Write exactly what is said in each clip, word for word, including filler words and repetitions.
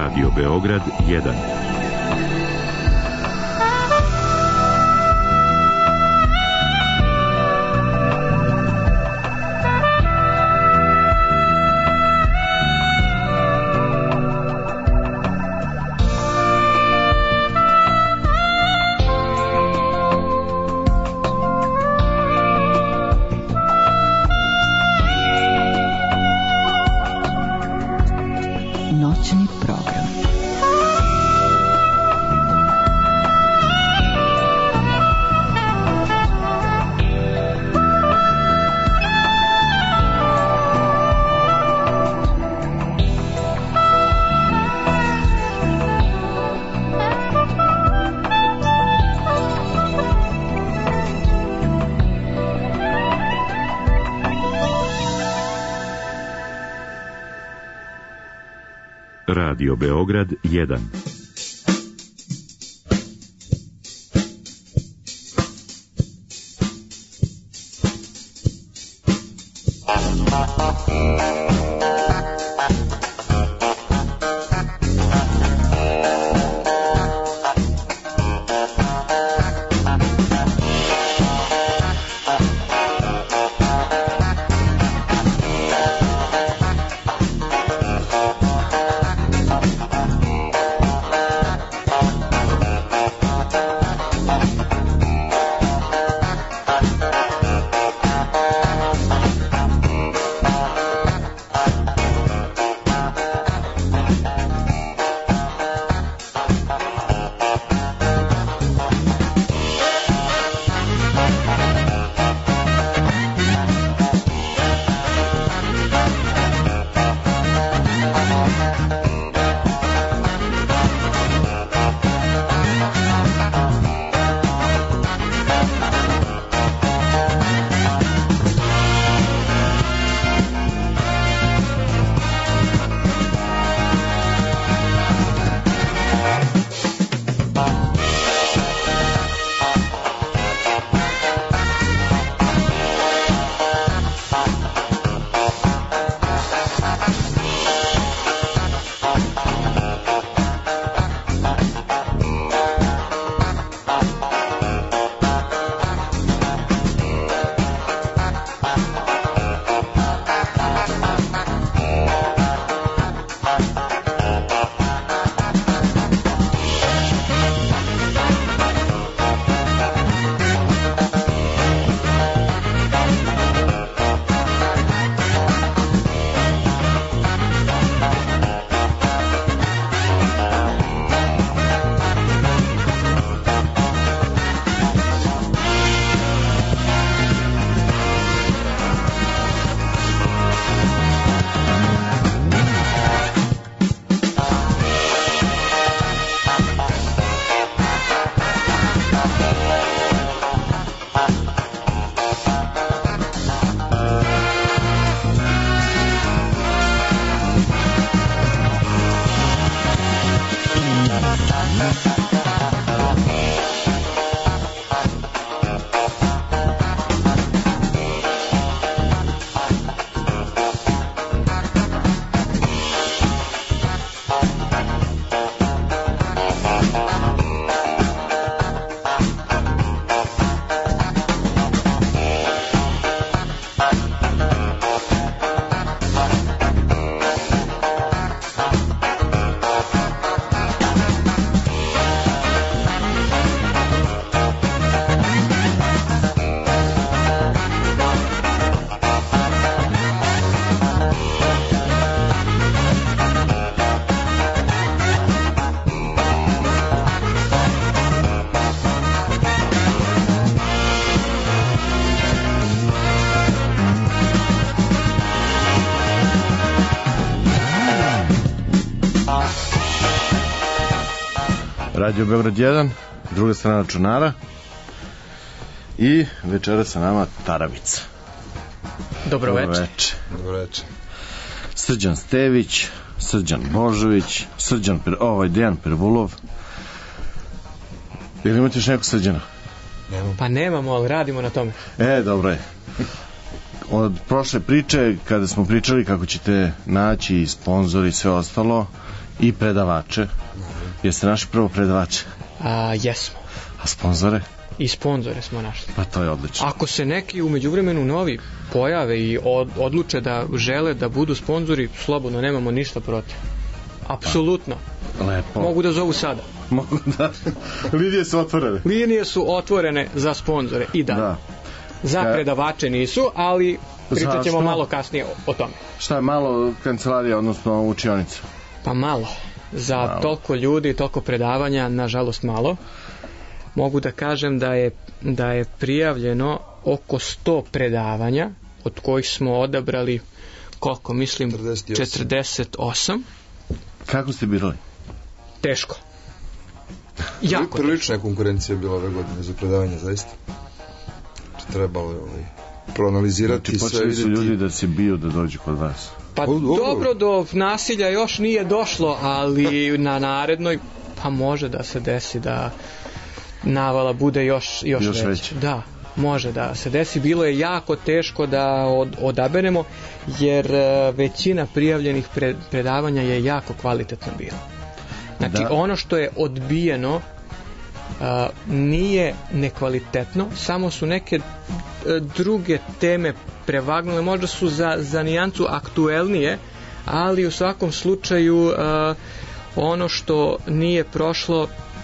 Radio Beograd jedan. Radio Beograd jedan. Radio Beograd jedan, druga strana računara i večera sa nama Taravica. Dobro veče. veče. Dobro veče. Srđan Stević, Srđan Božović, Srđan, ovaj Dejan Pervulov. Ili imate još nekog Srđana? Nemamo. Pa nemamo, ali radimo na tome. E, dobro je. Od prošle priče, kada smo pričali kako ćete naći sponzori i sve ostalo, I predavače. Jeste naši prvo predavače? A, jesmo. A sponzore? I sponzore smo našli. Pa to je odlično. Ako se neki u međuvremenu novi pojave i od, odluče da žele da budu sponzori, slobodno, nemamo ništa protiv. Apsolutno. Lepo. Mogu da zovu sada. Mogu da. Linije su otvorene. Linije su otvorene za sponzore i da. Da. Za Ja. predavače nisu, ali pričat ćemo Zašto? malo kasnije o, o tome. Šta je malo kancelarija, odnosno učionica? Pa malo. Za Malo. toliko ljudi, toliko predavanja, nažalost malo. Mogu da kažem da je, da je prijavljeno oko sto predavanja, od kojih smo odabrali, koliko mislim, četrdeset osam. četrdeset osam. Kako ste birali? Teško. Jako teško. Prilična je konkurencija bila ove godine za predavanje, zaista. Znači, trebalo je ovaj, proanalizirati Znači, sve, počeli su vidjeti. ljudi da se biju da dođu kod vas. Pa O, dobro. dobro, do nasilja još nije došlo, ali na narednoj pa može da se desi da navala bude još, još, Još veća. veća. Da, može da se desi. Bilo je jako teško da od, odaberemo, jer e, većina prijavljenih pre, predavanja je jako kvalitetno bila. Znači, Da. ono što je odbijeno a, nije nekvalitetno, samo su neke e, druge teme prevagnule, možda su za, za nijancu aktuelnije, ali u svakom slučaju a, ono što nije prošlo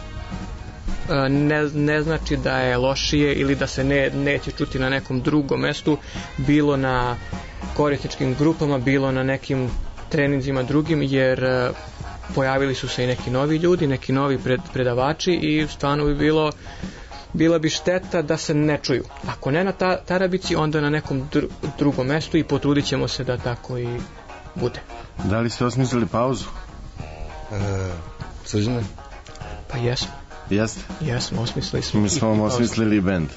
a, ne, ne znači da je lošije ili da se ne, neće čuti na nekom drugom mestu, bilo na korisničkim grupama, bilo na nekim treninzima drugim, jer a, pojavili su se i neki novi ljudi, neki novi pred, predavači i stvarno bi bilo bila bi šteta da se ne čuju. Ako ne na ta, Tarabici, onda na nekom dru, drugom mestu i potrudit ćemo se da tako i bude. Da li ste osmislili pauzu? E, Srđane? Pa jesmo, Jeste? jesmo, osmislili smo. Mi i- smo i vam pauzu. osmislili bend.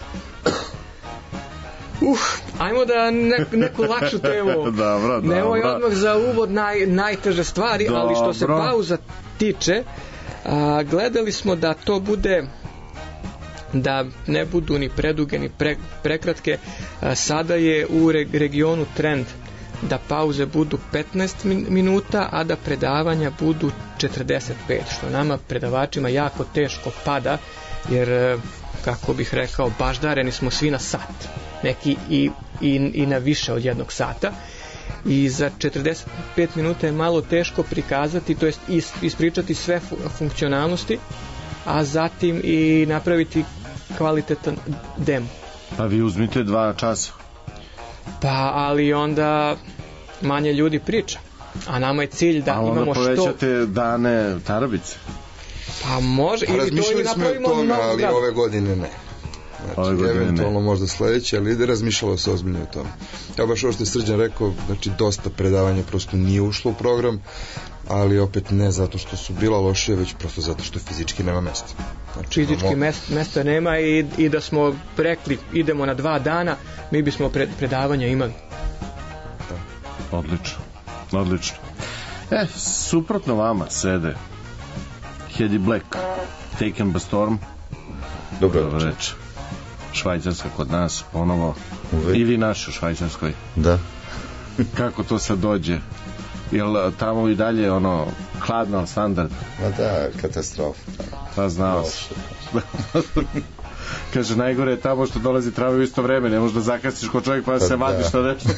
Uh, ajmo da ne, neku lakšu temu. Dobro, Nemoj dobro. odmah za uvod naj, najteže stvari, ali što se Dobro. pauza tiče, a, gledali smo da to bude, da ne budu ni preduge ni pre, prekratke. A, sada je u re, regionu trend da pauze budu petnaest min, minuta, a da predavanja budu četrdeset pet, što nama predavačima jako teško pada, jer e, kako bih rekao, baždareni smo svi na sat, neki i, i, i na više od jednog sata, i za četrdeset pet minuta je malo teško prikazati, to jest is, ispričati sve fu, funkcionalnosti, a zatim i napraviti kvalitetan demo. Pa vi uzmite dva časa. Pa, ali onda manje ljudi priča, a nama je cilj da A onda imamo što... povećate dane Tarabice. Pa može, A ili to i razmišljali smo o napravimo tome, novu ali zgradu. ove godine ne. Znači, Ove godine eventualno možda sledeće, ali ide razmišljalo se ozbiljno o tome. Ja baš ovo što je Srđan rekao, znači dosta predavanja prosto nije ušlo u program, ali opet ne zato što su bila lošije, već prosto zato što fizički nema mesta. Znači, Fizički imamo- mest, mesta nema i, i da smo rekli idemo na dva dana, mi bismo pred, predavanja imali. Odlično. Odlično. E, suprotno vama sede Hedy Black, Taken by Storm. Dobro, Dobro reč. Švajcarska kod nas, ponovo. Uvek. Ili naš u Švajcarskoj. Da. Kako to sad dođe? Jel tamo i dalje ono hladno, standard? Ma da, katastrofa. Pa znao sam. Kaže, najgore je tamo što dolazi trava u isto vreme, ne možeš da zakasniš kod čovjek pa da Pa se da. vadiš na nešto.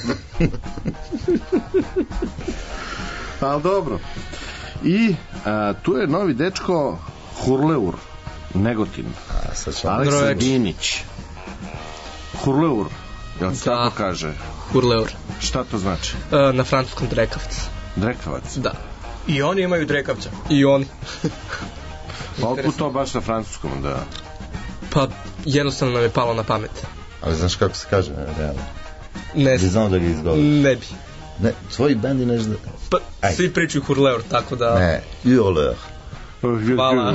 Ali dobro. I a, tu je novi dečko Hurleur, Negotin. A sad ćemo... Aleksa Dobro večer. Dinić. Hurleur, jel se Da. tako kaže? Hurleur. Šta to znači? E, na francuskom drekavac. Drekavac. Da. I oni imaju drekavca. I oni. Pa otkud to baš na francuskom, da? Pa jednostavno nam je palo na pamet. Ali znaš kako se kaže, realno? Ne, Bi znao da ga izgovoriš. ne bi. Ne, tvoji bendi nešto da... Pa Aj. svi pričaju Hurleur, tako da... Ne, Hurleur. Hvala.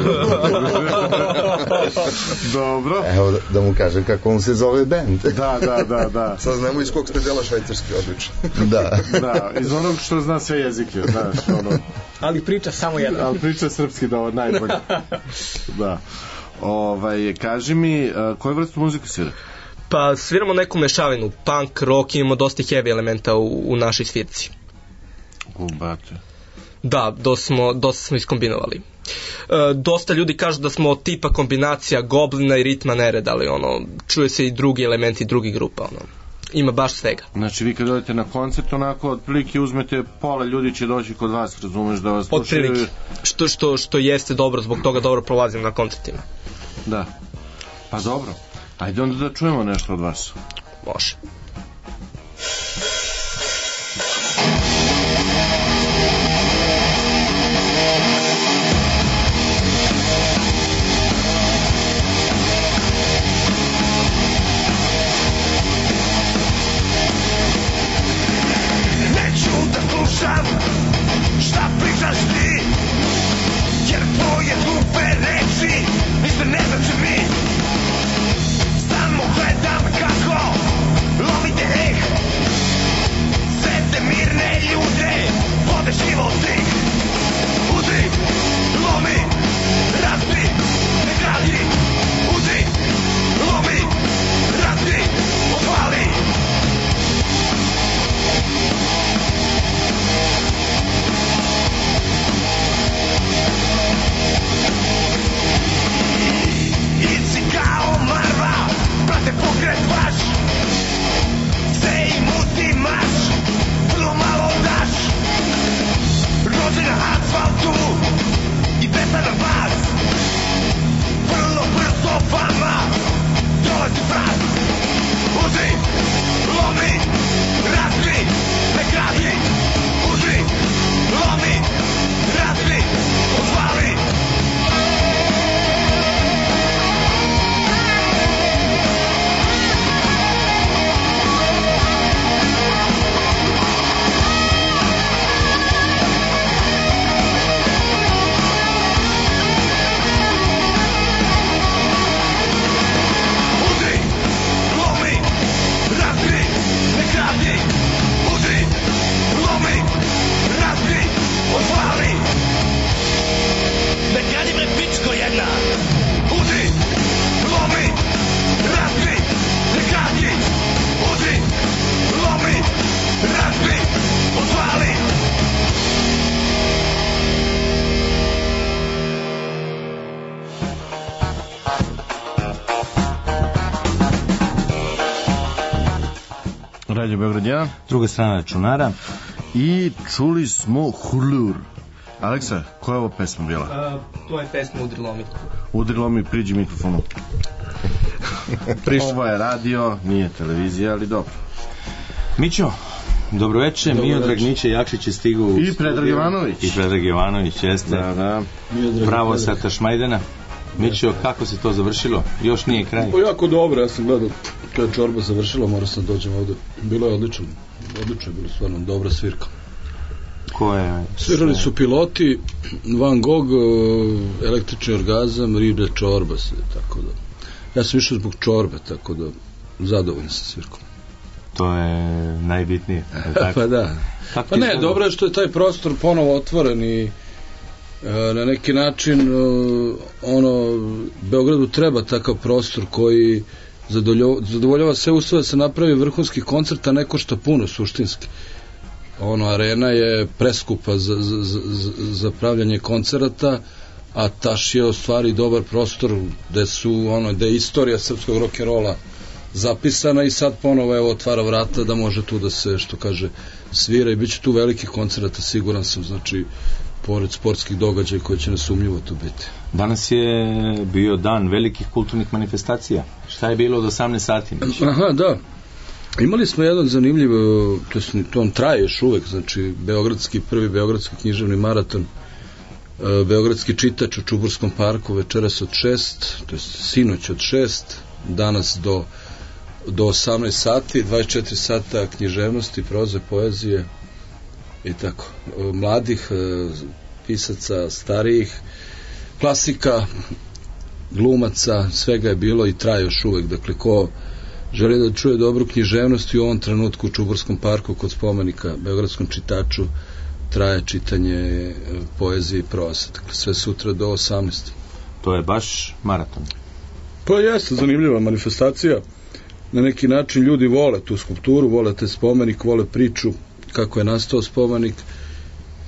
Dobro. Evo da, da mu kažem kako on se zove bend. Da, da, da, da. Saznamo iz kog ste dela švajcarski, odlično. Da. Da, iz onog što zna sve jezike, znaš, ono, Ali priča samo jedan. ali priča srpski da ovo najbolje. Da. Ovaj, kaži mi, a, koju vrstu muzike svira? Pa sviramo neku mešavinu, punk, rock, imamo dosta heavy elementa u, u našoj svirci. Ubate. Da, dosta smo, dosta smo iskombinovali. E, dosta ljudi kažu da smo tipa kombinacija Goblina i Ritma Nereda, ali ono, čuje se i drugi elementi drugih grupa, ono. Ima baš svega. Znači vi kad odete na koncert, onako otprilike uzmete pola ljudi će doći kod vas, razumeš, da vas slušaju. Otprilike, što, što, što jeste dobro, zbog toga dobro prolazim na koncertima. Da, pa dobro. Ajde onda da čujemo nešto od vas. Može. Šta pričaš ti? Jer tvoje glupe reči ništa ne znači mi. Samo gledam kako lomite ih. Sve te mirne ljude vode život ih. Udri, lomi, razbi, ne gradi. Udri, lomi, razbi, odvali. Kao marva, prate pokret vaš. Sve im uzimaš, vrlo malo daš. Rođe na asfaltu i besa na vas. Vrlo brzo vama dolazi fraz. Udri, lomi, razbi, ne gradi. Udri, lomi, razbi, odvali. Radio Beograd jedan, druga strana računara. I čuli smo Hulur. Aleksa, koja je ovo pesma bila? Uh, to je pesma Udri lomi. Udri lomi, priđi mikrofonu. Ovo je radio, nije televizija, ali dobro. Mićo, dobroveče, Miodrag Niće Jakšić je stigao u I Predrag Jovanović. I Predrag Jovanović, jeste. Da, da. Pravo sa Tašmajdana. Mićo, kako se to završilo? Još nije kraj. Pa jako dobro, ja sam gledao kada je čorba završila, morao sam dođem ovde. Bilo je odlično, odlično je bilo, stvarno dobra svirka. Ko je? Svirali su piloti, Van Gogh, Električni orgazam, Ribe čorba se, tako da. Ja sam išao zbog čorbe, tako da zadovoljno sam svirkom. To je najbitnije. Pa da. Kako pa ne, izgleda? Dobro je što je taj prostor ponovo otvoren i na neki način ono, Beogradu treba takav prostor koji zadovoljava sve uslove da se napravi vrhunski koncert, a ne košta puno suštinski. Ono, arena je preskupa za, za, za, za pravljanje koncerata, a Taš je u stvari dobar prostor gde su, ono, gde je istorija srpskog rock'n'rolla zapisana i sad ponovo evo otvara vrata da može tu da se, što kaže, svira i bit će tu velikih koncerata, siguran sam, znači pored sportskih događaja koji će nesumnjivo tu biti. Danas je bio dan velikih kulturnih manifestacija. Šta je bilo od osamnaest sati? Aha, da. Imali smo jedan zanimljiv, to, je, to on traje još uvek, znači beogradski, prvi beogradski književni maraton, beogradski čitač u Čuburskom parku večeras od šest, to je sinoć od šest, danas do, do osamnaest sati, dvadeset četiri sata književnosti, proze, poezije i tako, mladih pisaca, starijih, klasika, glumaca, svega je bilo i traje još uvek, dakle ko želi da čuje dobru književnost i u ovom trenutku u Čuburskom parku kod spomenika beogradskom čitaču traje čitanje poezije i proze, dakle sve sutra do osamnaest. To je baš maraton. Pa jeste zanimljiva manifestacija, na neki način ljudi vole tu skulpturu, vole te spomenik, vole priču kako je nastao spomenik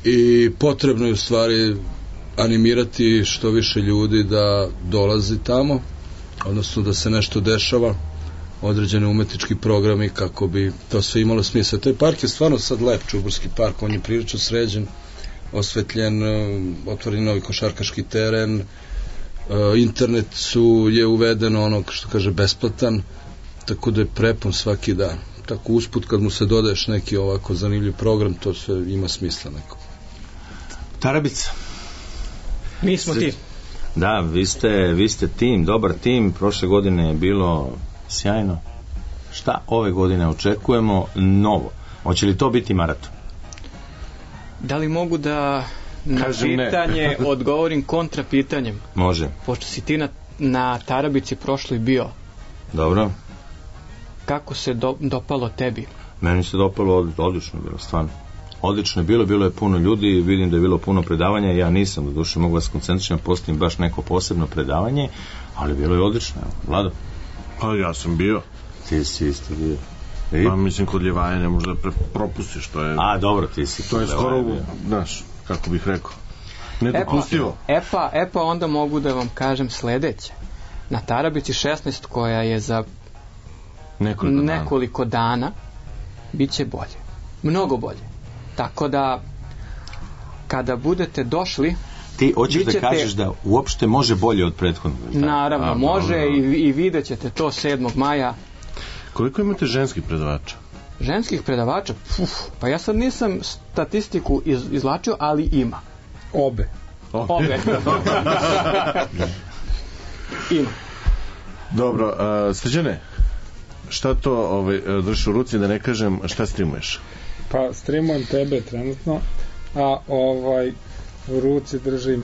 i potrebno je u stvari animirati što više ljudi da dolazi tamo, odnosno da se nešto dešava, određene umetnički programi kako bi to sve imalo smisla. Taj park je stvarno sad lep, Čuburski park, on je prilično sređen, osvetljen, otvoren novi košarkaški teren, internet su je uveden onog što kaže besplatan, tako da je prepun svaki dan. Tako usput kad mu se dodaješ neki ovako zanimljiv program, to sve ima smisla neko. Tarabica. Mi smo tim. Da, vi ste, vi ste tim, dobar tim, prošle godine je bilo sjajno. Šta ove godine očekujemo novo? Hoće li to biti maraton? Da li mogu da na Kažem pitanje odgovorim kontra pitanjem? Može. Pošto si ti na, na Tarabici prošli bio, Dobro. kako se do, dopalo tebi? Meni se dopalo od, odlično je bilo, stvarno. Odlično je bilo, bilo je puno ljudi, vidim da je bilo puno predavanja, ja nisam do duše mogu vas koncentričiti, postavim baš neko posebno predavanje, ali bilo je odlično, evo, Vlado. Pa ja sam bio. Ti si isto bio. I? Pa mislim kod Ljevaje ne možda pre, propustiš, to je... A, dobro, ti si. To je skoro, znaš, kako bih rekao, nedopustivo. E pa, e pa onda mogu da vam kažem sledeće. Na Tarabici šesnaest koja je za Nekoliko dana. nekoliko dana bit će bolje. Mnogo bolje. Tako da kada budete došli, Ti hoćeš vi da ćete- kažeš da uopšte može bolje od prethodnog? je li tako? naravno, A, može dobro. i, i vidjet ćete to sedmog maja. Koliko imate ženskih predavača? Ženskih predavača, puf, pa ja sad nisam statistiku iz, izlačio, ali ima. Obe. Ove. Ima. Dobro, uh, Srđane, šta to ovaj, držiš u ruci, da ne kažem šta streamuješ? Pa streamujem tebe trenutno, a ovaj u ruci držim.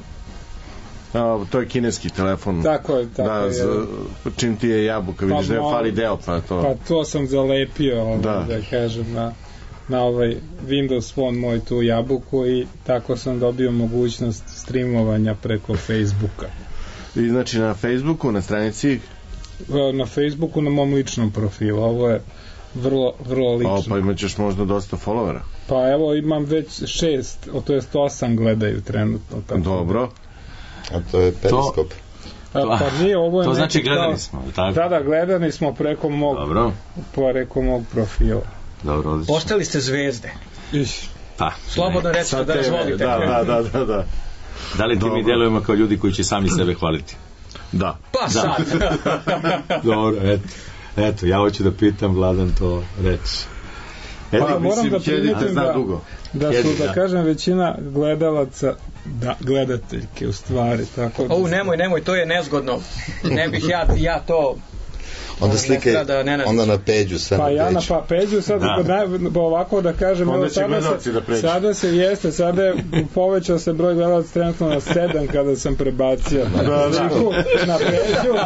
A, to je kineski telefon. Tako je, tako da, je. z, čim ti je jabuka, vidiš da je malo- fali deo, pa to... Pa to sam zalepio, ovaj, Da. da. kažem, na, na ovaj Windows Phone moj tu jabuku i tako sam dobio mogućnost streamovanja preko Facebooka. I znači na Facebooku, na stranici... Na Facebooku, na mom ličnom profilu. Ovo je vrlo, vrlo lično. O, pa imaćeš možda dosta followera. Pa evo imam već šest, o, to jest osam gledaju trenutno. Tako. Dobro. A to je periskop. A, pa nije, ovo je To neki znači gledani kao- smo, je li tako? Da, da, gledani smo preko mog, Dobro, preko mog profila. dobro, odlično. Postali ste zvezde. Iš. Pa, Slobodno recite Sad da tebe, razvolite. da, da, da, da, da. da li ti Dobro. mi djelujemo kao ljudi koji će sami sebe hvaliti? Da. Pa sad. Dobro, eto. Eto, ja hoću da pitam, Vladan to reći. Eto, Pa, moram da Hedi te primetim zna da, dugo. da su, Hedi, da da. kažem, većina gledalaca, da, gledateljke u stvari, tako da... O, nemoj, nemoj, to je nezgodno. Ne bih ja, ja to... Onda Ne slike, treba da ne onda na peđu, sve Pa na ja na peđu. pa peđu sad Da. da. ovako da kažem, Onda evo, će sada gledalci se, da pređu. sada se jeste, sada je povećao se broj gledalaca trenutno na sedam kada sam prebacio Da, da. sliku na peđu,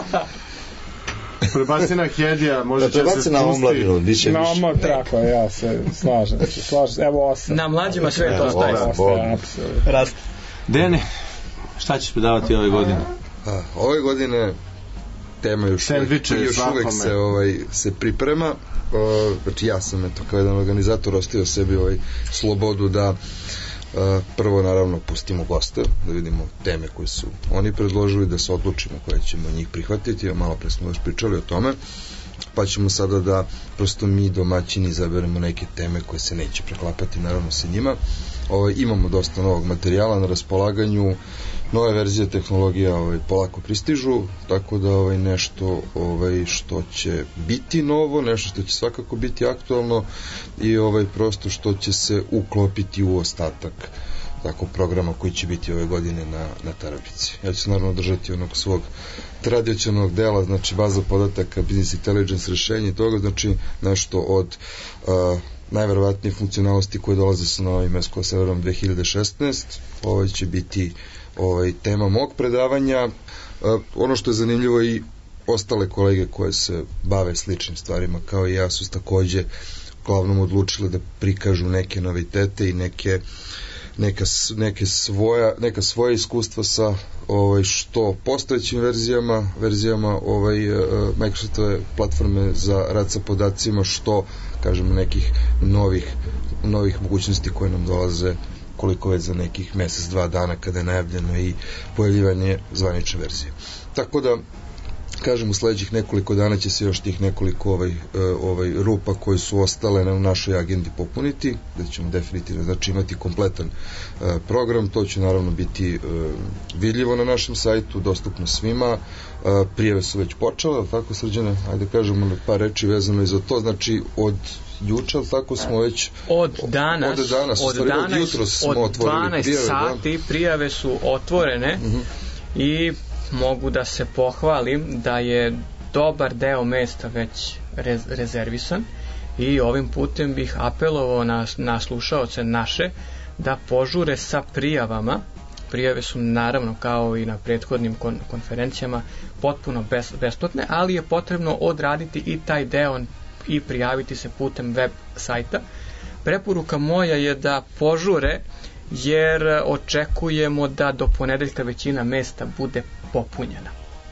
Prebaci na Hedija, može Da će se prebaci na omladinu, bit će na više. omot, tako, ja se slažem se, slažem se, evo osam. Na mlađima sve to Evo, ostaje. osam. Ostaje, apsolutno. Dene, šta ćeš predavati ove godine? A, ove godine tema još uvijek, Sendviče još uvijek svakome. se, ovaj, se priprema. O, znači ja sam eto, kao jedan organizator ostavio sebi ovaj slobodu da a, prvo naravno pustimo goste, da vidimo teme koje su oni predložili, da se odlučimo koje ćemo njih prihvatiti, a malo pre smo još pričali o tome, pa ćemo sada da prosto mi domaćini izaberemo neke teme koje se neće preklapati naravno sa njima. Ovaj, imamo dosta novog materijala na raspolaganju, nove verzije tehnologija ovaj, polako pristižu, tako da ovaj, nešto ovaj, što će biti novo, nešto što će svakako biti aktualno i ovaj, prosto što će se uklopiti u ostatak tako programa koji će biti ove godine na, na Tarabici. Ja ću se naravno držati onog svog tradicionalnog dela, znači baza podataka, business intelligence rešenja i toga, znači nešto od uh, najverovatnije funkcionalnosti koje dolaze sa novim S Q L serverom dve hiljade šesnaest. Ovo će biti ovaj, tema mog predavanja. Uh, ono što je zanimljivo i ostale kolege koje se bave sličnim stvarima kao i ja su takođe uglavnom odlučile da prikažu neke novitete i neke neka, neke svoja, neka svoja iskustva sa ovaj, što postojećim verzijama verzijama ovaj, uh, Microsoftove platforme za rad sa podacima, što kažem nekih novih, novih mogućnosti koje nam dolaze koliko već za nekih mesec, dva dana kada je najavljeno i pojavljivanje zvanične verzije. Tako da, kažem, u sledećih nekoliko dana će se još tih nekoliko ovaj, ovaj rupa koje su ostale na našoj agendi popuniti, da ćemo definitivno znači imati kompletan uh, program. To će naravno biti uh, vidljivo na našem sajtu, dostupno svima. Uh, prijave su već počele, tako Srđane, ajde kažemo par reči vezano i za to, znači od juče, tako smo već od danas od danas, od, stvari, danas, od jutros smo od otvorili dvanaest prijave, sati da? Prijave su otvorene uh-huh. i mogu da se pohvalim da je dobar deo mesta već rez, rezervisan i ovim putem bih apelovao na, na slušaoce naše da požure sa prijavama. Prijave su naravno kao i na prethodnim kon, konferencijama potpuno bes, besplatne, ali je potrebno odraditi i taj deo i prijaviti se putem web sajta. Preporuka moja je da požure, jer očekujemo da do ponedeljka većina mesta bude popunjena.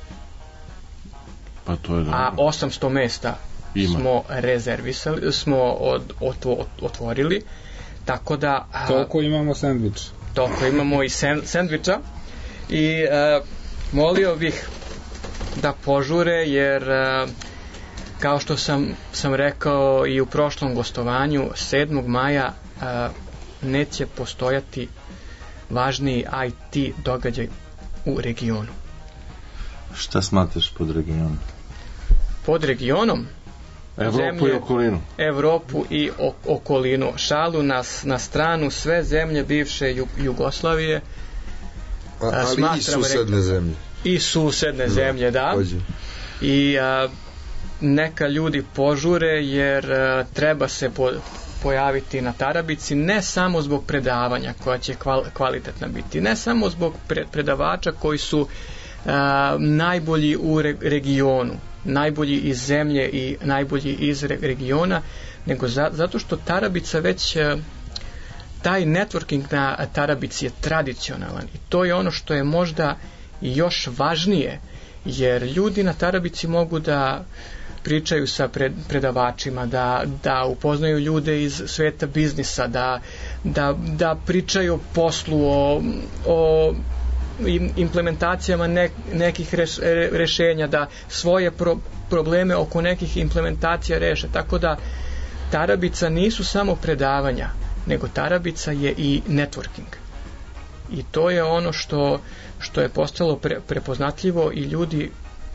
Pa to je dobro. A osamsto mesta Ima. smo rezervisali, smo od, otvo, otvorili, tako da... A, toliko imamo sendvič. Toliko imamo i sen, sendviča i a, molio bih da požure, jer a, kao što sam, sam rekao i u prošlom gostovanju, sedmog maja a, neće postojati važniji I T događaj u regionu. Šta smatraš pod regionom? Pod regionom? Evropu zemlje, i okolinu. Evropu i o, okolinu. Šalu nas na stranu, sve zemlje bivše Ju, Jugoslavije. A, ali i susedne zemlje. I susedne da, zemlje, da. Pođe. I a, neka ljudi požure, jer a, treba se po, pojaviti na Tarabici, ne samo zbog predavanja koja će kval, kvalitetna biti, ne samo zbog pre, predavača koji su a, najbolji u re, regionu, najbolji iz zemlje i najbolji iz re, regiona, nego za, zato što Tarabica već a, taj networking na Tarabici je tradicionalan i to je ono što je možda još važnije, jer ljudi na Tarabici mogu da pričaju sa pred, predavačima, da, da upoznaju ljude iz sveta biznisa, da, da, da pričaju o poslu, o, o implementacijama ne, nekih reš, rešenja, da svoje pro, probleme oko nekih implementacija reše. Tako da Tarabica nisu samo predavanja, nego Tarabica je i networking. I to je ono što, što je postalo pre, prepoznatljivo i ljudi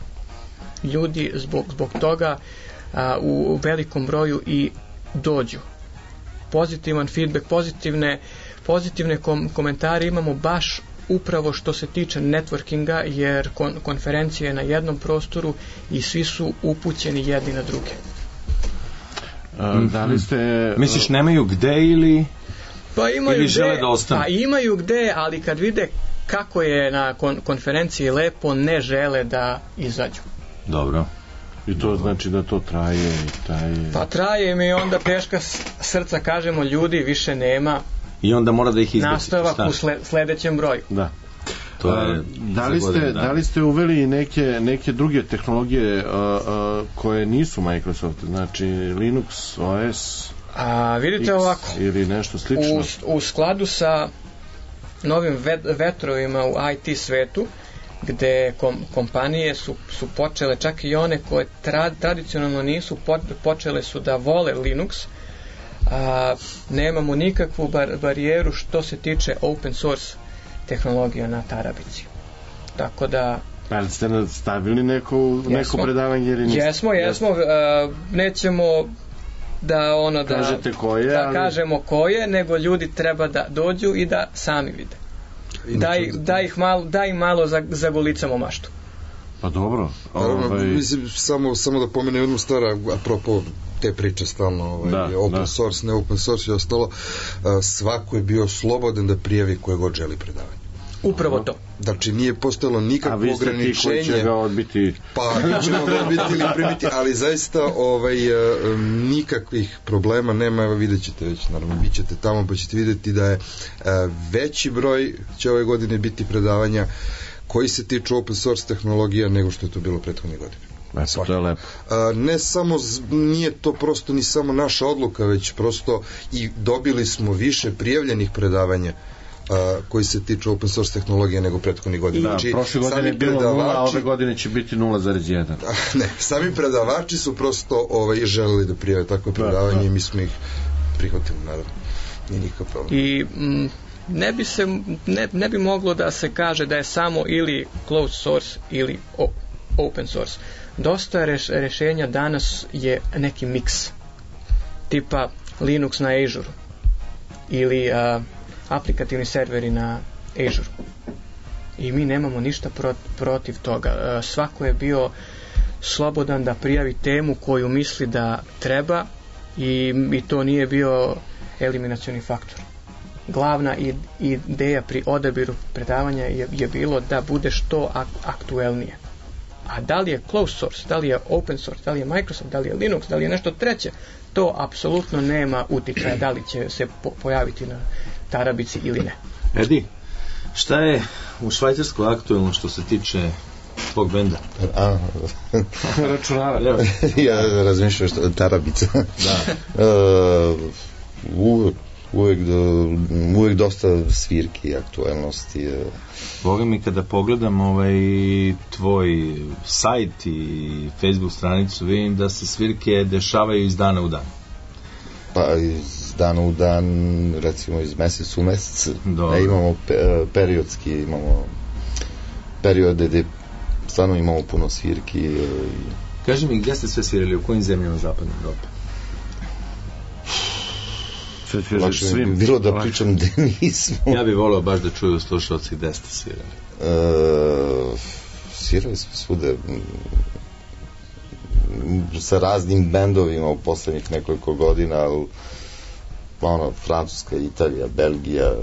ljudi zbog, zbog toga a, u, u velikom broju i dođu. Pozitivan feedback, pozitivne, pozitivne kom, komentare imamo baš upravo što se tiče networkinga, jer kon, konferencija je na jednom prostoru i svi su upućeni jedni na druge. A, da li ste... Misliš nemaju gde ili... Pa imaju ili gde, žele da ostane? Pa imaju gde, ali kad vide kako je na kon, konferenciji lepo, ne žele da izađu. Dobro. I to znači da to traje i traje... Pa traje mi onda teška srca, kažemo, ljudi više nema. I onda mora da ih izbacite. Nastavak u sle, sledećem broju. Da. To je da li ste godin, da. da li ste uveli neke neke druge tehnologije a, a, koje nisu Microsoft, znači Linux, O S? A vidite X, ovako. Ili nešto slično. U, u skladu sa novim vet, vetrovima u I T svetu, gde kom, kompanije su, su počele, čak i one koje tra, tradicionalno nisu po, počele su da vole Linux, a, nemamo nikakvu bar, barijeru što se tiče open source tehnologija na Tarabici. Tako da... Ali ste stavili neko, neko predavanje ili niste? Jesmo, jesmo. A, nećemo da ono da, kažete koje, da ali... kažemo koje, nego ljudi treba da dođu i da sami vide. Daj, daj, ih malo, daj im malo za, zagolicamo maštu. Pa dobro. Ovaj... Mislim, samo, samo da pomene jednu stvar, apropo te priče stalno, ovaj, da, open da. source, ne open source i ostalo, svako je bio slobodan da prijavi koje god želi predavanje. Upravo to. Znači nije postojalo nikakvo ograničenje. A vi ste ti koji će ga odbiti? Pa mi ćemo ga odbiti ili primiti, ali zaista ovaj, nikakvih problema nema, evo vidjet ćete već, naravno bit ćete tamo pa ćete vidjeti da je veći broj će ove godine biti predavanja koji se tiču open source tehnologija nego što je to bilo prethodne godine. Eto, to je lepo. A, ne samo, z- nije to prosto ni samo naša odluka, već prosto i dobili smo više prijavljenih predavanja a, koji se tiču open source tehnologije nego prethodnih godina. Da, prošle godine je bilo nula, a ove godine će biti nula zarez jedan. Ne, sami predavači su prosto ovaj, želeli da prijave takve predavanje da, da. i mi smo ih prihvatili, naravno. Nije nikakav problem. I m, ne bi se ne, ne bi moglo da se kaže da je samo ili closed source ili o, open source. Dosta reš, rešenja danas je neki miks tipa Linux na Azure ili a, aplikativni serveri na Azure i mi nemamo ništa pro, protiv toga. A, svako je bio slobodan da prijavi temu koju misli da treba i, i to nije bio eliminacioni faktor. Glavna ideja pri odabiru predavanja je, je bilo da bude što ak- aktuelnije. A da li je closed source, da li je open source, da li je Microsoft, da li je Linux, da li je nešto treće, to apsolutno nema uticaja da li će se po- pojaviti na tarabici ili ne. Edi, šta je u Švajcarskoj aktuelno što se tiče tvog benda? A, računara. Ja razmišljam što tarabica. Da. uh, uvek, uvek, do, uvek dosta svirki, aktuelnosti. Boga mi, kada pogledam ovaj tvoj sajt i Facebook stranicu, vidim da se svirke dešavaju iz dana u dan. Pa iz dana u dan, recimo iz mesec u mesec. Dobro. Ne, imamo pe, periodski, imamo periode gde stvarno imamo puno svirki. I... Kaži mi, gdje ste sve svirali, u kojim zemljama zapadne Evrope? Lakše mi bilo da pričam gde nismo. Ja bih voleo baš da čuju slušalci gde ste svirali. E, svirali smo svude sa raznim bendovima u poslednjih nekoliko godina, ali ono, Francuska, Italija, Belgija,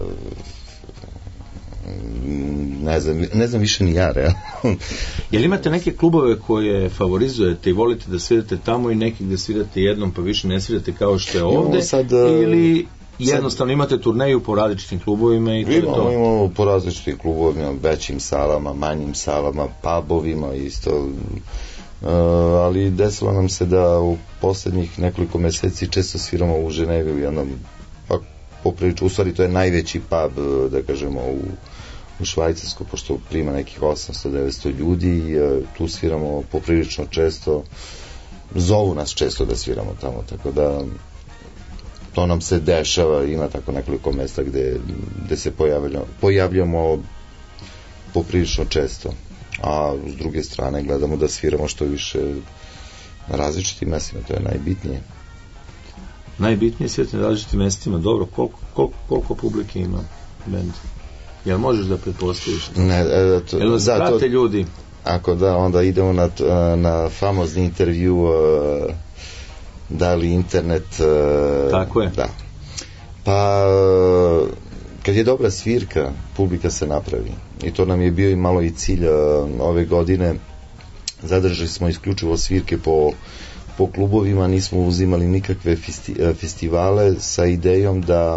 ne znam, ne znam više ni ja, realno. Jel imate neke klubove koje favorizujete i volite da svirate tamo i neki gde svirate jednom pa više ne svirate kao što je ovde, sad, ili jednostavno imate turneju po različitim klubovima i to imamo, je to? Imamo po različitim klubovima, većim salama, manjim salama, pubovima isto. Uh, ali desilo nam se da u poslednjih nekoliko meseci često sviramo u Ženevi u jednom, pa poprilično, u stvari to je najveći pub, da kažemo, u, u Švajcarsku, pošto prima nekih osamsto do devetsto ljudi i uh, tu sviramo poprilično često, zovu nas često da sviramo tamo, tako da to nam se dešava, ima tako nekoliko mesta gde, gde se pojavljamo, pojavljamo poprilično često, a s druge strane gledamo da sviramo što više na različitim mestima, to je najbitnije. Najbitnije svirati na različitim mestima, dobro, koliko, koliko, koliko publike ima bend? Jel možeš da pretpostaviš to? Ne, e, to, Jel vas da, prate to, ljudi? Ako da, onda idemo na, na famozni intervju uh, da li internet uh, tako je. Da. Pa kad je dobra svirka, publika se napravi i to nam je bio i malo i cilj uh, ove godine. Zadržali smo isključivo svirke po, po klubovima, nismo uzimali nikakve festi, festivale sa idejom da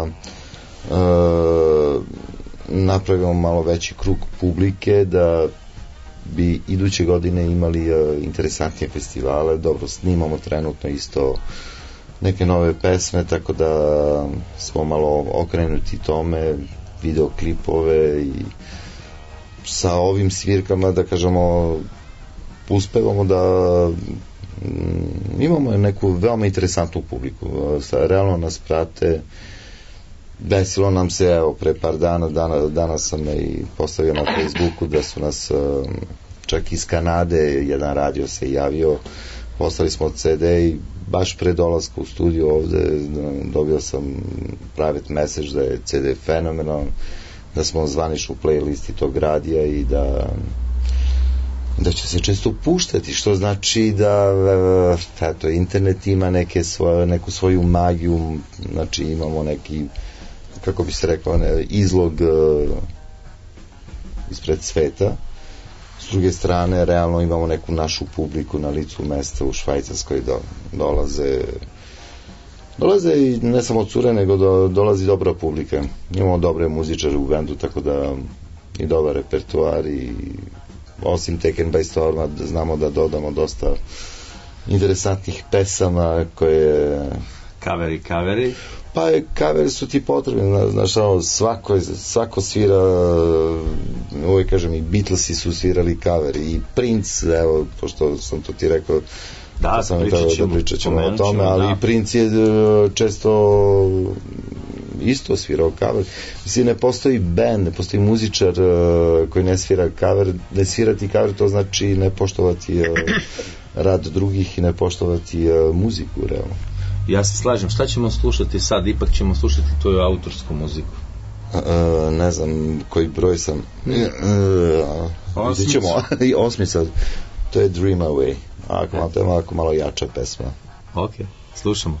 uh, napravimo malo veći krug publike, da bi iduće godine imali uh, interesantnije festivale. Dobro, snimamo trenutno isto neke nove pesme, tako da smo malo okrenuti tome, videoklipove i sa ovim svirkama, da kažemo, uspevamo da mm, imamo neku veoma interesantnu publiku. Realno nas prate. Desilo nam se, evo, pre par dana, dana danas sam i postavio na Facebooku da su nas um, čak iz Kanade, jedan radio se javio, poslali smo ce de i baš pre dolaska u studio ovde dobio sam private message da je ce de fenomenalan, da smo zvanični u playlisti tog radija i da da će se često puštati, što znači da eto, internet ima neke svoje, neku svoju magiju, znači imamo neki, kako bi se rekao, ne, izlog uh, ispred sveta. S druge strane, realno imamo neku našu publiku na licu mesta u Švajcarskoj, do, dolaze dolaze i ne samo cure, nego do, dolazi dobra publika. Imamo dobre muzičare u bendu, tako da i dobar repertoar i osim Taken by Storma znamo da dodamo dosta interesantnih pesama koje Kaveri, kaveri. pa je kaveri su ti potrebni, znaš, ono, svako, svako svira, uvijek kažem, i Beatlesi su svirali kaveri, i Prince, evo, pošto sam to ti rekao, da, sam pričat ćemo, da pričat ćemo o tome, ali da. Prince je često isto svirao kaver. Mislim, ne postoji band, ne postoji muzičar koji ne svira kaver. Ne svirati kaver, to znači ne poštovati rad drugih i ne poštovati muziku, realno. Ja se slažem, šta ćemo slušati sad? Ipak ćemo slušati tvoju autorsku muziku. Uh, ne znam koji broj sam. Uh, Osmica. Ćemo, osmica. To je Dream Away. Ako malo, to je malo, malo jača pesma. Ok, slušamo.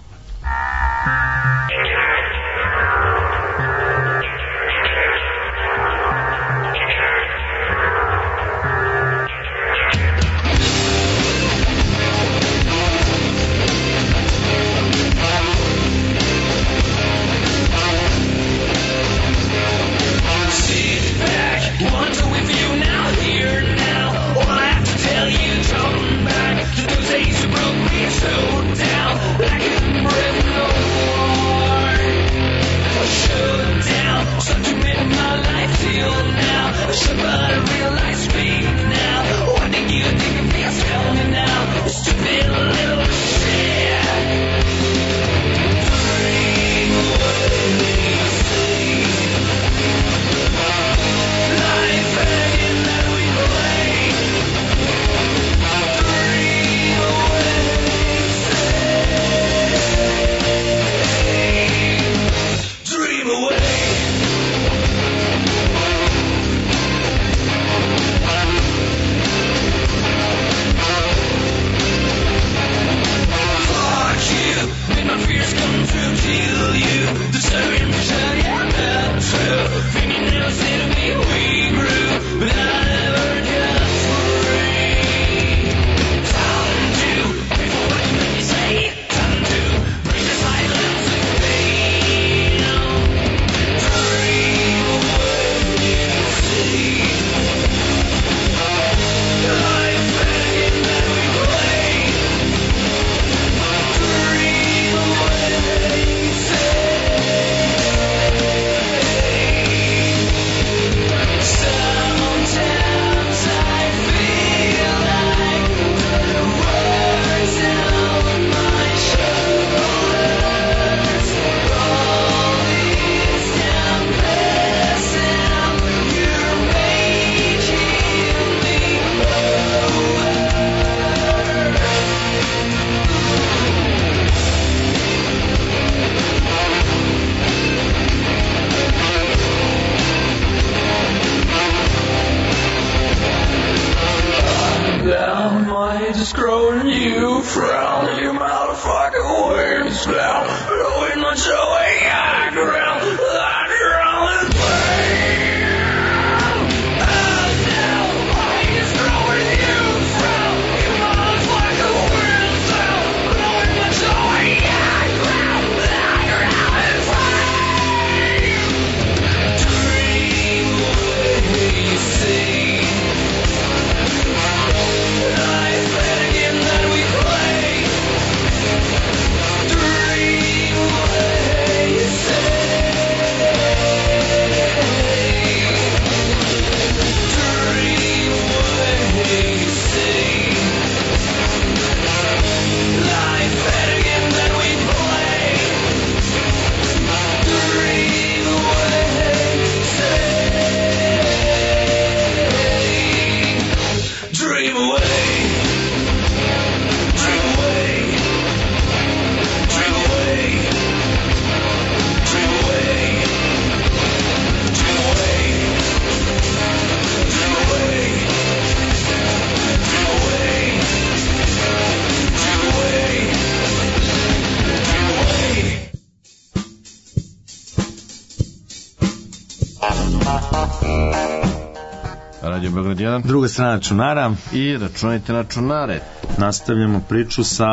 Radio Beograd jedan. Druga strana računara. I računajte računare. Nastavljamo priču sa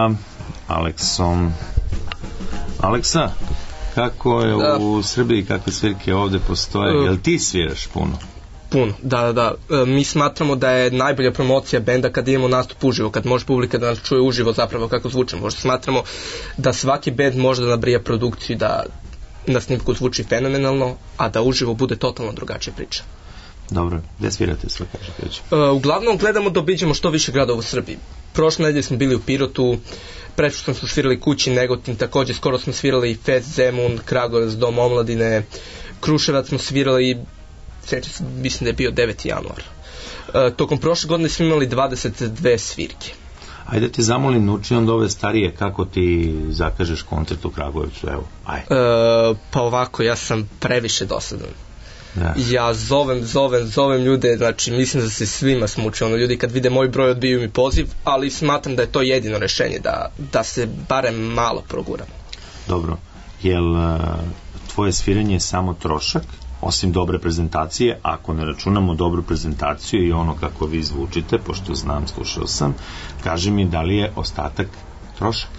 Aleksom. Aleksa, kako je da. u Srbiji, kakve svirke ovde postoje? Jel ti sviraš puno? Puno, da, da, da. E, mi smatramo da je najbolja promocija benda kad imamo nastup uživo, kad može publika da nas čuje uživo zapravo kako zvučimo. Možda smatramo da svaki bend može da nabrija produkciju, da na snimku zvuči fenomenalno, a da uživo bude totalno drugačija priča. Dobro, gde svirate sve, kaže? E, uglavnom gledamo da obiđemo što više gradova u Srbiji. Prošle nedelje smo bili u Pirotu, prečutom smo svirali Kući, Negotin, takođe skoro smo svirali Fest, Zemun, Kragujevac, Dom omladine, Kruševac smo svirali, sjećam se, mislim da je bio deveti januar. E, tokom prošle godine smo imali dvadeset dve svirke. Ajde ti zamolim, nuči onda ove starije, kako ti zakažeš koncert u Kragujevcu, evo, aj. E, pa ovako, ja sam previše dosadan. Da. Ja zovem, zovem, zovem ljude, znači mislim da se svima smuče, ono, ljudi kad vide moj broj odbiju mi poziv, ali smatram da je to jedino rešenje, da, da se barem malo proguramo. Dobro, jel tvoje sviranje je samo trošak, osim dobre prezentacije, ako ne računamo dobru prezentaciju i ono kako vi zvučite, pošto znam, slušao sam, kaži mi da li je ostatak trošak?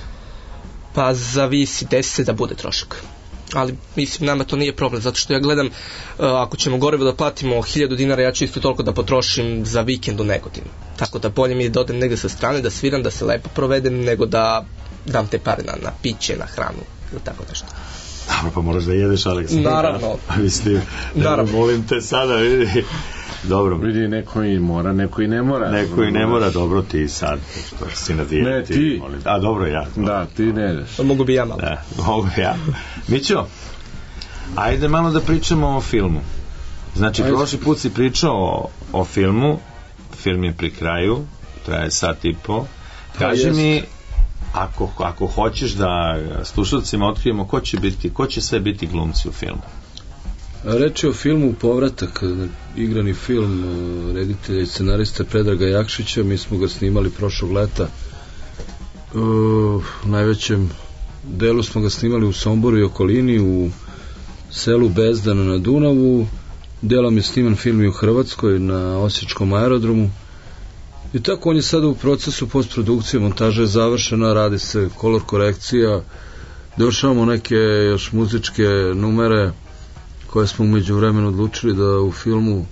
Pa zavisi, desi se da bude trošak. Ali mislim, nama to nije problem, zato što ja gledam, uh, ako ćemo gorivo da platimo hiljadu dinara, ja ću isto toliko da potrošim za vikend u Negotinu. Tako da bolje mi je da odem negde sa strane, da sviram, da se lepo provedem, nego da dam te pare na, na piće, na hranu ili tako nešto. Dobro, pa moraš da jedeš, Aleksandar. Naravno. Pa mislim, naravno. Molim te sada, vidi. Dobro. Vidi, neko i mora, neko i ne mora. Neko i ne mora, dobro ti sad, što si na dijeti. Ne, ti. Molim. A, dobro, ja. Da, ti ne jedeš. Mogu bi ja malo. Da, mogu ja. Mićo, ajde malo da pričamo o filmu. Znači, ajde. Prošli put si pričao o, o filmu, film je pri kraju, traje sat i po. Kaži pa, mi, ako, ako hoćeš da slušalcima otkrijemo ko će biti, ko će sve biti glumci u filmu. Reč je o filmu Povratak, igrani film reditelja i scenarista Predraga Jakšića. Mi smo ga snimali prošlog leta. U najvećem delu smo ga snimali u Somboru i okolini, u selu Bezdan na Dunavu. Delom je sniman film i u Hrvatskoj na Osječkom aerodromu. I tako on je sada u procesu postprodukcije, montaža je završena, radi se kolor korekcija, došavamo neke još muzičke numere koje smo umeđu vremenu odlučili da u filmu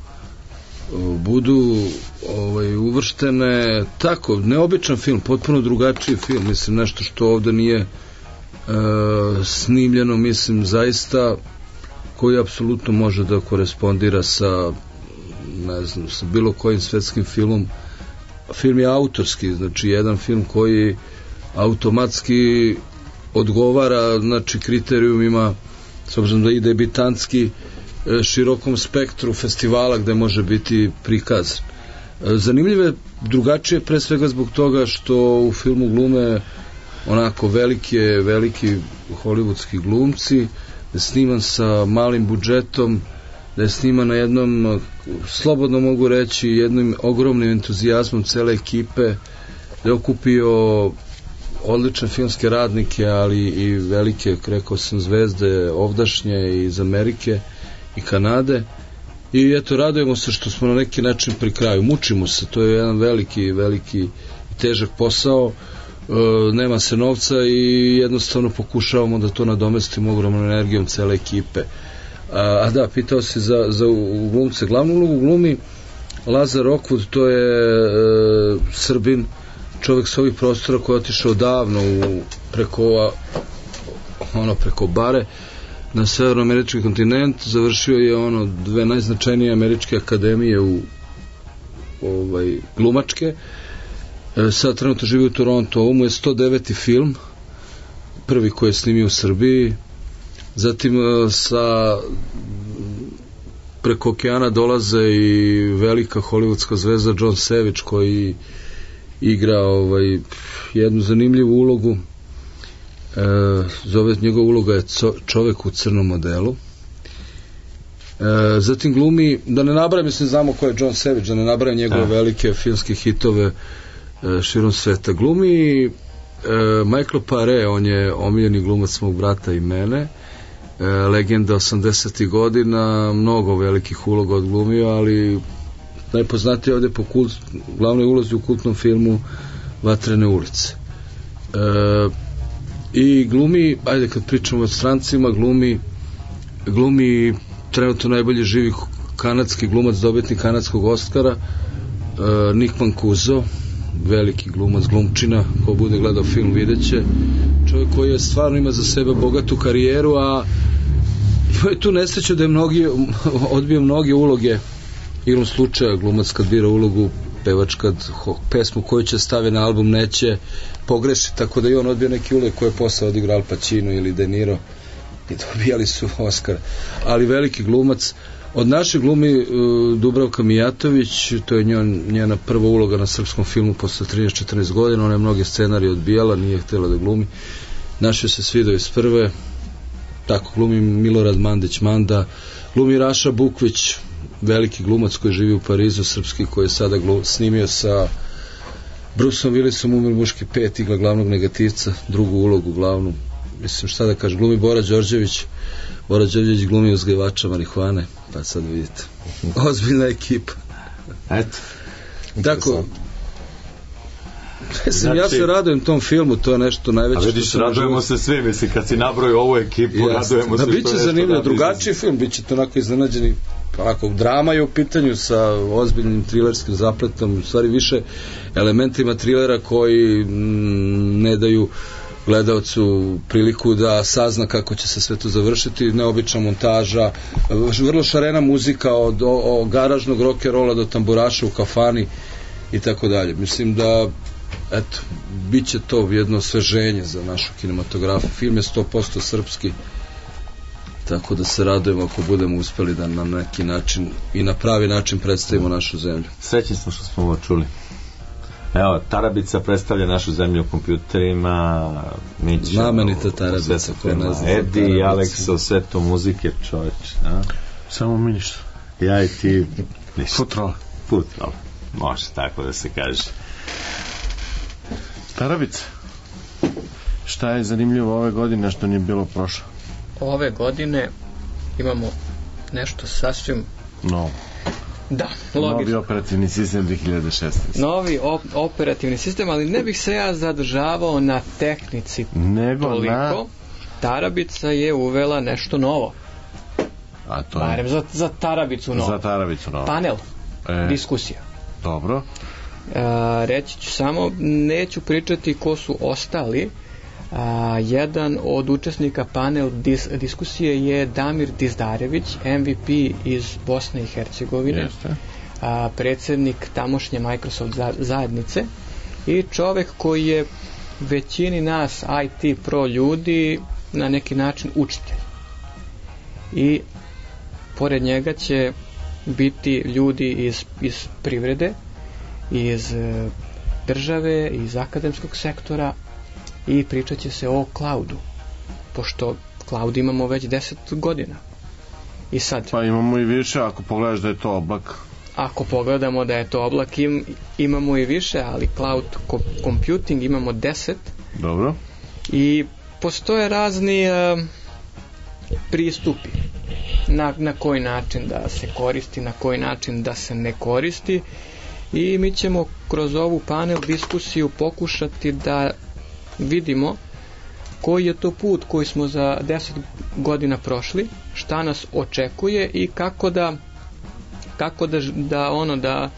budu ovaj, uvrštene. Tako, neobičan film, potpuno drugačiji film, mislim nešto što ovde nije e, snimljeno, mislim zaista, koji apsolutno može da korespondira sa ne znam, sa bilo kojim svetskim filmom. Film je autorski, znači jedan film koji automatski odgovara, znači, kriterijumima, s obzirom da i debitantski, širokom spektru festivala gde može biti prikazan. Zanimljivo je drugačije pre svega zbog toga što u filmu glume onako velike, veliki hollywoodski glumci, da je sniman sa malim budžetom, da je sniman na jednom, slobodno mogu reći, jednim ogromnim entuzijazmom cele ekipe, da je okupio odlične filmske radnike, ali i velike, rekao sam, zvezde ovdašnje iz Amerike i Kanade. I eto, radujemo se što smo na neki način pri kraju. Mučimo se, to je jedan veliki, veliki težak posao. E, nema se novca i jednostavno pokušavamo da to nadomestimo ogromnom energijom cele ekipe. A, a da, pitao se za, za glumce. Glavnu ulogu glumi Lazar Rockwood, to je e, Srbin, čovjek s ovih prostora koji je otišao davno u, preko ono preko bare na severnoamerički kontinent, završio je ono dve najznačajnije američke akademije u ovaj glumačke. E, sad trenutno živi u Toronto. Ovo mu je sto deveti film, prvi koji je snimio u Srbiji. Zatim sa preko okeana dolaze i velika hollywoodska zvezda John Savage, koji igra ovaj jednu zanimljivu ulogu. E, zove, njegova uloga je co, čovek u crnom modelu. E, zatim glumi, da ne nabrajam, mislim znamo ko je John Savage, da ne nabrajam njegove da. velike filmske hitove e, širom sveta. Glumi e, Michael Paré, on je omiljeni glumac mog brata i mene, e, legenda osamdesetih godina, mnogo velikih uloga odglumio, ali najpoznatiji ovde po kult, glavnoj ulozi u kultnom filmu Vatrene ulice. E, i glumi, ajde kad pričamo o strancima, glumi glumi trenutno najbolje živi kanadski glumac, dobitnik kanadskog Oscara, uh, Nick Mancuso, veliki glumac, glumčina, ko bude gledao film videće, čovjek koji je stvarno ima za sebe bogatu karijeru, a ima je tu nesreću da je mnogi, odbio mnoge uloge, igrom slučaja glumac kad bira ulogu, pevač kad ho, pesmu koju će stavi na album neće pogreši, tako da i on odbio neki uloge koje je posle odigrao Al Pacino ili De Niro i dobijali su Oscar, ali veliki glumac. Od naše glumi uh, Dubravka Mijatović, to je njen, njena prva uloga na srpskom filmu posle trinaest četrnaest godina, ona je mnoge scenarije odbijala, nije htjela da glumi, našoj se svidao iz prve, tako glumi Milorad Mandić Manda, glumi Raša Bukvić, veliki glumac koji živi u Parizu, srpski, koji je sada glum, snimio sa Bruceom Willisom Umir muški pet, igla glavnog negativca, drugu ulogu glavnu, mislim šta da kaže, glumi Bora Đorđević, Bora Đorđević glumi uzgajivača marihuane, pa sad vidite, ozbiljna ekipa. Eto. Tako, mislim, ja se radujem tom filmu, to je nešto najveće. A vidiš, radujemo se svi, mislim, kad si nabrojio ovu ekipu, jasne, radujemo da, se. Biće zanimljivo, drugačiji film, bit će to onako iznenađeni, ako drama je u pitanju sa ozbiljnim trilerskim zapletom, u stvari više elementima trilera koji mm, ne daju gledalcu priliku da sazna kako će se sve to završiti, neobična montaža, vrlo šarena muzika od o, o garažnog rock'n'rolla do tamburaša u kafani i tako dalje. Mislim da eto, bit će to jedno osveženje za našu kinematografu. Film je sto posto srpski, tako da se radujemo ako budemo uspeli da na neki način i na pravi način predstavimo našu zemlju. Srećni smo što smo ovo čuli. Evo, Tarabica predstavlja našu zemlju u kompjuterima, mi ćemo... Znamenita Tarabica, ko ne zna. Edi i Aleksa, sve to muzike, čovječ. A? Samo mi ništa. Ja i ti ništa. Futrol. Futrol, može tako da se kaže. Tarabica, šta je zanimljivo ove godine što nije bilo prošlo? Ove godine imamo nešto sasvim... No. Da, logično. Novi operativni sistem dve hiljade šesnaeste. Novi op- operativni sistem, ali ne bih se ja zadržavao na tehnici nego toliko. Na... Tarabica je uvela nešto novo. A to je? Barem za, za Tarabicu novo. Za Tarabicu novo. Panel, e, diskusija. Dobro. E, reći ću samo, neću pričati ko su ostali. A, jedan od učesnika panel dis, diskusije je Damir Dizdarević, M V P iz Bosne i Hercegovine, a, predsjednik tamošnje Microsoft za, zajednice i čovjek koji je većini nas I T pro ljudi na neki način učitelj. I pored njega će biti ljudi iz, iz privrede, iz e, države, iz akademskog sektora, i pričat će se o cloudu, pošto cloud imamo već deset godina. I sad... Pa imamo i više, ako pogledaš da je to oblak. Ako pogledamo da je to oblak, im, imamo i više, ali cloud computing imamo deset. Dobro. I postoje razni uh, pristupi na, na koji način da se koristi, na koji način da se ne koristi. I mi ćemo kroz ovu panel diskusiju pokušati da vidimo koji je to put koji smo za deset godina prošli, šta nas očekuje i kako da kako da, da ono da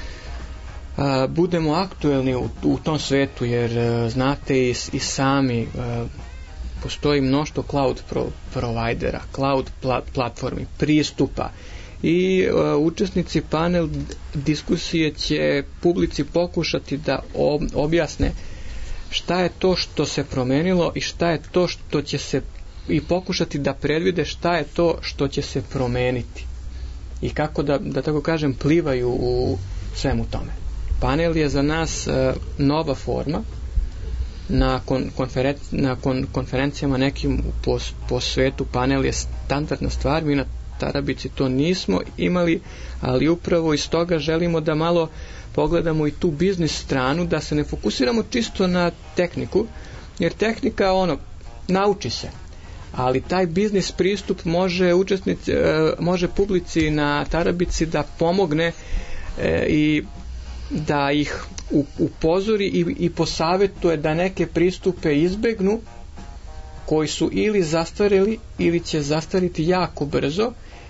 a, budemo aktuelni u, u tom svetu, jer a, znate i, i sami a, postoji mnoštvo cloud pro, providera, cloud plat, platformi, pristupa i a, učesnici panel diskusije će publici pokušati da ob, objasne šta je to što se promenilo i šta je to što će se i pokušati da predvide šta je to što će se promeniti i kako da, da tako kažem, plivaju u svemu tome. Panel je za nas e, nova forma. Na, kon, konferen, na kon, konferencijama nekim po, po svetu panel je standardna stvar, mi na Tarabici to nismo imali, ali upravo iz toga želimo da malo pogledamo i tu biznis stranu, da se ne fokusiramo čisto na tehniku, jer tehnika, ono, nauči se, ali taj biznis pristup može učesnici, može publici na Tarabici da pomogne e, i da ih upozori i, i posavjetuje da neke pristupe izbegnu koji su ili zastarili ili će zastariti jako brzo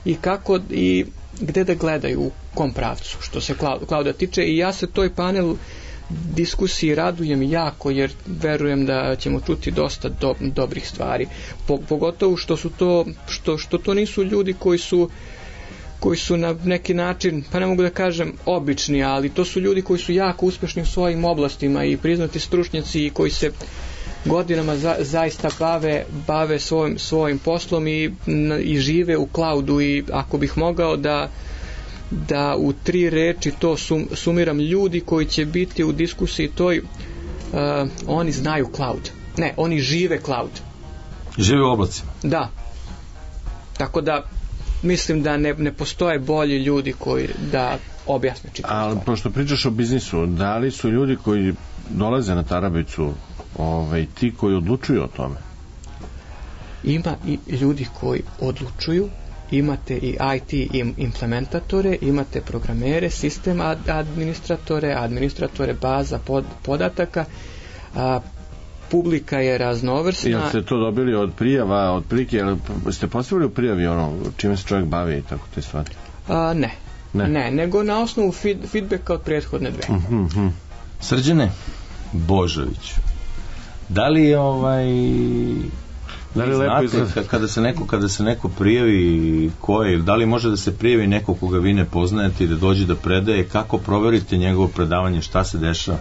i kako i gde da gledaju, u kom pravcu, što se clouda tiče, i ja se toj panel diskusiji radujem jako, jer verujem da ćemo čuti dosta do, dobrih stvari, po, pogotovo što su to što, što to nisu ljudi koji su koji su na neki način, pa ne mogu da kažem obični, ali to su ljudi koji su jako uspešni u svojim oblastima i priznati stručnjaci i koji se godinama za, zaista bave, bave svojim, svojim poslom i, i žive u cloudu, i ako bih mogao da da u tri reči to sum, sumiram, ljudi koji će biti u diskusiji toj, uh, oni znaju cloud. Ne, oni žive cloud. Žive u oblacima. Da. Tako da mislim da ne, ne postoje bolji ljudi koji da objasne čitav. Ali pošto pričaš o biznisu, da li su ljudi koji dolaze na Tarabicu ovaj, ti koji odlučuju o tome? Ima i ljudi koji odlučuju, imate i I T implementatore, imate programere, sistem administratore, administratore baza pod, podataka, a, publika je raznovrsna. Jel ste to dobili od prijava, od prilike, jel ste postavili u prijavi ono čime se čovjek bavi i tako te stvari? A, ne. ne, ne, nego na osnovu feed, feedbacka od prethodne dve. Uh-huh, uh-huh. Srđane Božović, da li je ovaj da li lepo znate, kada se neko kada se neko prijavi, ko je, da li može da se prijavi neko koga vi ne poznajete i da dođe da predaje, kako proverite njegovo predavanje, šta se dešava?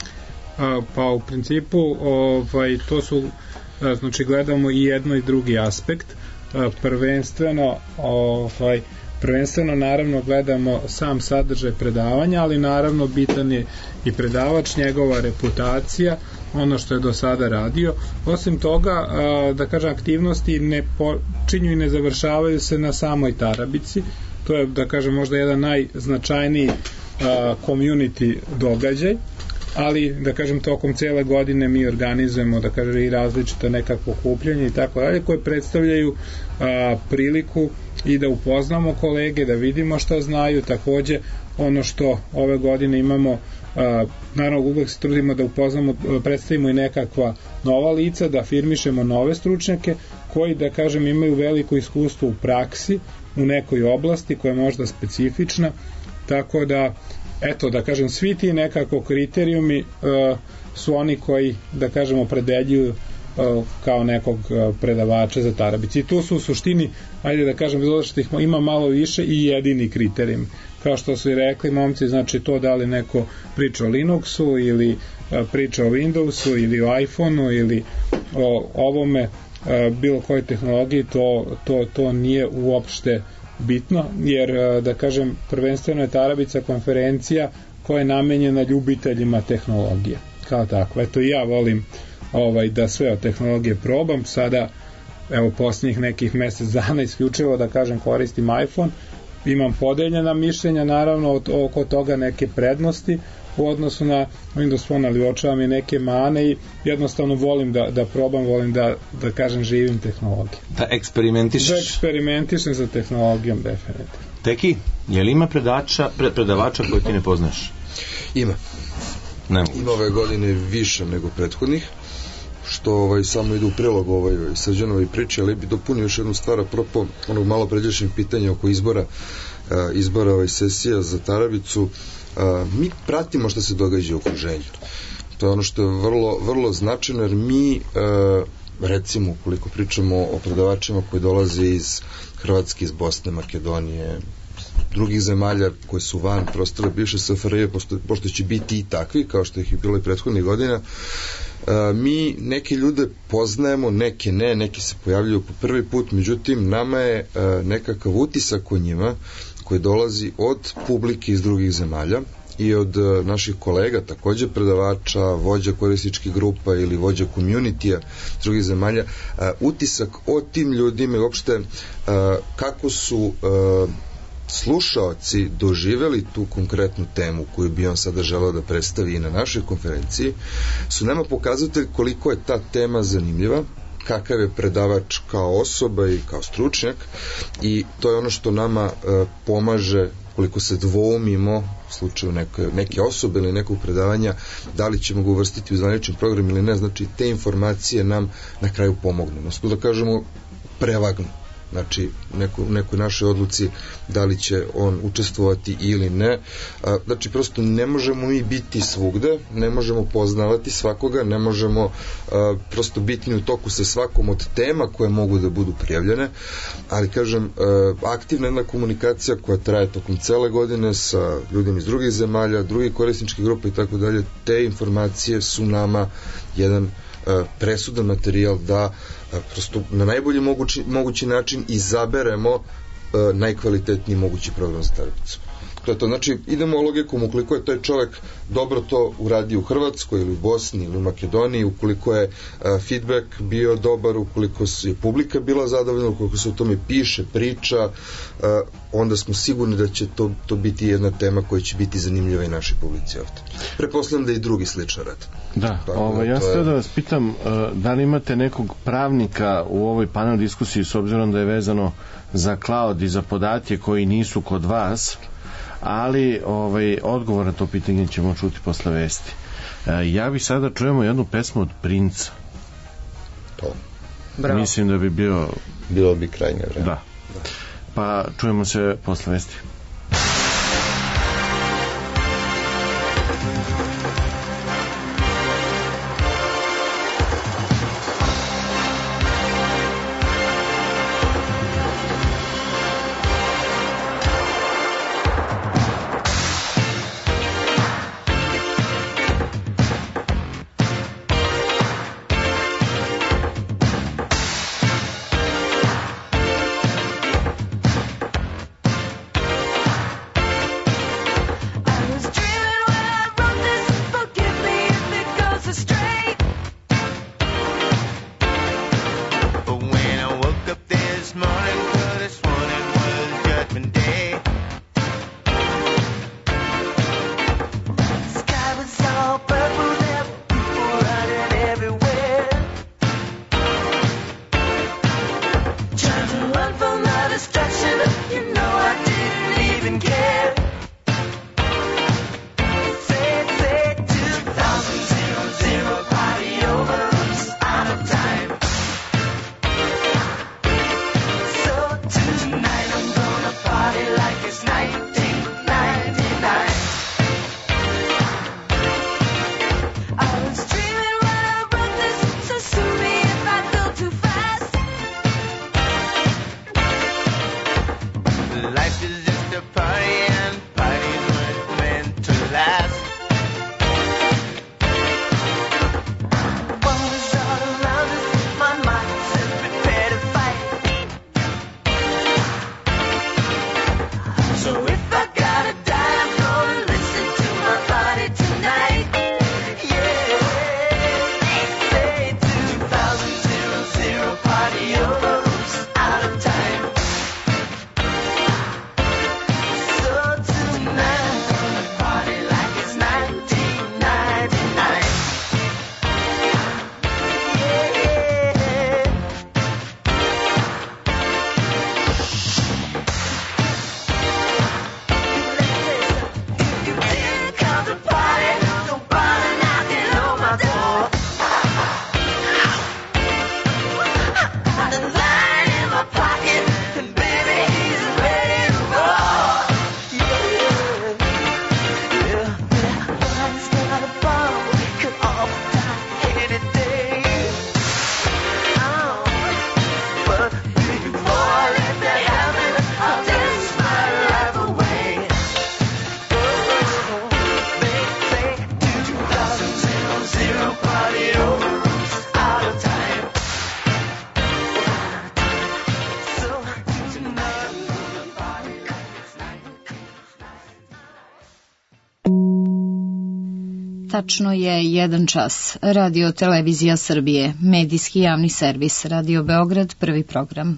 A, pa u principu ovaj, to su, znači gledamo i jedno i drugi aspekt. A, prvenstveno ovaj, prvenstveno naravno gledamo sam sadržaj predavanja, ali naravno bitan je i predavač, njegova reputacija, ono što je do sada radio. Osim toga, da kažem, aktivnosti ne počinju i ne završavaju se na samoj Tarabici. To je, da kažem, možda jedan najznačajniji community događaj, ali, da kažem, tokom cele godine mi organizujemo, da kažem, i različite nekakvo okupljanje i tako dalje, koje predstavljaju a, priliku i da upoznamo kolege, da vidimo šta znaju. Takođe, ono što ove godine imamo, a, naravno uvek se trudimo da upoznamo, predstavimo i nekakva nova lica, da afirmišemo nove stručnjake koji, da kažem, imaju veliko iskustvo u praksi u nekoj oblasti koja je možda specifična, tako da eto, da kažem, svi ti nekako kriterijumi uh, su oni koji, da kažem, opredeljuju uh, kao nekog uh, predavača za Tarabici. I tu su u suštini, ajde da kažem, zato što ih ima malo više, i jedini kriterijum. Kao što su i rekli momci, znači to da li neko priča o Linuxu ili uh, priča o Windowsu ili o iPhoneu ili o ovome, uh, bilo kojoj tehnologiji, to, to, to nije uopšte bitno, jer, da kažem, prvenstveno je Tarabica konferencija koja je namenjena ljubiteljima tehnologije, kao tako. Eto, i ja volim ovaj, da sve od tehnologije probam. Sada, evo, posljednjih nekih mesec dana isključivo, da kažem, koristim iPhone. Imam podeljena mišljenja, naravno, oko toga neke prednosti u odnosu na Windows Phone, ali uočavam i neke mane i jednostavno volim da, da probam, volim da, da kažem, živim tehnologiju. Da eksperimentišeš? Da eksperimentišem sa tehnologijom, definitivno. Teki, je li ima predača, pre, predavača koje ti ne poznaš? Ima. Ne ima ove godine više nego prethodnih, što ovaj, samo ide u prilog ovaj, Srđanovoj priči, ali bi dopunio još jednu stvar apropo onog malo pređašnjeg pitanja oko izbora, uh, izbora ovaj, sesija za Tarabicu. Uh, mi pratimo što se događa u okruženju. To je ono što je vrlo, vrlo značajno, jer mi uh, recimo, ukoliko pričamo o predavačima koji dolaze iz Hrvatske, iz Bosne, Makedonije, drugih zemalja koje su van prostora bivše S F R J, pošto, pošto će biti i takvi, kao što ih je bilo i prethodnih godina, uh, mi neke ljude poznajemo, neke ne, neki se pojavljuju po prvi put, međutim, nama je uh, nekakav utisak o njima koji dolazi od publike iz drugih zemalja i od uh, naših kolega, takođe predavača, vođa korisničkih grupa ili vođa community-a iz drugih zemalja, uh, utisak o tim ljudima i uopšte uh, kako su uh, slušaoci doživeli tu konkretnu temu koju bi on sada želeo da predstavi i na našoj konferenciji, su nama pokazatelj koliko je ta tema zanimljiva, kakav je predavač kao osoba i kao stručnjak, i to je ono što nama e, pomaže koliko se dvoumimo u slučaju neke, neke osobe ili nekog predavanja, da li ćemo ga uvrstiti u zvanični program ili ne. Znači te informacije nam na kraju pomognu, odnosno da kažemo prevagnu znači neku, nekoj našoj odluci da li će on učestvovati ili ne. A, znači prosto ne možemo mi biti svugde, ne možemo poznavati svakoga, ne možemo a, prosto biti u toku sa svakom od tema koje mogu da budu prijavljene, ali kažem, a, aktivna jedna komunikacija koja traje tokom cele godine sa ljudima iz drugih zemalja, drugih korisničkih grupa i tako dalje, te informacije su nama jedan presudan materijal da prosto na najbolji mogući, mogući način izaberemo najkvalitetniji mogući program za Tarabicu. To je to, znači idemo logikom, ukoliko je taj čovjek dobro to uradio u Hrvatskoj ili u Bosni ili u Makedoniji, ukoliko je uh, feedback bio dobar, ukoliko je publika bila zadovoljna, ukoliko se o tome piše, priča, uh, onda smo sigurni da će to, to biti jedna tema koja će biti zanimljiva i našoj publici ovdje. Preposledam da i drugi sličan rad. Da, ovo, ja ste je... da vas pitam, uh, da li imate nekog pravnika u ovoj panel diskusiji, s obzirom da je vezano za cloud i za podatke koji nisu kod vas, ali ovaj, odgovor na to pitanje ćemo čuti posle vesti. E, ja bih sada čujemo jednu pesmu od Princa. To. Bravo. Mislim da bi bio... Bilo bi krajnje vreme. Da. Da. Pa čujemo se posle vesti. Tačno je jedan čas. Radio Televizija Srbije, medijski javni servis, Radio Beograd, prvi program.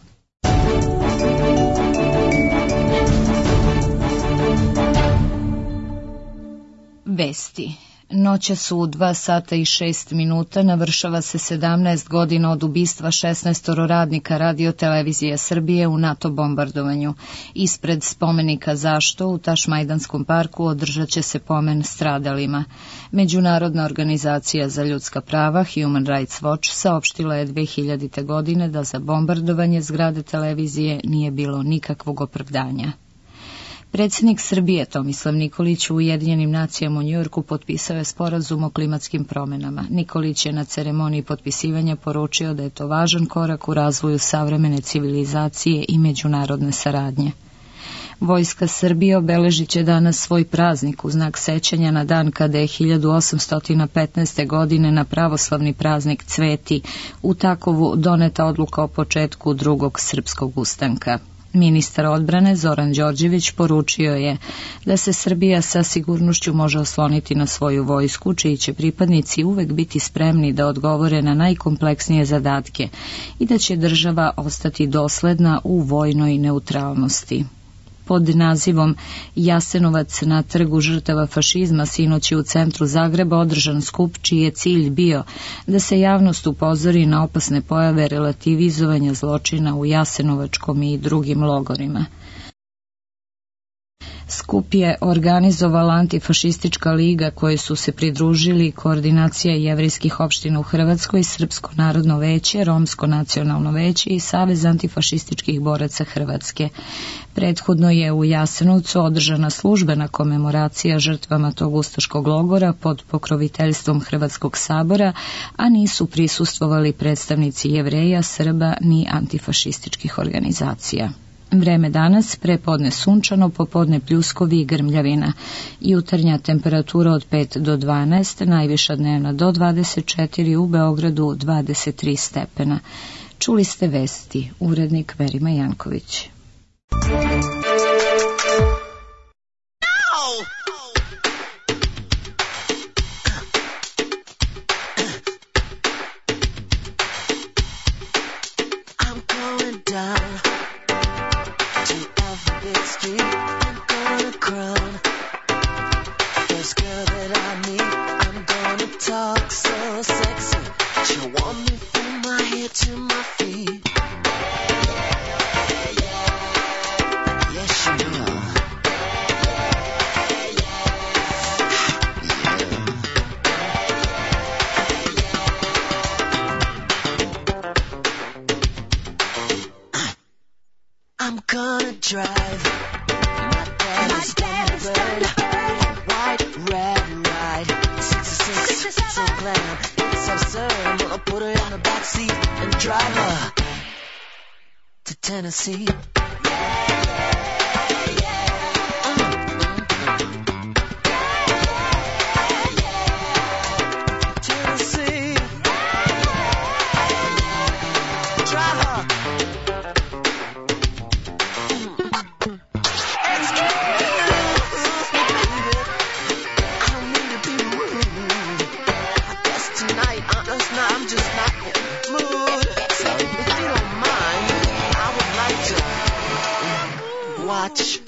Vesti. Noća su u dva sata i šest minuta, navršava se sedamnaest godina od ubistva šesnaestoro radnika Radio-televizije Srbije u NATO bombardovanju. Ispred spomenika Zašto u Tašmajdanskom parku održat će se pomen stradalima. Međunarodna organizacija za ljudska prava Human Rights Watch saopštila je dve hiljadite. godine da za bombardovanje zgrade televizije nije bilo nikakvog opravdanja. Predsjednik Srbije Tomislav Nikolić u Ujedinjenim nacijama u Njujorku potpisao je sporazum o klimatskim promjenama. Nikolić je na ceremoniji potpisivanja poručio da je to važan korak u razvoju savremene civilizacije i međunarodne saradnje. Vojska Srbije obeležit će danas svoj praznik u znak sećanja na dan kada je hiljadu osamsto petnaeste. godine na pravoslavni praznik Cveti u Takovu doneta odluka o početku drugog srpskog ustanka. Ministar odbrane Zoran Đorđević poručio je da se Srbija sa sigurnošću može osloniti na svoju vojsku, čiji će pripadnici uvek biti spremni da odgovore na najkompleksnije zadatke i da će država ostati dosledna u vojnoj neutralnosti. Pod nazivom Jasenovac na trgu žrtava fašizma sinoć je u centru Zagreba održan skup čiji je cilj bio da se javnost upozori na opasne pojave relativizovanja zločina u Jasenovačkom i drugim logorima. Skup je organizovala Antifašistička liga koje su se pridružili Koordinacija jevrijskih opština u Hrvatskoj, Srpsko narodno veće, Romsko nacionalno veće i Savez antifašističkih boraca Hrvatske. Prethodno je u Jasenovcu održana službena komemoracija žrtvama tog ustaškog logora pod pokroviteljstvom Hrvatskog sabora, a nisu prisustvovali predstavnici Jevreja, Srba ni antifašističkih organizacija. Vreme danas, prepodne sunčano, popodne pljuskovi i grmljavina. Jutarnja temperatura od pet do dvanaest, najviša dnevna do dvadeset četiri, u Beogradu dvadeset tri stepena. Čuli ste vesti, urednik Verima Janković. Tennessee. Watch.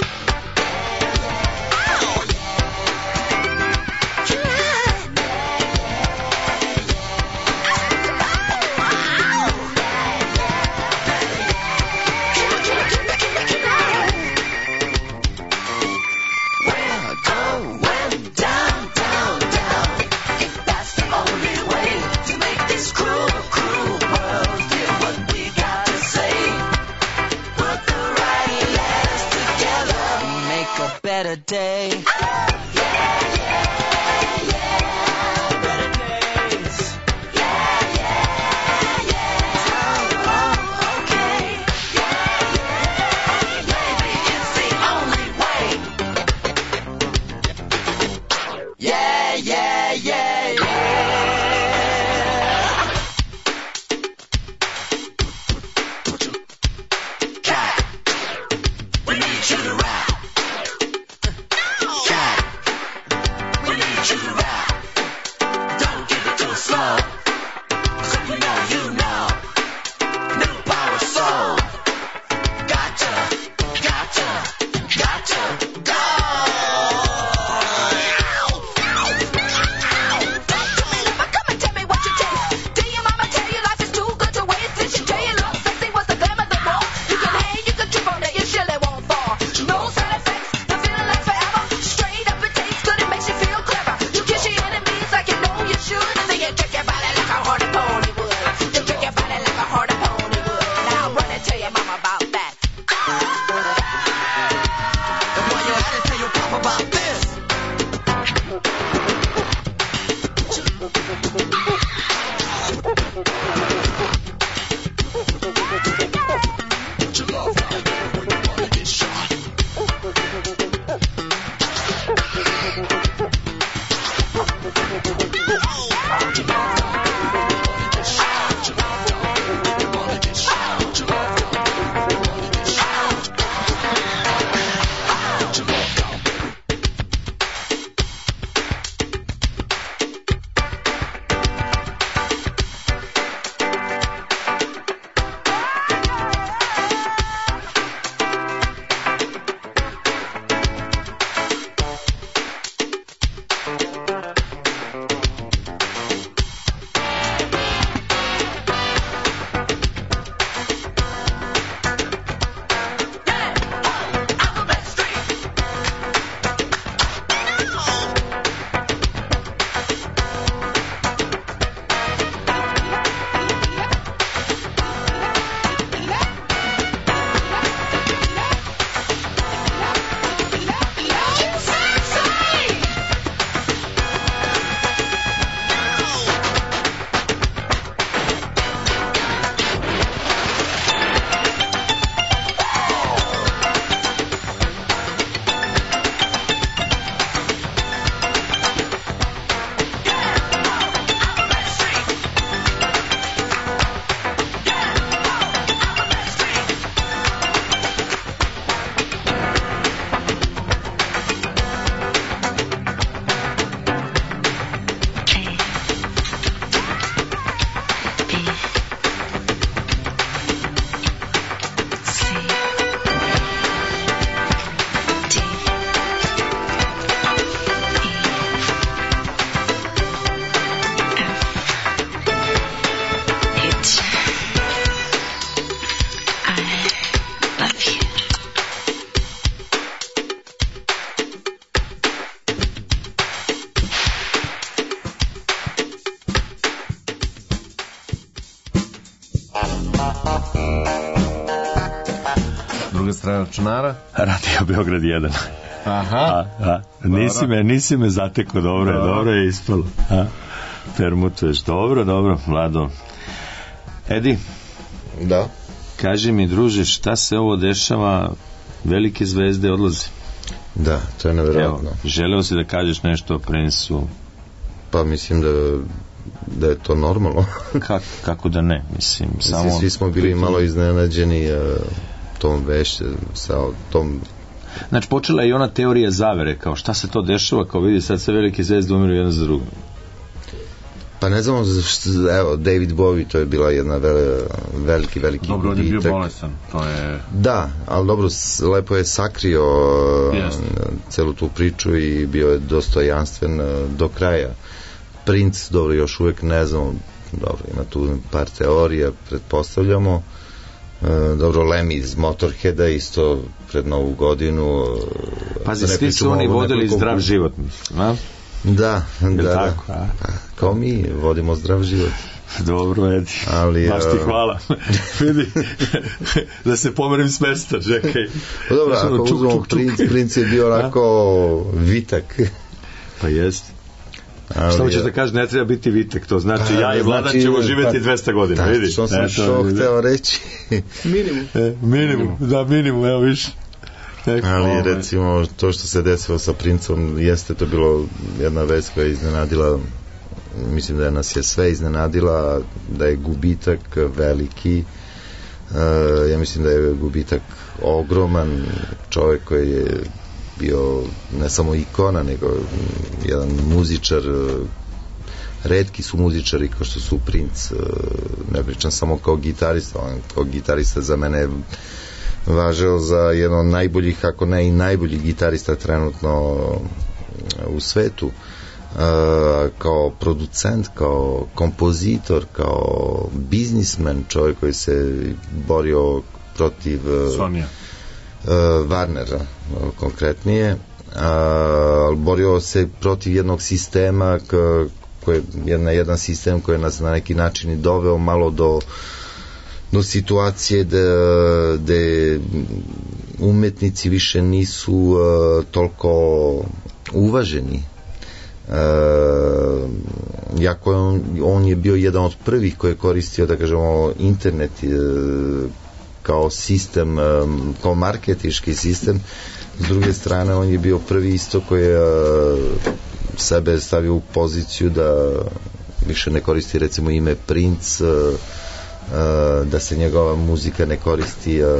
Better day. računara? Radio Beograd jedan. Aha. A, a, nisi, me, nisi me zateko, dobro je, dobro je ispalo. A, permutuješ, dobro, dobro, Vlado. Edi, Da. kaži mi, druže, šta se ovo dešava, velike zvezde odlaze? Da, to je nevjerojatno. Evo, želeo si da kažeš nešto o Prince-u? Pa mislim da, da je to normalno. Kako, kako da ne, mislim, Mislim, samo... svi smo bili malo iznenađeni uh, tom već, sa tom... Znači, počela je i ona teorija zavere, kao šta se to dešava, kao vidi, sad sve velike zvezde umiru jedna za drugom. Pa ne znamo, evo, David Bowie, to je bila jedna vele, veliki, veliki Dobro, on je bio gubitak. bolestan, to je... Da, ali dobro, s- lepo je sakrio Jeste. celu tu priču i bio je dostojanstven uh, do kraja. Prince, dobro, još uvek ne znam, dobro, ima tu par teorija, pretpostavljamo. Uh, dobro, Lemmy iz Motorheada isto pred Novu godinu. uh, Pazi, da ne svi su pričamo oni o vodili nekoliko- zdrav život, mislim, a? Da, da, da. tako, a? Pa, kao mi vodimo zdrav život. Dobro, Edi, Ali, baš ti uh, hvala. Vidi, da se pomerim s mesta, čekaj. Pa dobro, Znaš, ono, ako čuk, uzmemo čuk, čuk. Prince, Prince je bio onako vitak. Pa jest. Ali, Šta hoćeš da kažeš, ne treba biti vitek, to znači A, ja i Vladan znači, ćemo živjeti pa, dvesta godina, da, vidi. što sam Eto, što vidi. hteo reći. Minimum. E, minimum, da, minimum, evo viš. Tek, Ali ovaj. recimo to što se desilo sa Princom jeste to bilo jedna vest koja je iznenadila, mislim da je nas je sve iznenadila, da je gubitak veliki. E, ja mislim da je gubitak ogroman, čovjek koji je bio ne samo ikona nego jedan muzičar, retki su muzičari kao što su Prince, ne pričam samo kao gitarista, on kao gitarista za mene je važeo za jedan od najboljih, ako ne i najboljih gitarista trenutno u svetu. Uh, kao producent, kao kompozitor, kao biznismen, čovjek koji se borio protiv uh, Sonija. uh, Warnera, uh, konkretnije. Uh, borio se protiv jednog sistema k, koje, jedna, jedan sistem koji je nas na neki način i doveo malo do do situacije da, da umetnici više nisu uh, toliko uvaženi. Uh, jako je on, on je bio jedan od prvih koji je koristio, da kažemo, internet uh, kao sistem, um, kao marketinški sistem. S druge strane, on je bio prvi isto koji je uh, sebe stavio u poziciju da više ne koristi recimo ime Prince, uh, Uh, da se njegova muzika ne koristi uh,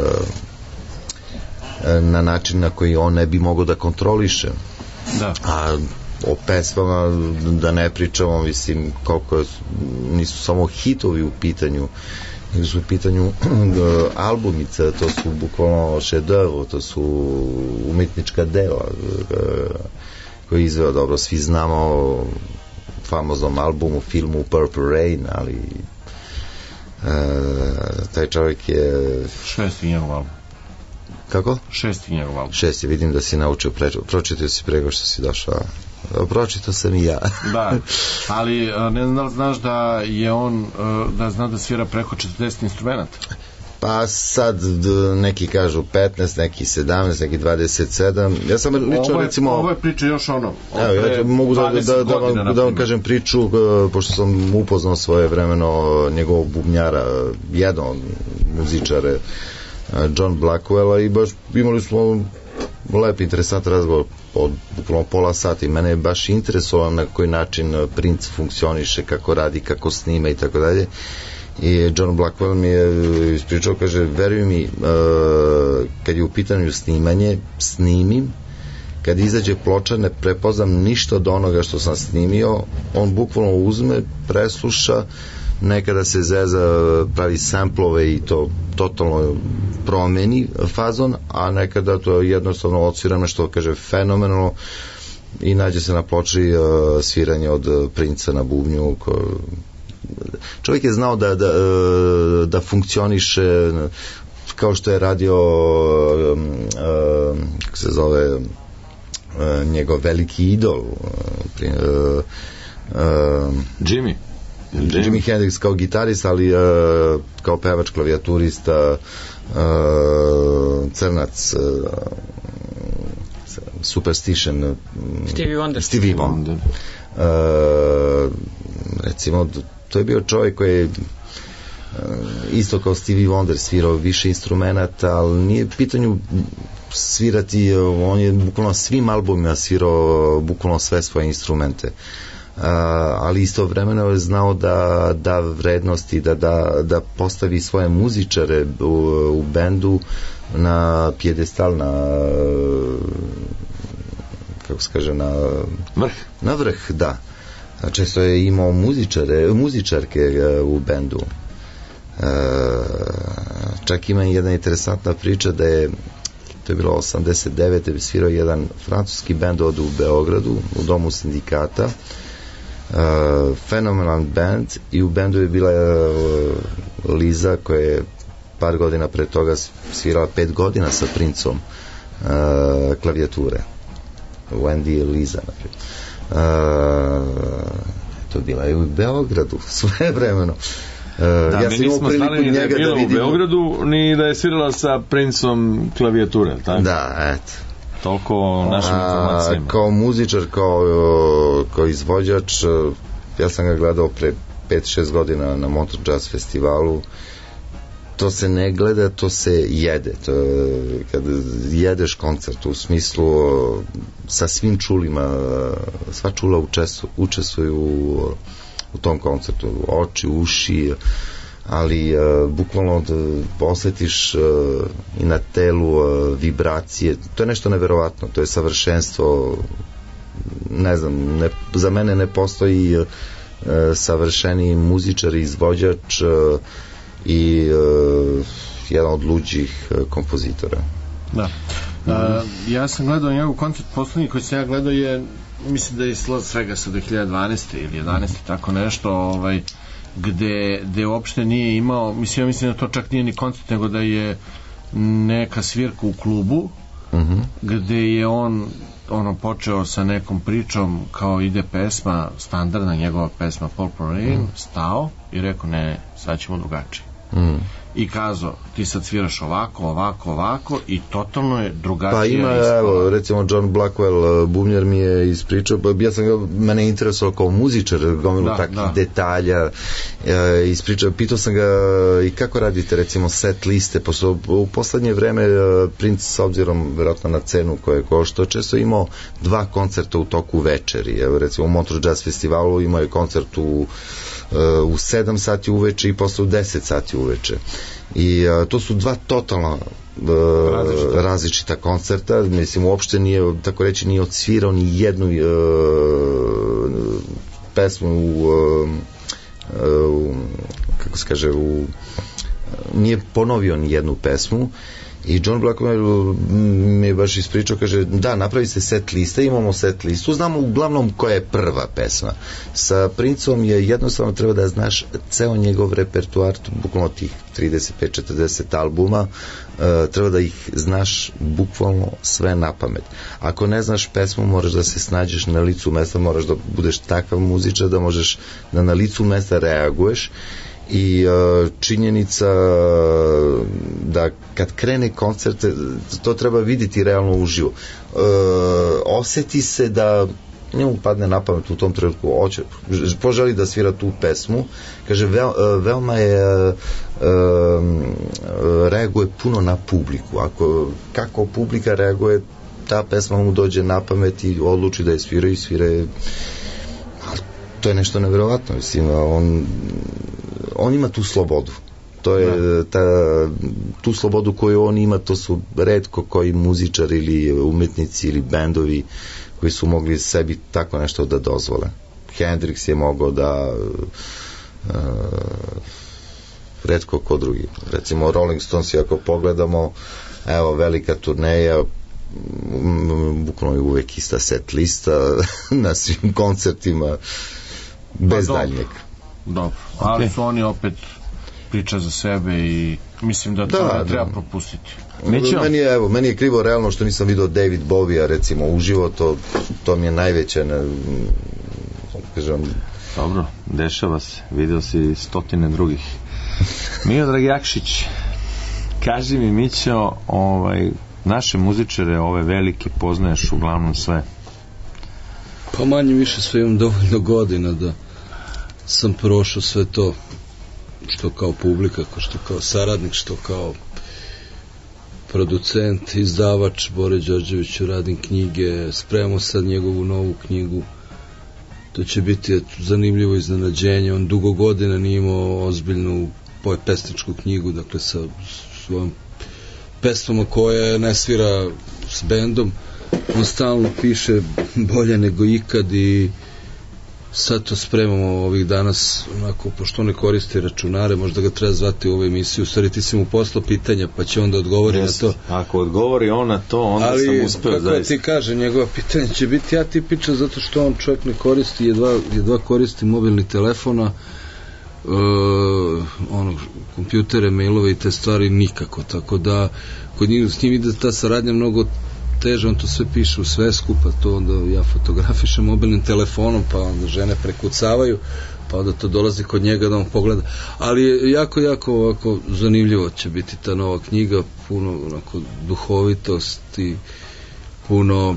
na način na koji on ne bi mogao da kontroliše. Da. A o pesmama da ne pričamo, mislim, koliko nisu samo hitovi u pitanju, nego su u pitanju albumice, to su bukvalno šedevro, to su umetnička dela uh, koji je izveo, dobro, svi znamo o famoznom albumu, filmu Purple Rain, ali Uh, taj čovjek je Šesti njegov album. kako? Šesti njegov album. Šesti, vidim da si naučio preču, pročitao si prego što si došao. Pročitao sam i ja. Da, ali a, ne znam da li znaš da je on a, da zna da svira preko četrdeset instrumenta. Pa sad d- neki kažu petnaest, neki sedamnaest, neki dvadeset sedam. Ja sam lično Ovo je, recimo ovo je priča još ono. evo, ja ću- mogu da, da, da, vam, da vam kažem priču, uh, pošto sam upoznao svoje vremeno njegovog bubnjara, jedan od muzičara, uh, John Blackwella, i baš imali smo lep, interesant razgovor od bukvalno pola sata i mene je baš interesovalo na koji način uh, Prince funkcioniše, kako radi, kako snima i tako dalje. I John Blackwell mi je ispričao, kaže, veruj mi, uh, kad je u pitanju snimanje, snimim, kad izađe ploča ne prepoznam ništa od onoga što sam snimio, on bukvalno uzme, presluša, nekada se zeza, pravi samplove i to totalno promeni fazon, a nekada to je jednostavno odsvirano, što kaže fenomenalno, i nađe se na ploči uh, sviranje od Princa na bubnju, ko, čovjek je znao da, da, da funkcioniše kao što je radio um, um, kako se zove um, njegov veliki idol um, um, Jimmy Jimi Hendrix kao gitarist, ali uh, kao pevač, klavijaturista, uh, Crnac, uh, Superstition, Stevie Wonder. Stevie Wonder. Uh, recimo, to je bio čovjek koji je uh, isto kao Stevie Wonder svirao više instrumenta, ali nije pitanju svirati, on je bukvalno svim albumima svirao bukvalno sve svoje instrumente. Uh, ali istovremeno je znao da da vrednosti, da, da, da postavi svoje muzičare u, u bendu na pjedestal, na kako se kaže, na vrh. Na vrh, da. Često je imao muzičare, muzičarke u bendu. Uh, čak ima jedna interesantna priča da je, to je bilo osamdeset devete bi svirao jedan francuski bend ovde u Beogradu, u domu sindikata. Uh, fenomenalan band, i u bendu je bila uh, Liza, koja je par godina pre toga svirala pet godina sa Princom uh, klavijature. Wendy i Liza, naprijed. Uh, to je bila i u Beogradu sve vremeno. Uh, da, ja mi nismo znali ni da je bila u Beogradu, ni da je svirala sa Princom klavijature, tako? Da, eto. Toliko o našim informacijama. Kao muzičar, kao, kao izvođač, ja sam ga gledao pre pet šest godina na Montreux Jazz festivalu. To se ne gleda, to se jede. To, kad jedeš koncert, u smislu sa svim čulima, sva čula učestvuju, učestvuju u, u tom koncertu, oči, uši, ali uh, bukvalno da osjetiš uh, i na telu uh, vibracije. To je nešto neverovatno, to je savršenstvo. Ne znam, ne, za mene ne postoji uh, savršeni muzičar i izvođač uh, i uh, jedan od luđih uh, kompozitora. Da. Uh, ja sam gledao njegov koncert, poslednji koji sam ja gledao je, mislim da je iz Las Vegasa do hiljadu dvanaeste ili jedanaeste, tako nešto, ovaj, gde, gde uopšte nije imao, mislim, ja mislim da to čak nije ni koncert, nego da je neka svirka u klubu, uh-huh. gde je on ono počeo sa nekom pričom, kao ide pesma, standardna njegova pesma Purple Rain, uh-huh. stao i rekao, ne, sad ćemo drugačije. Uh-huh. I kazao, ti sad sviraš ovako, ovako, ovako, i totalno je drugačije. Pa ima, ispala. Evo, recimo John Blackwell, bubnjar mi je ispričao, ja sam ga, mene interesovao kao muzičar, gomilu da, takvih da. detalja, e, ispričao, pitao sam ga i kako radite, recimo, set liste, pošto u poslednje vreme Prince, s obzirom vjerojatno na cenu koje košta, često imao dva koncerta u toku večeri, evo, recimo u Montreux Jazz festivalu imao je koncert u u sedam sati uveče i posle u deset sati uveče. I a, to su dva totalno a, različita. različita koncerta, mislim, uopšte nije, tako reći, nije odsvirao ni jednu a, pesmu u, a, u kako se kaže, u, nije ponovio ni jednu pesmu. I John Blackwell mi je baš ispričao, kaže, da, napravi se set lista, imamo set listu, znamo uglavnom koja je prva pesma. Sa Princom je jednostavno treba da znaš ceo njegov repertoar, bukvalno tih trideset pet četrdeset albuma, uh, treba da ih znaš bukvalno sve na pamet. Ako ne znaš pesmu, moraš da se snađeš na licu mesta, moraš da budeš takav muzičar da možeš da na licu mesta reaguješ. I uh, činjenica da kad krene koncert, to treba vidjeti realno uživo. Uh, oseti se da njemu padne na pamet u tom trenutku, hoće, poželi da svira tu pesmu, kaže, ve, veoma je uh, reaguje puno na publiku. Ako, kako publika reaguje, ta pesma mu dođe na pamet i odluči da je svira i svira je. To je nešto neverovatno, mislim, on on ima tu slobodu. To je ta, tu slobodu koju on ima, to su retko koji muzičari ili umetnici ili bendovi koji su mogli sebi tako nešto da dozvole. Hendrix je mogao da uh, retko ko drugi. Recimo Rolling Stones, ako pogledamo, evo, velika turneja, bukvalno je uvek ista set lista na svim koncertima, bez pa, daljnjeg. Dobro, ali su oni opet priča za sebe i mislim da to da, ne treba da. propustiti. Meni je, evo, meni je krivo realno što nisam vidio David Bowie-a recimo uživo, to, to mi je najveće, ne, kažem. Dobro, dešava se, vidio si stotine drugih. Miodrag Jakšić, Kaži mi, Mićo, ovaj, naše muzičare, ove velike, poznaješ uglavnom sve? Pa manje više sve imam dovoljno godina da sam prošao sve to, što kao publika, što kao saradnik, što kao producent, izdavač. Bore Đorđeviću radim knjige, spremamo sad njegovu novu knjigu. To će biti zanimljivo iznenađenje. On dugo godina nije imao ozbiljnu pesničku knjigu, dakle sa svojom pesmama koje ne svira s bendom. On stalno piše bolje nego ikad i sad to spremamo ovih danas, onako, pošto ne koristi računare, možda ga treba zvati u ovu emisiju. U stvari ti si mu poslao pitanja, pa će onda odgovori yes. na to. Ako odgovori on na to, onda ali, sam uspeo zaista. Ali, kako ti kaže, njegova pitanja će biti atipična, zato što on čovjek ne koristi, jedva, jedva koristi mobilni telefona, uh, ono, kompjutere, mailove i te stvari nikako, tako da kod njih, s njim ide ta saradnja mnogo teže, on to sve piše u svesku, pa to onda ja fotografišem mobilnim telefonom, pa onda žene prekucavaju, pa onda to dolazi kod njega da on pogleda. Ali je jako, jako ovako zanimljivo će biti ta nova knjiga, puno onako duhovitosti, puno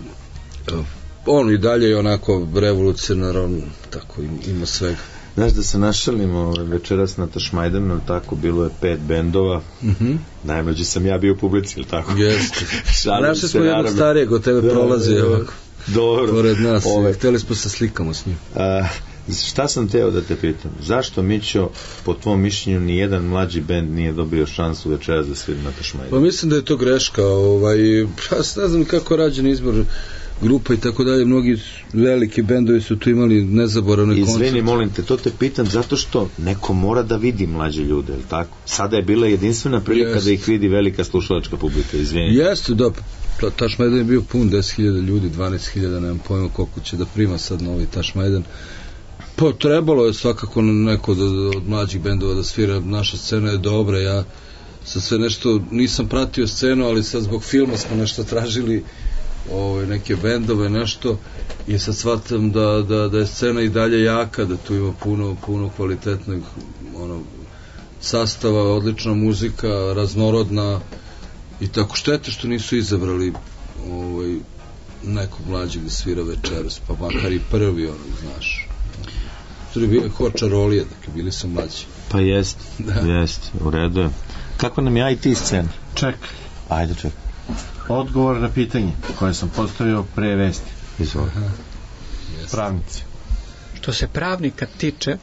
on i dalje je onako revolucionaran, tako ima svega. Znaš da se našalimo večeras na Tašmajdanu, tako bilo je pet bendova, mm-hmm. najmlađi sam ja bio u publici, ili tako? Jeste. Našli smo jednog starijeg, od tebe da, prolazi da, ovako. Dobro. Pored nas, ove. Hteli smo se slikamo s njim. A, šta sam teo da te pitam? Zašto, Mićo, po tvom mišljenju, ni jedan mlađi bend nije dobio šansu večeras da sviri na Tašmajdanu? Pa mislim da je to greška, ovaj, pa ne znam kako je rađen izbor grupa i tako dalje, mnogi veliki bendovi su tu imali nezaboravne koncerte. Izvini, molim te, to te pitam zato što neko mora da vidi mlađe ljude, je li tako? Sada je bila jedinstvena prilika Jest. da ih vidi velika slušalačka publika, izvini. Jeste, da, Tašmajdan je bio pun deset hiljada ljudi, dvanaest hiljada, nemam pojma koliko će da prima sad novi Tašmajdan. Pa trebalo je svakako neko da, od mlađih bendova da svira, naša scena je dobra, ja sam sve nešto, nisam pratio scenu, ali sad zbog filma smo nešto tražili, ove, neke bendove, nešto, i sad shvatam da, da, da je scena i dalje jaka, da tu ima puno, puno kvalitetnog ono, sastava, odlična muzika, raznorodna, i tako štete što nisu izabrali ovaj, nekog mlađeg da svira večeras, pa makar i prvi, ono, znaš. Stori bili Hočarolije, dakle, bili su mlađi. Pa jest, da. jest, u redu je. Kako nam je I T scena? Ček. Ajde, ček. Odgovor na pitanje koje sam postavio pre vesti. Izvoli. Pravnici. Što se pravnika tiče,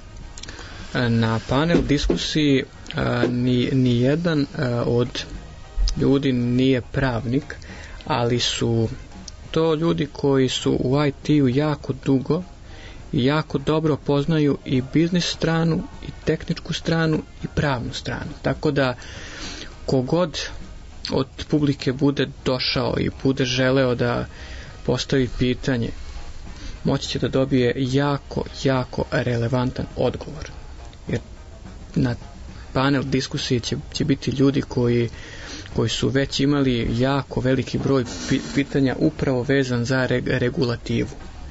na panel diskusiji ni, ni jedan od ljudi nije pravnik, ali su to ljudi koji su u I T-u jako dugo i jako dobro poznaju i biznis stranu, i tehničku stranu, i pravnu stranu. Tako da kogod od publike bude došao i bude želeo da postavi pitanje, moći će da dobije jako, jako relevantan odgovor. Jer na panel diskusiji će, će biti ljudi koji, koji su već imali jako veliki broj pitanja upravo vezan za reg, regulativu.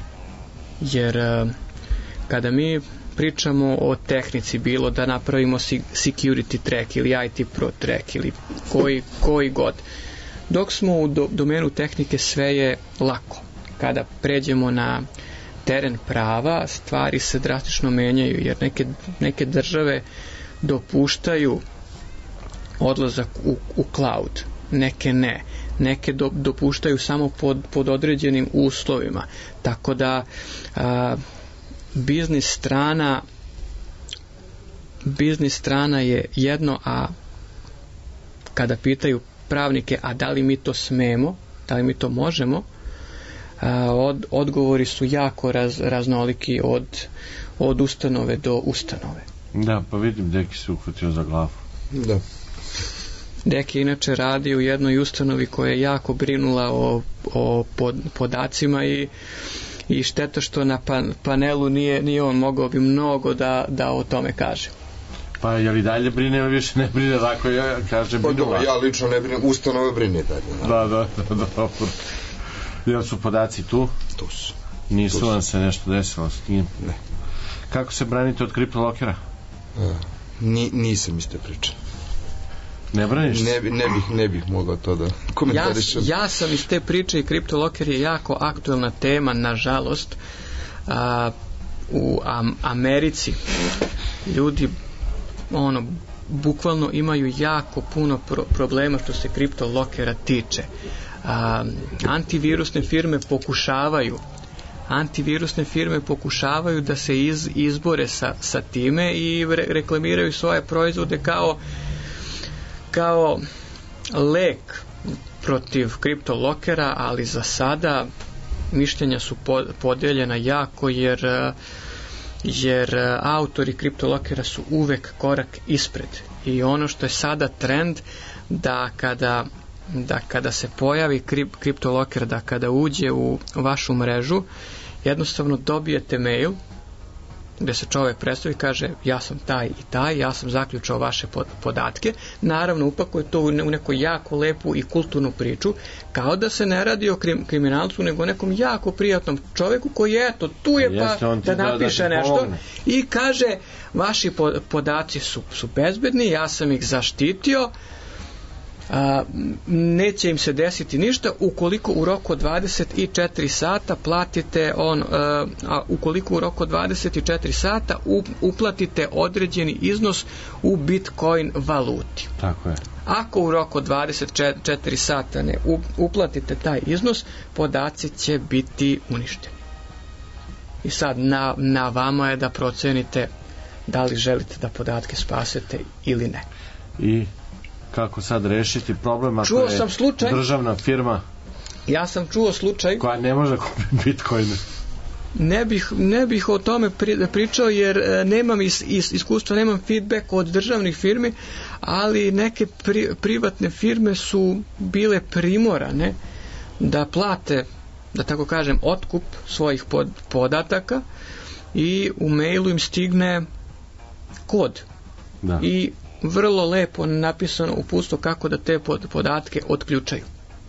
Jer kada mi pričamo o tehnici, bilo da napravimo security track ili I T pro track ili koji, koji god, dok smo u do, domenu tehnike sve je lako. Kada pređemo na teren prava, stvari se drastično menjaju, jer neke, neke države dopuštaju odlazak u, u cloud, neke ne, neke do, dopuštaju samo pod, pod određenim uslovima, tako da a, biznis strana biznis strana je jedno, a kada pitaju pravnike, a da li mi to smemo, da li mi to možemo, a, od, odgovori su jako raz, raznoliki od, od ustanove do ustanove. Da, pa vidim, Deki se uhvatio za glavu. Da. Deki inače radi u jednoj ustanovi koja je jako brinula o, o pod, podacima i i šteta što na pan, panelu nije, nije on, mogao bi mnogo da, da o tome kaže. Pa je li dalje brine ili više ne brine, tako ja kažem pa do, ja lično ne brinem, ustanove brine dalje. Da, da, da, da, dobro. Jel su podaci tu? Tu su. Nisu tu vam se nešto desilo s tim? Ne. Kako se branite od kriptolokera? Ni, nisam iste priče. Ne braniš? Ne, bi- ne, bih, ne bih mogao to da Ja, komentarišem. ja sam iz te priče i kriptoloker je jako aktuelna tema, nažalost. A, u Am- Americi ljudi ono bukvalno imaju jako puno pro- problema što se kriptolokera tiče. A, antivirusne firme pokušavaju antivirusne firme pokušavaju da se iz, izbore sa, sa time i re, reklamiraju svoje proizvode kao kao lek protiv kriptolokera, ali za sada mišljenja su po, podeljena jako jer jer autori kriptolokera su uvek korak ispred i ono što je sada trend da kada da kada se pojavi krip, kriptoloker, da kada uđe u vašu mrežu jednostavno dobijete mail gde se čovek predstavi i kaže ja sam taj i taj, ja sam zaključao vaše podatke, naravno upakuje to u neku jako lepu i kulturnu priču, kao da se ne radi o krim, kriminalcu, nego o nekom jako prijatnom čoveku koji je eto tu je pa da napiše nešto i kaže vaši podaci su, su bezbedni, ja sam ih zaštitio, a, neće im se desiti ništa ukoliko u roku dvadeset četiri sata platite on, a, a ukoliko u roku dvadeset četiri sata up, uplatite određeni iznos u Bitcoin valuti. Tako je. Ako u roku dvadeset četiri sata ne uplatite taj iznos, podaci će biti uništeni. I sad na, na vama je da procenite da li želite da podatke spasete ili ne. I kako sad rešiti problem ako čuo je sam slučaj, državna firma ja sam čuo slučaj koja ne može kupiti bitcoine. Ne bih, ne bih o tome pri, pričao jer e, nemam is, is, iskustva, nemam feedback od državnih firmi, ali neke pri, privatne firme su bile primorane da plate, da tako kažem, otkup svojih pod, podataka i u mailu im stigne kod. Da. I vrlo lepo napisano uputstvo kako da te podatke otključaju.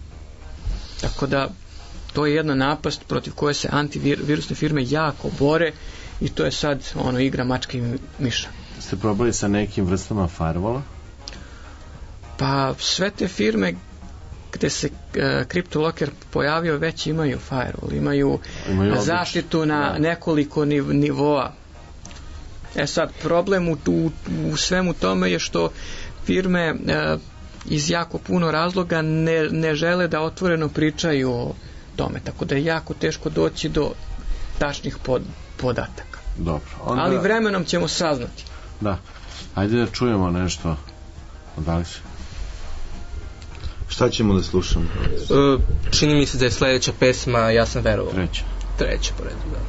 Tako da to je jedna napast protiv koje se antivirusne firme jako bore i to je sad ono igra mačke i miša. Ste probali sa nekim vrstama firewalla? Pa sve te firme gde se uh, kriptoloker pojavio već imaju firewall, imaju, imaju zaštitu na da. nekoliko niv, nivoa. E sad, problem u, u, u svemu tome je što firme e, iz jako puno razloga ne, ne žele da otvoreno pričaju o tome, tako da je jako teško doći do tačnih pod, podataka. Dobro. Onda... Ali vremenom ćemo saznati. Da. Ajde da čujemo nešto od Alisa. Šta ćemo da slušamo? Uh, čini mi se da je sledeća pesma Ja sam verovao. Treća. Treća po redu, da.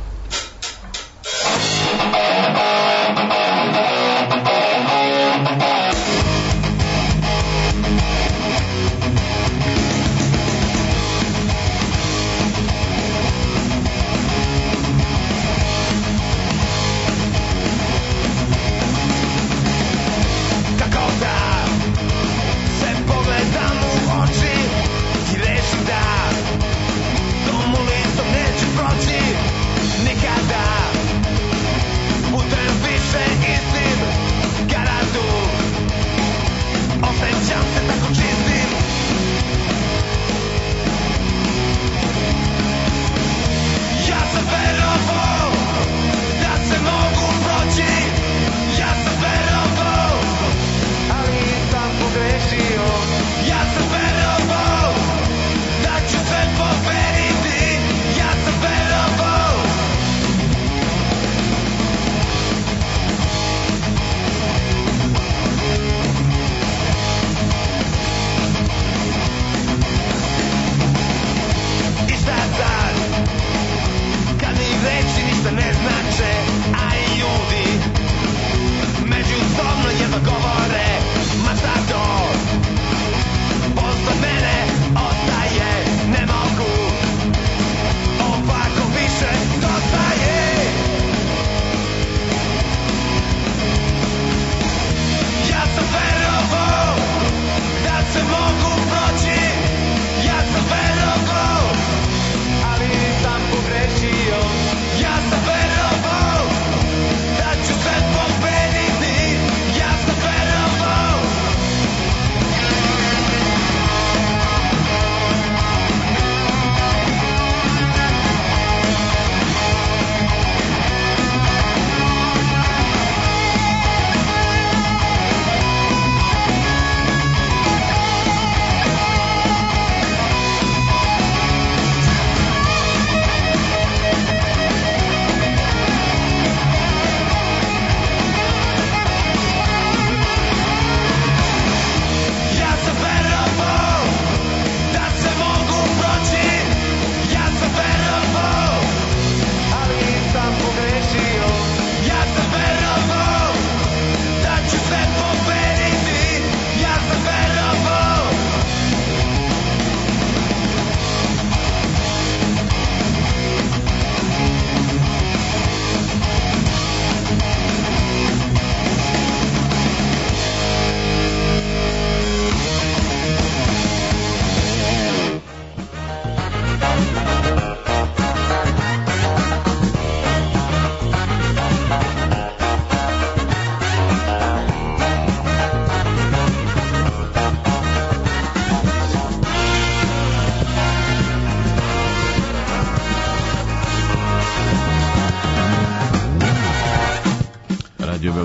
Neće proći,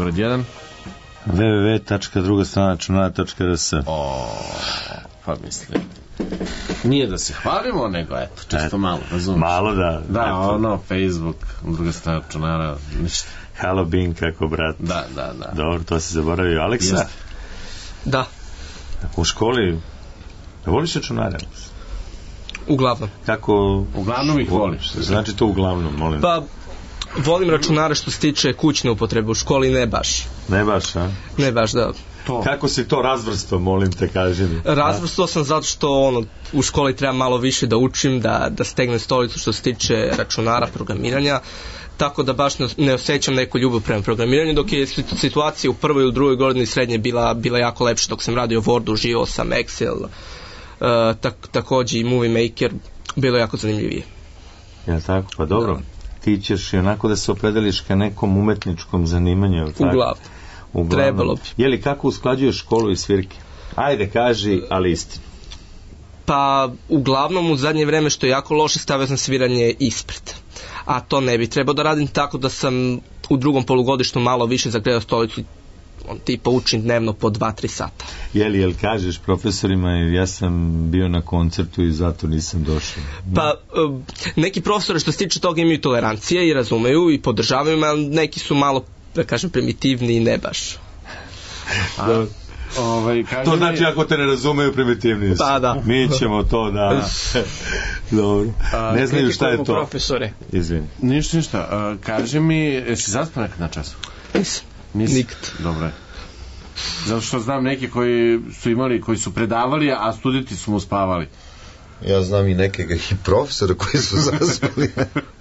Beograd jedan. w w w tačka druga strana računara tačka r s. O, pa mislim. Nije da se hvalimo, nego eto, čisto eto, malo, razumiješ? Malo da. Da, eto. ono, Facebook, druga strana računara, ništa. Halo Bing, kako brat. Da, da, da. Dobro, to se zaboravio. Aleksa? Jest. Da. U školi, voliš računare? Uglavnom. Kako? Uglavnom ih voliš. Znači to uglavnom, molim. Pa, volim računare što se tiče kućne upotrebe, u školi ne baš. Ne baš, a? Ne baš, da. To. Kako si to razvrstao, molim te, kaži mi. Razvrstao sam zato što ono, u školi treba malo više da učim, da, da stegnem stolicu što se tiče računara, programiranja, tako da baš ne, ne osjećam neku ljubav prema programiranju, dok je situacija u prvoj ili drugoj godini srednje bila, bila jako lepša, dok sam radio Word, uživao sam Excel, uh, tak, također i Movie Maker, bilo jako zanimljivije. Ja tako, pa dobro. Da. Ti ćeš i onako da se opredeliš ka nekom umetničkom zanimanju. Uglavnom. Uglavnom. Trebalo bi. Je li kako usklađuješ školu i svirke? Ajde, kaži, ali istinu. Pa, uglavnom, u zadnje vreme što je jako loše, stavio sam sviranje ispred. A to ne bi trebao da radim tako da sam u drugom polugodištu malo više zagledao stolicu, on tipa učim dnevno po dva tri sata. Jeli, jel kažeš profesorima, ja sam bio na koncertu i zato nisam došao? Pa, neki profesori što se tiče toga imaju tolerancije i razumeju i podržavaju me, ali neki su malo, da kažem, primitivni i ne baš. A, ovaj, to znači mi... ako te ne razumeju, primitivni su. Pa da. Mi ćemo to da... Dobro. A, ne znaju šta je to. Profesore. Izvini. Ništa, ništa. A, kaži mi, jesi zaspao nekad na času? Nisam. Nisi? Nikad. Dobro je. Zato što znam neki koji su imali, koji su predavali, a studenti su mu spavali. Ja znam i nekega i profesora koji su zaspali.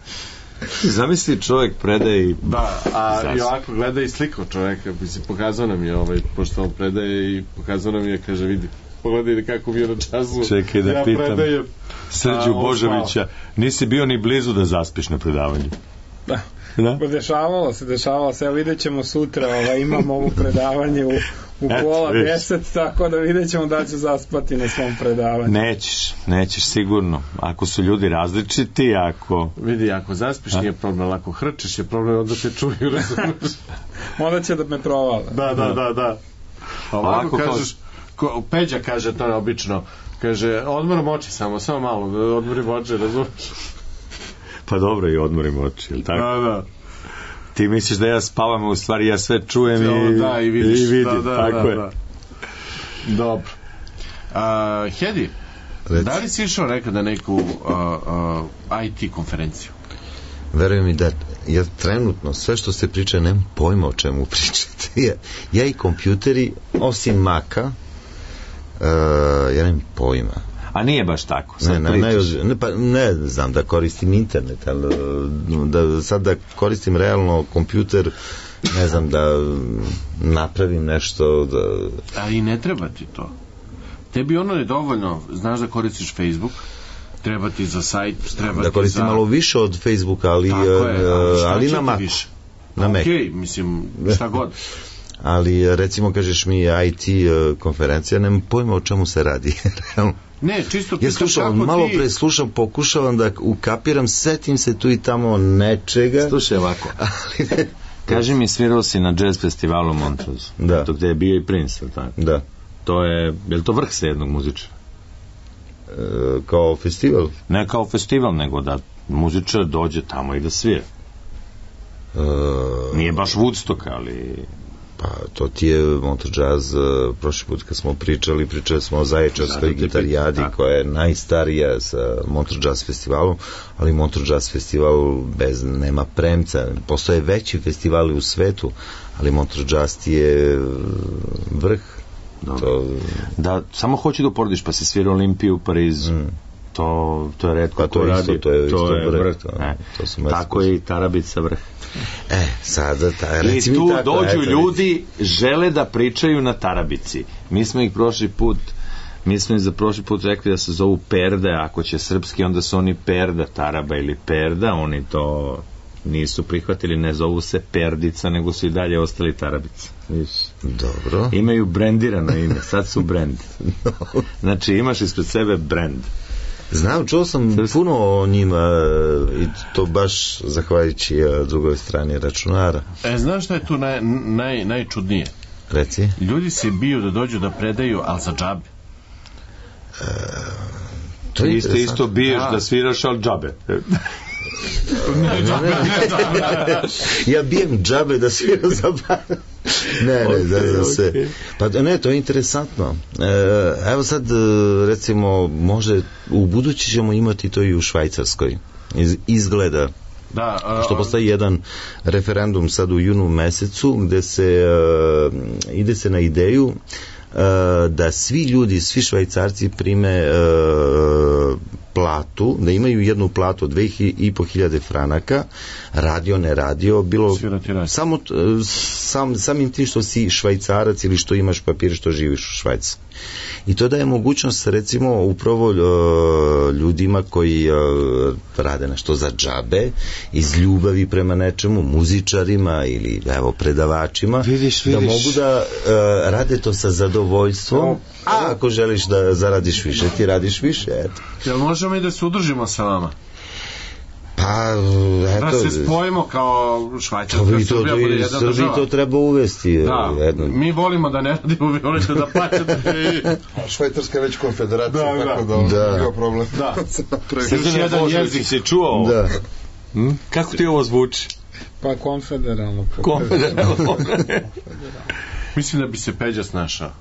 Zamisli, čovjek predaje i... Da, a i ovako gleda i sliku čovjeka, bi se pokazao nam je, ovaj, pošto on predaje i pokazao nam je, kaže, vidi, pogledaj kako bio na času. Čekaj da ja pitam predajem, Srđu Božovića, nisi bio ni blizu da zaspiš na predavanju? Da. Da? Dešavalo se, dešavalo se, evo vidjet ćemo sutra, ovaj, imamo ovo predavanje u, u pola deset, tako da vidjet ćemo da ću zaspati na svom predavanju. Nećeš, nećeš sigurno, ako su ljudi različiti, ako... Vidi, ako zaspiš nije problem, ako hrčeš je problem, onda te čuju, razumiješ? Onda će da me provale. Da, da, da, da. A ovako kažeš, ko, Peđa kaže to obično, kaže, odmoram oči samo, samo malo, odmorim oči, razumiješ? Pa dobro, i odmorim oči, jel tako? Da, da. Ti misliš da ja spavam, u stvari ja sve čujem i, da, i, vidiš, i vidim, da, da, tako da, je. Da. Dobro. A, Hedi, Reci. Da li si išao nekada neku a, a, I T konferenciju? Verujem mi da ja trenutno sve što ste pričali nemam pojma o čemu pričate. Ja, ja i kompjuteri, osim Maca, uh, ja nemam pojma. A nije baš tako. Sad ne, ne, ne, pa ne znam da koristim internet, ali da, sad da koristim realno kompjuter, ne znam da napravim nešto da... Ali ne treba ti to. Tebi ono je dovoljno, znaš da koristiš Facebook, treba ti za sajt, treba da koristim za... malo više od Facebooka, ali, je, ali, ali na Macu. Na Macu. Okej, mislim, šta god. Ali recimo kažeš mi I T konferencija, nemam pojma o čemu se radi. Ne, čisto pitam ja slušam, kako malo ti... pre slušam, pokušavam da ukapiram, setim se tu i tamo nečega. Slušaj ovako. Ali... Kaži mi, svirao si na jazz festivalu u Montreuxu. Da. To gde je bio i Prince, tako? Da. To je, je li to vrh se jednog muzičara? E, kao festival? Ne kao festival, nego da muzičar dođe tamo i da svira. E... Nije baš Woodstock, ali... Pa to ti je Montreux Jazz, prošli put kad smo pričali, pričali smo o Zaječarskoj gitarijadi koja je najstarija sa Montreux Jazz festivalom, ali Montreux Jazz festival bez, nema premca, postoje veći festivali u svetu, ali Montreux Jazz ti je vrh. To... Da, samo hoću da uporediš, pa si svirao Olimpiju u Parizu. Mm. To, to je redko pa to ko isto, radi. To je, to isto je vrh. vrh. To, ne. To su tako je i Tarabica vrh. E, sada, ta, i tu tako, dođu eto, ljudi, žele da pričaju na Tarabici. Mi smo ih prošli put mi smo ih za prošli put rekli da se zovu Perde, ako će srpski, onda su oni Perda, Taraba ili Perda, oni to nisu prihvatili, ne zovu se Perdica, nego su i dalje ostali Tarabica. Viš? Dobro. Imaju brendirano ime, sad su brend. Znači imaš ispred sebe brend. Znam, čuo sam puno o njima i to baš zahvaljujući drugoj strani računara. E, znaš šta je tu naj, naj, najčudnije? Reci. Ljudi se biju da dođu da predaju, ali za džabe. E, to je isto, isto biješ da, da sviraš, ali džabe. Ne, ne, ne. Ja bijem džabe da sviram za pare. Ne, ne, okay, da, da se. Okay. Pa ne, to je interesantno. E, evo sad, recimo, može, u budući ćemo imati to i u Švajcarskoj. Iz, izgleda. Da, a, što postoji jedan referendum sad u junu mesecu gde se uh, ide se na ideju uh, da svi ljudi, svi Švajcarci prime uh, platu, da imaju jednu platu od dve i po hiljade franaka, radio, ne radio, bilo samo sam, samim tim što si Švajcarac ili što imaš papir što živiš u Švajcarskoj. I to daje mogućnost recimo upravo uh, ljudima koji uh, rade nešto za džabe, iz ljubavi prema nečemu, muzičarima ili evo predavačima, vidiš, vidiš. Da mogu da uh, rade to sa zadovoljstvom, a ako želiš da zaradiš više, ti radiš više, eto. Jel možemo i da se udružimo sa vama? Pa, eto, da se spojimo kao Švajcarska Srbija bude jedna država. Srbiji to treba uvesti. Da, jedno. Mi volimo da ne radimo, vi volite da plaćate. Švajcarska je već konfederacija, da, tako da, da, da. Ima problem. Da. Srđan jedan jezik si čuo. Da. Hm? Kako ti ovo zvuči? Pa konfederalno. Konfederalno. Mislim da bi se Peđa snašao.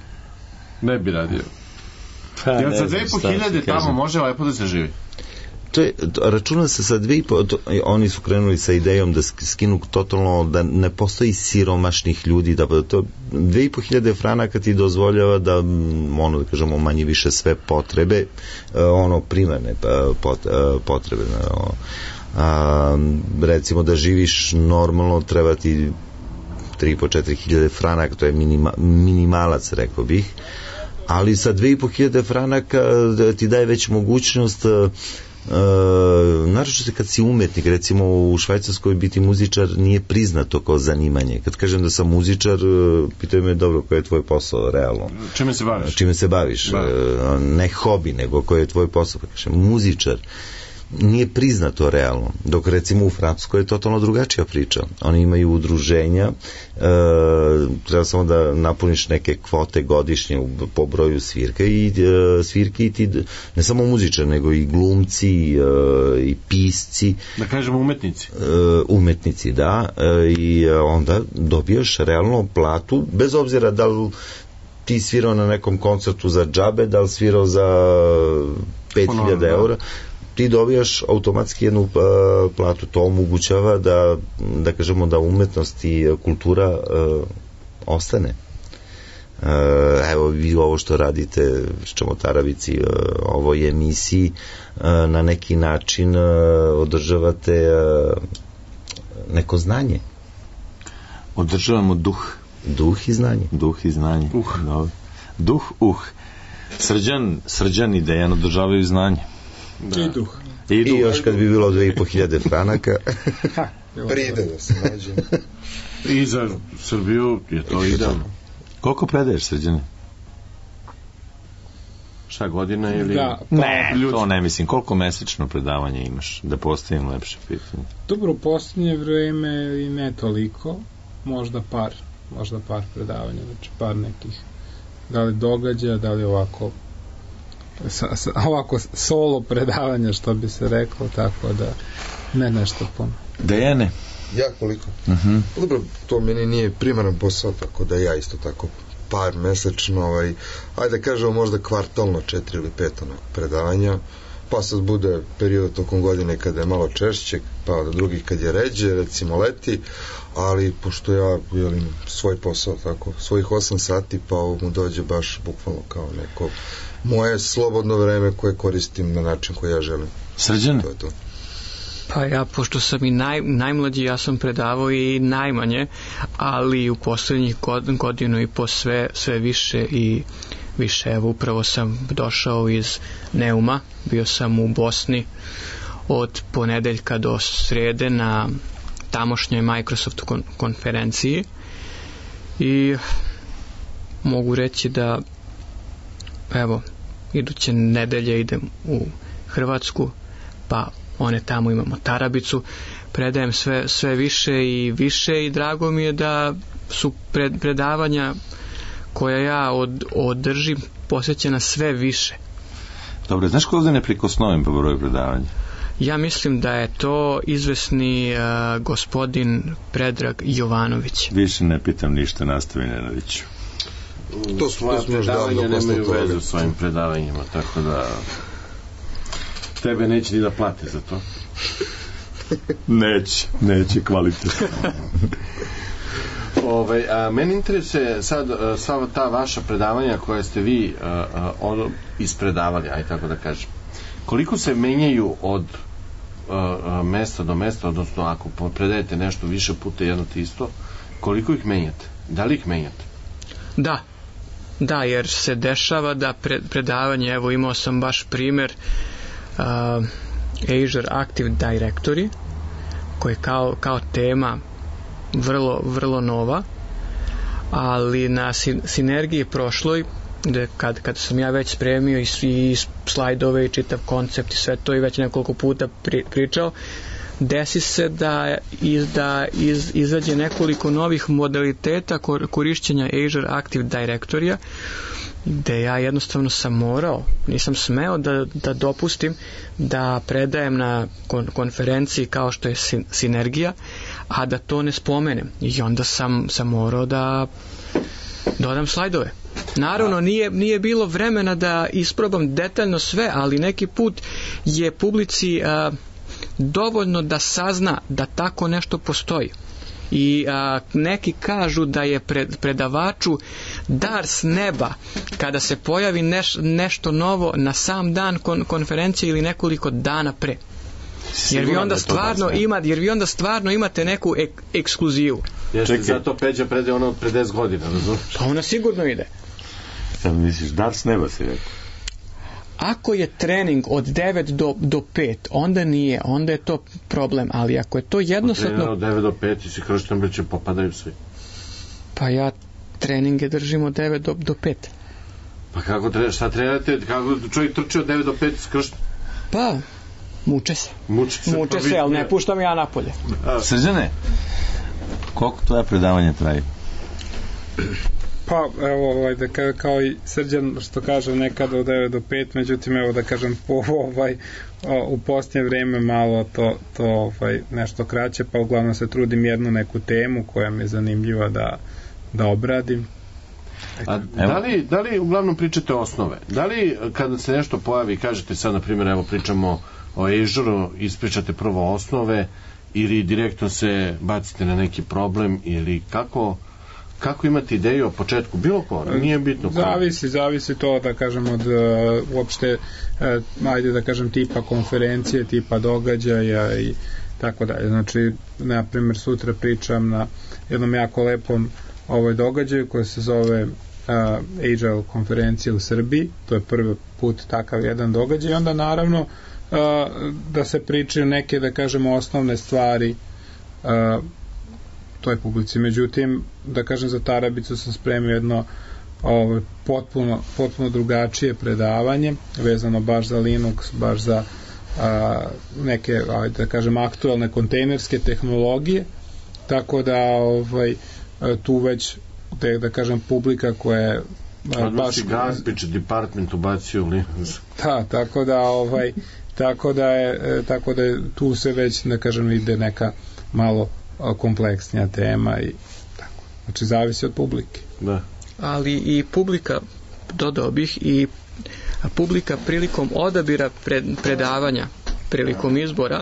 Ne bi radio. Pa, Jer za dve i po hiljade tamo može lepo da se živi. To je, to, računa se sa dve i po, to, oni su krenuli sa idejom da skinu totalno, da ne postoji siromašnih ljudi, da to dve i po hiljade franaka ti dozvoljava da, ono, da kažemo, manje više sve potrebe, ono, primarne potrebe, ono, a, recimo da živiš normalno, treba ti tri i po četiri hiljade franaka, to je minima, minimalac, rekao bih, ali sa dve i po hiljade franaka ti daje već mogućnost. Uh, naročito kad si umetnik, recimo u Švajcarskoj biti muzičar nije priznato kao zanimanje. Kad kažem da sam muzičar, uh, pitaju me, dobro, koji je tvoj posao realno? Čime se baviš? Čime se baviš? Uh, ne hobi, nego koji je tvoj posao? Pa kažem, muzičar nije priznato realno, dok recimo u Francuskoj je totalno drugačija priča. Oni imaju udruženja, e, treba samo da napuniš neke kvote godišnje po broju svirka i e, svirke i ti, ne samo muzičar, nego i glumci e, i pisci. Da kažemo umetnici. E, umetnici, da, e, i onda dobijaš realno platu, bez obzira da li ti svirao na nekom koncertu za džabe, da li svirao za pet hiljada eura, ti dobijaš automatski jednu uh, platu. To omogućava da, da kažemo da umetnost i kultura uh, ostane. Uh, evo vi ovo što radite Čamotaravici, uh, ovoj emisiji, uh, na neki način uh, održavate uh, neko znanje. Održavamo duh. Duh i znanje. Duh i znanje. Uh. Dobre. Duh, uh. Srđan, Srđan i Dejan održavaju znanje. Da. I duh. I, duh. I još kad bi bilo dve i po hiljade franaka. Pride da se nađe. I za Srbiju je to idealno. Koliko predaješ, Srđane? Šta, godina ili... Da, pa, ne, ljudi. To ne mislim. Koliko mesečno predavanja imaš? Da postavim lepše pitanje. Dobro, u posljednje vreme i ne toliko. Možda par. Možda par predavanja. Znači par nekih. Da li događaja, da li ovako... Sa, sa, ovako solo predavanja, što bi se reklo, tako da ne nešto puno. Dejane? Ja koliko? Uh-huh. Dobro, to meni nije primaran posao, tako da ja isto tako par mesečno, ovaj, ajde kažemo možda kvartalno četiri ili pet onog predavanja, pa sad bude period tokom godine kada je malo češće, pa do drugih kad je ređe, recimo leti, ali pošto ja jelim svoj posao, tako, svojih osam sati, pa ovo mu dođe baš bukvalno kao neko moje slobodno vreme koje koristim na način koji ja želim. Srđane? To je to. Pa ja, pošto sam i naj, najmlađi, ja sam predavao i najmanje, ali u poslednjih god, godinu i po sve, sve više i više. Evo, upravo sam došao iz Neuma, bio sam u Bosni od ponedeljka do srede na tamošnjoj Microsoft kon, konferenciji i mogu reći da evo, iduće nedelje idem u Hrvatsku, pa one tamo imamo Tarabicu, predajem sve, sve više i više i drago mi je da su pred, predavanja koja ja od, održim posvećena sve više. Dobro, znaš ko ovdje ne prikosnovim po broju predavanja? Ja mislim da je to izvesni uh, gospodin Predrag Jovanović. Više ne pitam ništa, nastavi Nenadiću. To su Svoje predavanja nemaju veze s svojim predavanjima, tako da tebe neće ni da plate za to. Neće, neće kvalitetno. Ove, a, meni interesuje sad a, sva ta vaša predavanja koje ste vi a, a, ono, ispredavali, aj tako da kažem. Koliko se menjaju od a, a, mesta do mesta, odnosno ako predajete nešto više puta jedno te isto, koliko ih menjate? Da li ih menjate? Da, da, jer se dešava da pred, predavanje, evo imao sam baš primjer uh, Azure Active Directory, koji je kao, kao tema vrlo, vrlo nova, ali na sinergiji prošloj, gde kad, kad sam ja već spremio i, i slajdove i čitav koncept i sve to i već nekoliko puta pri, pričao, desi se da, iz, da iz, izađe nekoliko novih modaliteta korišćenja Azure Active Directory-a, gde ja jednostavno sam morao, nisam smeo da, da dopustim da predajem na kon, konferenciji kao što je sin, Sinergija, a da to ne spomenem. I onda sam, sam morao da dodam slajdove. Naravno, nije, nije bilo vremena da isprobam detaljno sve, ali neki put je publici a, dovoljno da sazna da tako nešto postoji. I a, neki kažu da je pred, predavaču dar s neba kada se pojavi neš, nešto novo na sam dan kon, konferencije ili nekoliko dana pre. Jer vi onda stvarno imate, jer vi onda stvarno imate neku ek, ekskluzivu. Jeste, zato Peđa predaje ono od pre deset godina, razumiješ? Pa ona sigurno ide. Sad misliš, dar s neba si rekao? Ako je trening od devet do pet, onda nije, onda je to problem, ali ako je to jednostavno... Od devet do pet i si kršten, već popadaju svi. Pa ja treninge držim od devet do pet. Pa kako tre, šta trenirate, kako čovjek trči od devet do pet s kršten? Pa, muče se. Muče se, muče se, ali ne puštam ja napolje. Srđane, koliko tvoje predavanje traje? Pa, evo, ovaj, da ka, kao i Srđan, što kaže, nekada od devet do pet, međutim, evo, da kažem, po, ovaj, o, u posljednje vreme malo to, to ovaj, nešto kraće, pa uglavnom se trudim jednu neku temu koja mi je zanimljiva da, da obradim. A da li, da li uglavnom pričate osnove? Da li kada se nešto pojavi, kažete sad, na primjer, evo, pričamo o Azure, ispričate prvo osnove ili direktno se bacite na neki problem ili kako... Kako imate ideju o početku? Bilo ko? Nije bitno ko? Zavisi, zavisi to, da kažem, od uh, uopšte, uh, ajde da kažem, tipa konferencije, tipa događaja i tako dalje. Znači, na primjer, sutra pričam na jednom jako lepom ovoj događaju koji se zove uh, Agile konferencija u Srbiji. To je prvi put takav jedan događaj. I onda, naravno, uh, da se pričaju neke, da kažemo, osnovne stvari uh, toj publici. Međutim, da kažem, za Tarabicu sam spremio jedno ovo, potpuno, potpuno drugačije predavanje vezano baš za Linux, baš za a, neke, ajde da kažem, aktualne kontejnerske tehnologije, tako da ovaj, tu već te, da kažem, publika koja je a, baš... Gazbić department ubacio u Linux. Da, tako da ovaj, tako da je, tako da je tu se već, da kažem, ide neka malo kompleksnija tema i tako. Znači, zavisi od publike. Da. Ali i publika, dodao bih, i publika prilikom odabira pred, predavanja, prilikom izbora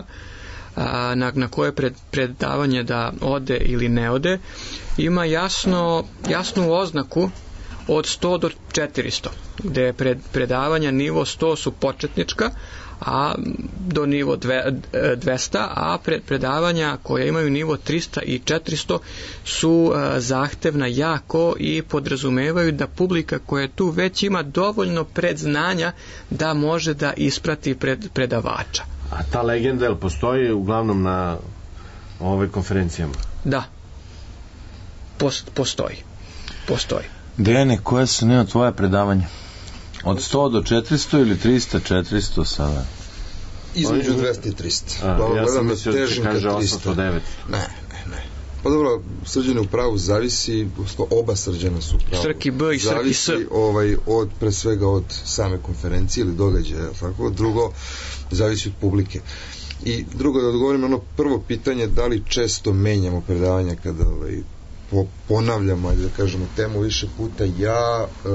a, na, na koje pred, predavanje da ode ili ne ode, ima jasno, jasnu oznaku od sto do četiristo, gde je pred, predavanja nivo sto su početnička, a do nivo dvesta, a pred predavanja koje imaju nivo trista i četiristo su a, zahtevna jako i podrazumevaju da publika koja tu već ima dovoljno predznanja da može da isprati pred, predavača. A ta legenda, jel postoji uglavnom na ove konferencijama? Da. Post, postoji. Postoji. Dejane, koje su nema tvoje predavanja? Od sto do četiristo ili trista, četiristo sada? Između dvesta i trista. A, Dobro, ja sam gledam da mislio da će težim ka kaže trista. osamsto devet. Ne, ne, ne. Pa dobro, Srđan je u pravu, zavisi, oba Srđana su u pravu. Srki B i Srki S. Zavisi ovaj, od, pre svega od same konferencije ili događaja, tako, drugo, zavisi od publike. I drugo, da odgovorim na ono prvo pitanje, da li često menjamo predavanja kada ovaj, po, ponavljamo, ajde da kažemo, temu više puta. Ja e,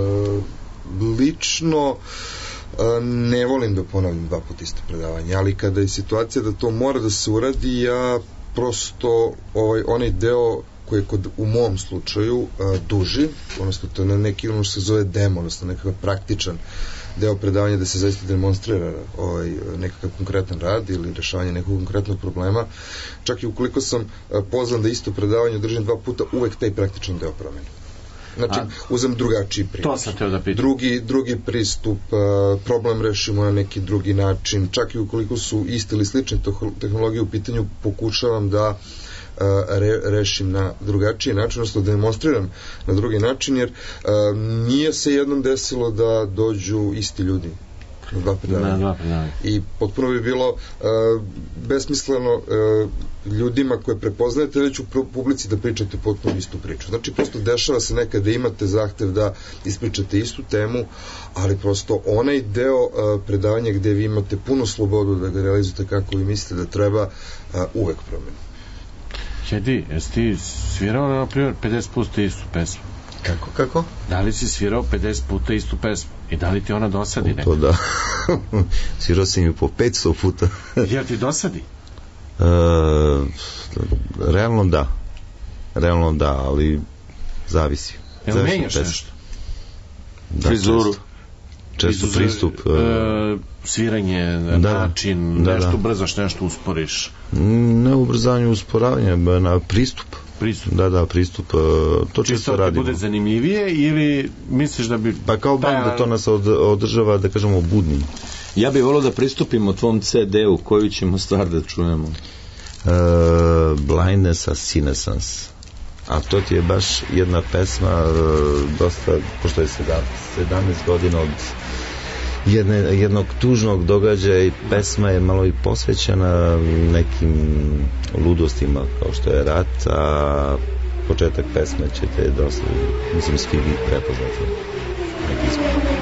lično e, ne volim da ponavljam dva puta isto predavanje, ali kada je situacija da to mora da se uradi, ja prosto ovaj, onaj deo koji je kod, u mom slučaju a, duži, odnosno to je na neki ono što se zove demo, odnosno nekakav praktičan deo predavanja da se zaista demonstrira ovaj, nekakav konkretan rad ili rešavanje nekog konkretnog problema, čak i ukoliko sam a, pozvan da isto predavanje održim dva puta, uvek taj praktičan deo promenim. Znači, uzem drugačiji pristup. To sam teo da pitam. Drugi, drugi pristup, uh, problem rešimo na neki drugi način, čak i ukoliko su iste ili slične tehnologije u pitanju, pokušavam da uh, re, rešim na drugačiji način, odnosno da demonstriram na drugi način, jer uh, nije se jednom desilo da dođu isti ljudi na dva predavanja. I potpuno bi bilo uh, besmisleno uh, ljudima koje prepoznajete već u publici da pričate potpuno istu priču. Znači, prosto dešava se nekada da imate zahtev da ispričate istu temu, ali prosto onaj deo uh, predavanja gde vi imate puno slobodu da ga realizujete kako vi mislite da treba, uh, uvek promeni. Ćedi, jesi ti svirao, na primjer, pedeset puta istu pesmu? Kako, kako? Da li si svirao pedeset puta istu pesmu? I da li ti ona dosadi nekako? To da. Svirao sam ju po petsto puta. Jel ti dosadi? E, realno da. Realno da, ali zavisi. Jel zavisi menjaš nešto? Da, frizuru? Često, često Izuz, pristup. E, sviranje, da, način, da, nešto da. ubrzaš, nešto usporiš. Ne ubrzanje, usporavanje, na pristup. Pristup. Da, da, pristup. To često radimo. Bude zanimljivije ili misliš da bi... Pa kao band da to nas od, održava, da kažemo, budnim. Ja bih volio da pristupimo tvom ce de u, koju ćemo stvar da čujemo. Uh, Blindness a Senescence. A to ti je baš jedna pesma uh, dosta, pošto je sedamnaest godina od jedne, jednog tužnog događaja i pesma je malo i posvećena nekim ludostima kao što je rat, a početak pesme ćete dosta, mislim, svi vi prepoznati neki izgled.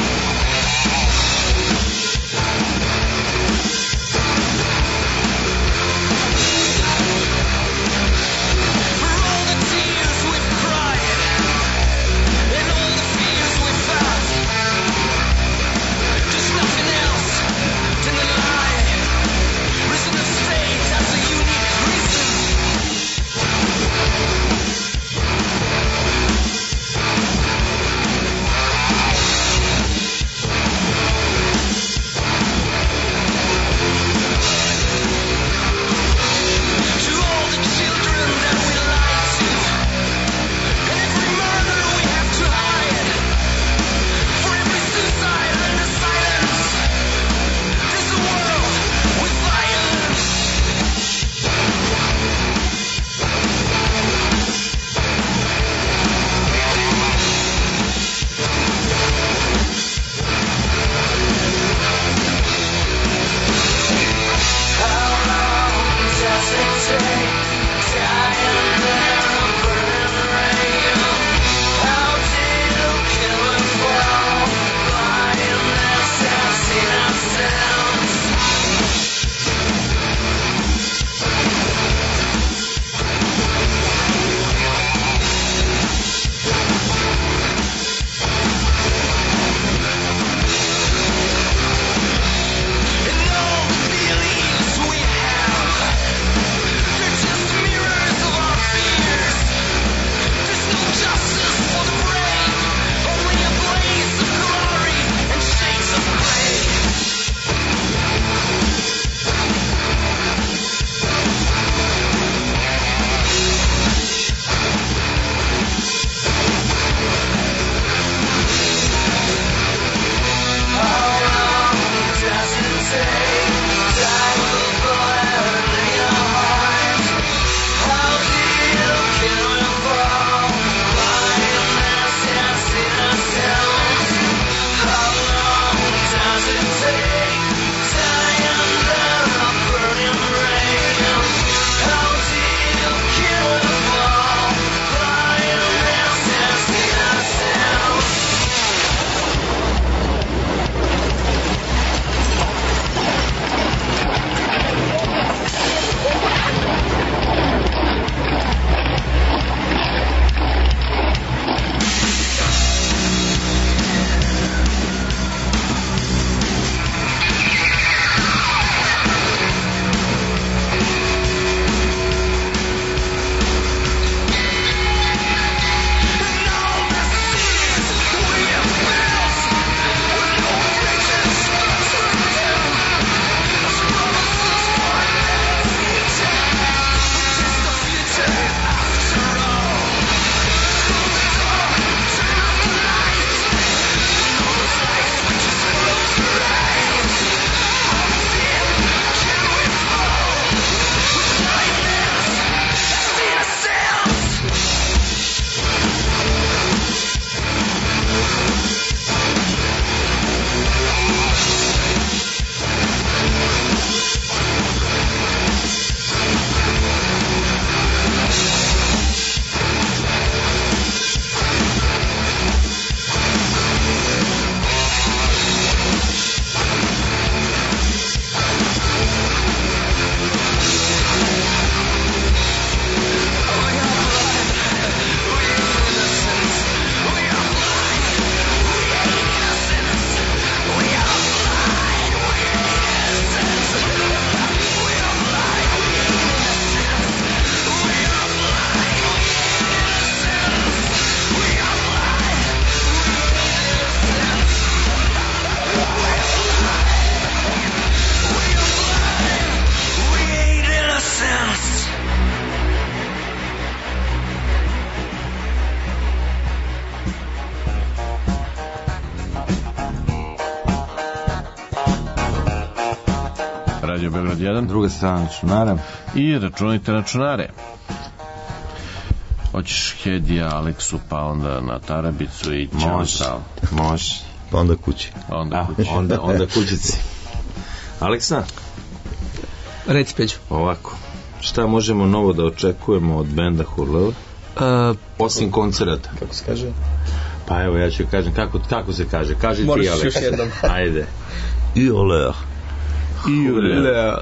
We'll be right back. Radio Beograd jedan. Druga strana računara. I računajte računare. Hoćeš Hedija, Aleksu, pa onda na Tarabicu i Može, može. Pa onda kući. Pa onda A, kući. onda, onda kućici. Aleksa? Reci, Peđo. Ovako. Šta možemo novo da očekujemo od benda Hurleva? Uh, Osim koncerata. Kako se kaže? Pa evo, ja ću kažem, kako, kako se kaže? Kaži Moraš ti, još Aleksa. jednom. Ajde. I olea. Hurlev.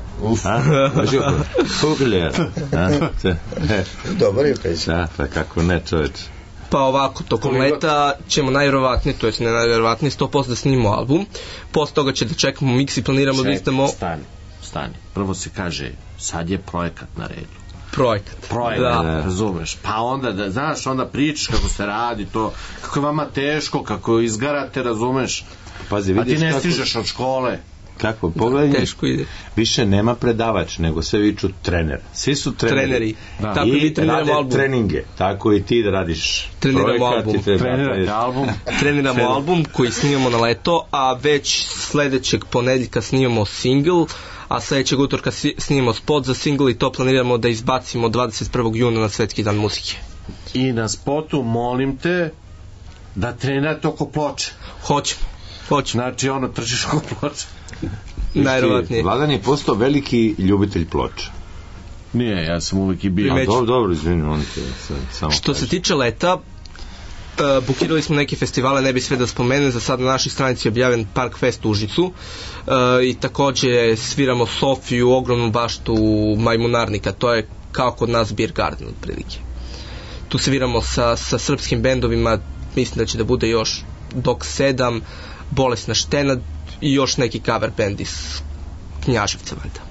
Hurlev. Dobar je Peđa. Da, pa kako ne, čoveč. Pa ovako, tokom leta ćemo najvjerovatnije, to jest ne najvjerovatnije, sto posto da snimimo album. Posle toga će da čekamo mix i planiramo da izdamo Stani, stani. Prvo se kaže, sad je projekat na redu. projekat. Projekat, Da. razumeš. Pa onda, da, znaš, onda pričaš kako se radi to, kako je vama teško, kako izgarate, razumeš. Pazi, A ti vidiš ne kako... stižeš od škole. Kako, pogledaj, Teško ide. više nema predavač, nego sve viču trener. Svi su treneri. Treneri. Da. Tako i mi I treniramo rade album. treninge. Tako i ti da radiš Treniramo projekat album. i treba Trenirate radiš. album. Treniramo Sve. album koji snimamo na leto, a već sledećeg ponedjeljka snimamo single, a sledećeg utorka si- snimamo spot za single i to planiramo da izbacimo dvadeset prvog juna na Svetski dan muzike. I na spotu molim te da trenirate oko ploče. Hoćemo. Hoćemo. Znači ono trčiš oko ploče. Najvjerovatnije. Vladan je postao veliki ljubitelj ploča. Nije, ja sam uvijek i bio. A, Već- dobro, dobro, izvini, on te sad, samo Što se kaže. tiče leta, uh, bukirali smo neke festivale, ne bi sve da spomenem, za sad na našoj stranici je objavljen Park Fest u Užicu uh, i takođe sviramo Sofiju, ogromnu baštu Majmunarnika, to je kao kod nas Beer Garden otprilike. Tu sviramo sa, sa srpskim bendovima, mislim da će da bude još Dok sedam, Bolesna štena i još neki cover band iz Knjaževca valjda.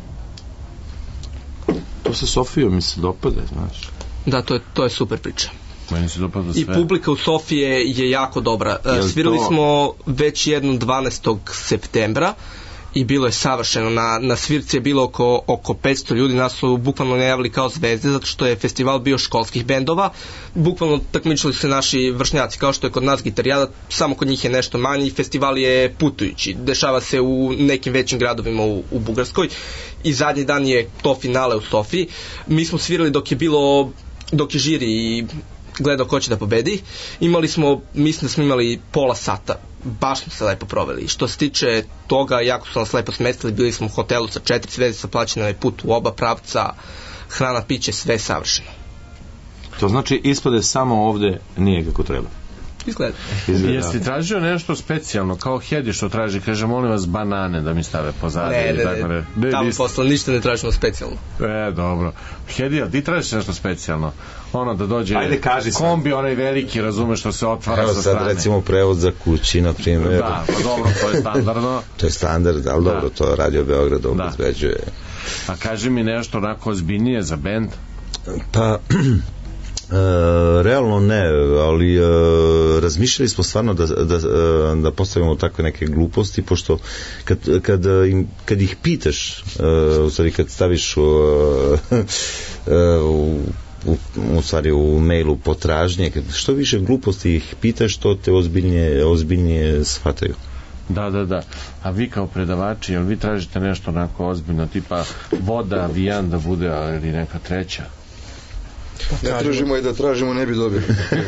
To sa Sofijom mi se dopada, znaš. Da, to je, to je super priča. Meni se dopada sve. I publika u Sofije je jako dobra. E, Jel Svirali to- smo već jednom dvanaestog septembra i bilo je savršeno. Na, na svirci je bilo oko, oko petsto ljudi, nas su bukvalno najavili kao zvezde, zato što je festival bio školskih bendova. Bukvalno takmičili su se naši vršnjaci, kao što je kod nas gitarijada, samo kod njih je nešto manji. Festival je putujući, dešava se u nekim većim gradovima u, u Bugarskoj i zadnji dan je to finale u Sofiji. Mi smo svirali dok je bilo, dok je žiri i gledao ko će da pobedi. Imali smo, mislim da smo imali pola sata, baš smo se lepo proveli. Što se tiče toga, jako su nas lepo smestili, bili smo u hotelu sa četiri zvezde, sa plaćenom put u oba pravca, hrana, piće, sve savršeno. To znači ispade samo ovde nije kako treba. Izgleda. Izgleda. Jesi ti tražio nešto specijalno, kao Hedi što traži, kaže molim vas banane da mi stave pozadnje. Ne, i ne, tako ne, ne, tamo nisi- posle ništa ne tražimo specijalno. E, dobro. Hedi, ali ti tražiš nešto specijalno? Ono da dođe Ajde, kaži sad. kombi onaj veliki, razumeš, što se otvara Evo sa sad strane. recimo prevoz za kući, na primjer. Da, pa dobro, to je standardno. To je standard, ali Da. dobro, to Radio Beograd obezbeđuje. A kaži mi nešto onako ozbiljnije za bend. Pa, e, realno ne, ali e, razmišljali smo stvarno da, da, e, da postavimo takve neke gluposti, pošto kad, kad, im, kad ih pitaš, e, u stvari kad staviš u, e, u u, u stvari u mailu potražnje, kad što više gluposti ih pitaš, to te ozbiljnije, ozbiljnije shvataju. Da, da, da. A vi kao predavači, jel vi tražite nešto onako ozbiljno, tipa voda, vijan da bude, ili neka treća? Ne tražimo i da tražimo ne bi dobili.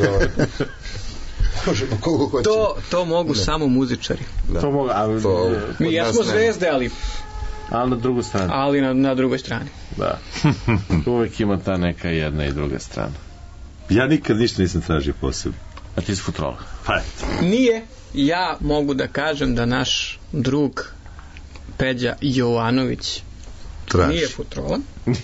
Možemo koliko hoćemo. To, to mogu samo muzičari. Da. To mogu, ali, To- Mi Kod nas jesmo nema. zvezde, ali, ali na drugu stranu. ali na, na drugoj strani. Da. Uvek ima ta neka jedna i druga strana. Ja nikad ništa nisam tražio posebno. A ti si futrola. Pa eto. Nije, ja mogu da kažem da naš drug Peđa Jovanović Traži. nije futrola.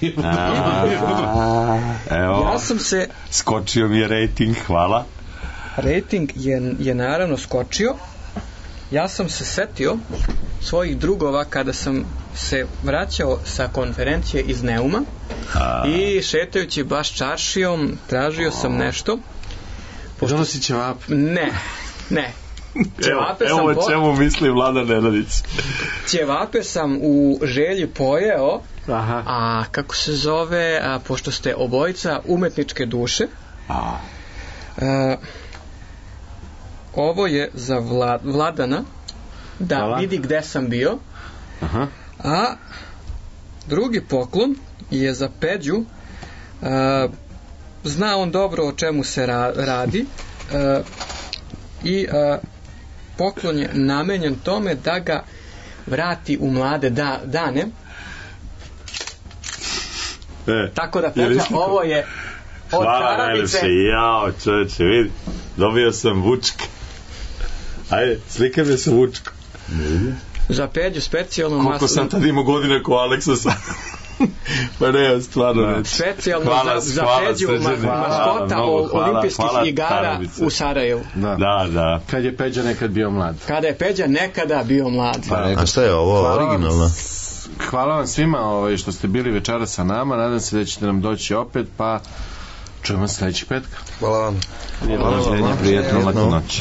Evo, Ja sam se, skočio mi je rating, hvala. rating je, je naravno skočio. Ja sam se setio svojih drugova kada sam se vraćao sa konferencije iz Neuma i šetajući baš čaršijom tražio sam nešto. Donosi ćevap. Ne, ne. Ćevape sam, Evo o po, čemu misli Vlada Nenadić. ćevape sam u želji pojeo, Aha. a kako se zove, a, pošto ste obojica umetničke duše, A, a, ovo je za Vla, Vladana da Hvala. vidi gde sam bio, Aha. a Drugi poklon je za Peđu. E, zna on dobro o čemu se ra- radi e, i e, poklon je namenjen tome da ga vrati u mlade da, dane. E, Tako da Peđa, ovo je od hvala čarapice. najlepše, jao čoveče, vidi, dobio sam vučka. Ajde, slikaj me sa vučkom. Za Peđu specijalno Koliko mas... sam tad imao godine ko Aleksa sad? Pa ne, stvarno da. neću. Specijalno hvala, za, za hvala, Peđu sređene. maskota Hvala, hvala, olimpijskih hvala, igara Tarabice. u Sarajevu. Da. Da, da. Kad je Peđa nekad bio mlad. Kada je Peđa nekada bio mlad. Pa, a šta je ovo, Hvala vam, originalno? hvala vam svima ovaj, što ste bili večera sa nama. Nadam se da ćete nam doći opet, pa čujemo se sledećeg petka. Hvala vam. Hvala vam. Prijetno, laku noć.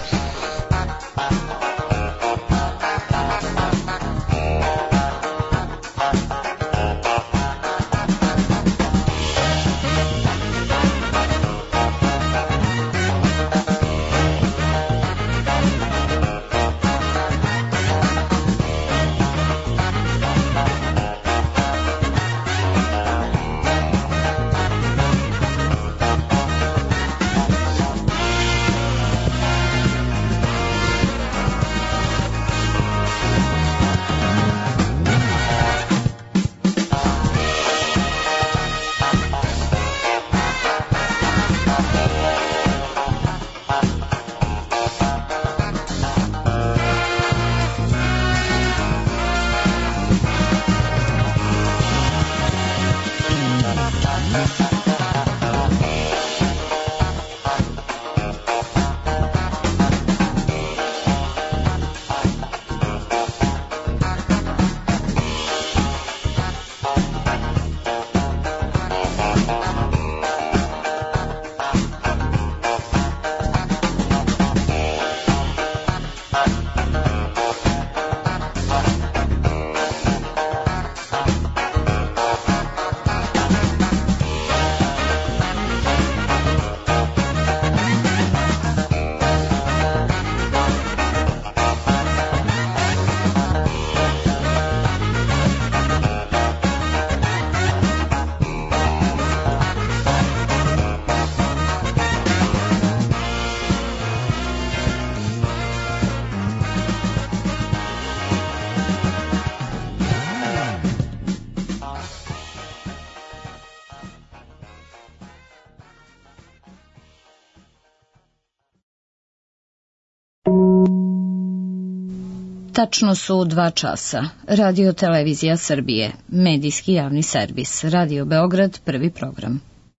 Tačno su dva časa. Radio Televizija Srbije, medijski javni servis. Radio Beograd, prvi program.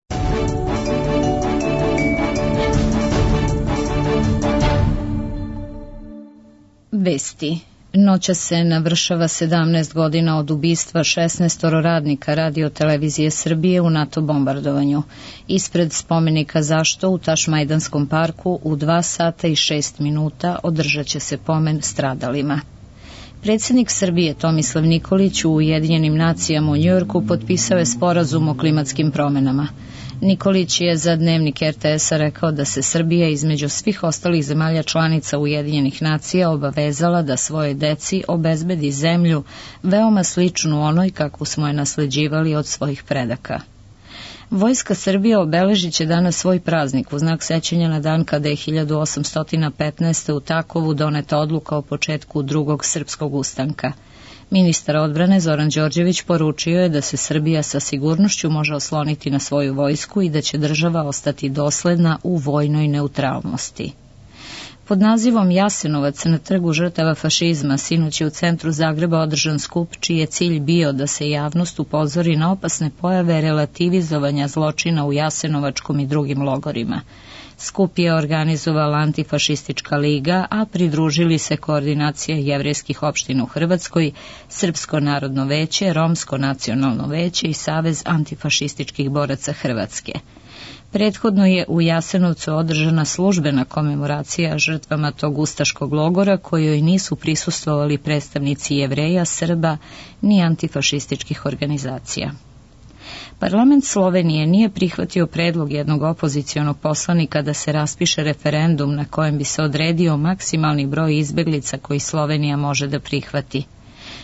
Vesti. Noća se navršava sedamnaest godina od ubistva šesnaestoro radnika Radio Televizije Srbije u NATO bombardovanju. Ispred spomenika Zašto u Tašmajdanskom parku u dva sata i šest minuta održat će se pomen stradalima. Predsjednik Srbije Tomislav Nikolić u Ujedinjenim nacijama u Njujorku potpisao je sporazum o klimatskim promenama. Nikolić je za Dnevnik er te es-a rekao da se Srbija između svih ostalih zemalja članica Ujedinjenih nacija obavezala da svojoj deci obezbedi zemlju veoma sličnu onoj kakvu smo je nasleđivali od svojih predaka. Vojska Srbije obeležit će danas svoj praznik u znak sećanja na dan kada je hiljadu osamsto petnaeste. u Takovu doneta odluka o početku drugog srpskog ustanka. Ministar odbrane Zoran Đorđević poručio je da se Srbija sa sigurnošću može osloniti na svoju vojsku i da će država ostati dosledna u vojnoj neutralnosti. Pod nazivom Jasenovac na trgu žrtava fašizma sinoć je u centru Zagreba održan skup čiji je cilj bio da se javnost upozori na opasne pojave relativizovanja zločina u Jasenovačkom i drugim logorima. Skup je organizovala Antifašistička liga, a pridružili se Koordinacija jevrejskih opština u Hrvatskoj, Srpsko narodno veće, Romsko nacionalno veće i Savez antifašističkih boraca Hrvatske. Prethodno je u Jasenovcu održana službena komemoracija žrtvama tog ustaškog logora kojoj nisu prisustvovali predstavnici Jevreja, Srba ni antifašističkih organizacija. Parlament Slovenije nije prihvatio predlog jednog opozicionog poslanika da se raspiše referendum na kojem bi se odredio maksimalni broj izbeglica koji Slovenija može da prihvati.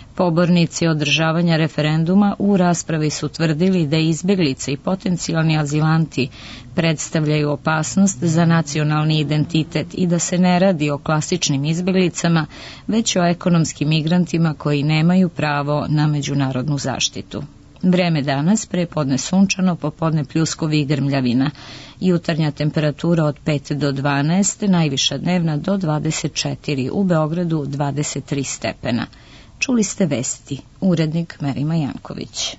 Pobornici održavanja referenduma u raspravi su tvrdili da izbjeglice i potencijalni azilanti predstavljaju opasnost za nacionalni identitet i da se ne radi o klasičnim izbjeglicama, već o ekonomskim migrantima koji nemaju pravo na međunarodnu zaštitu. Vreme danas, prepodne sunčano, popodne pljuskovi i grmljavina. Jutarnja temperatura od pet do dvanaest, najviša dnevna do dvadeset četiri, u Beogradu dvadeset tri stepena. Čuli ste vesti, urednik Merima Janković.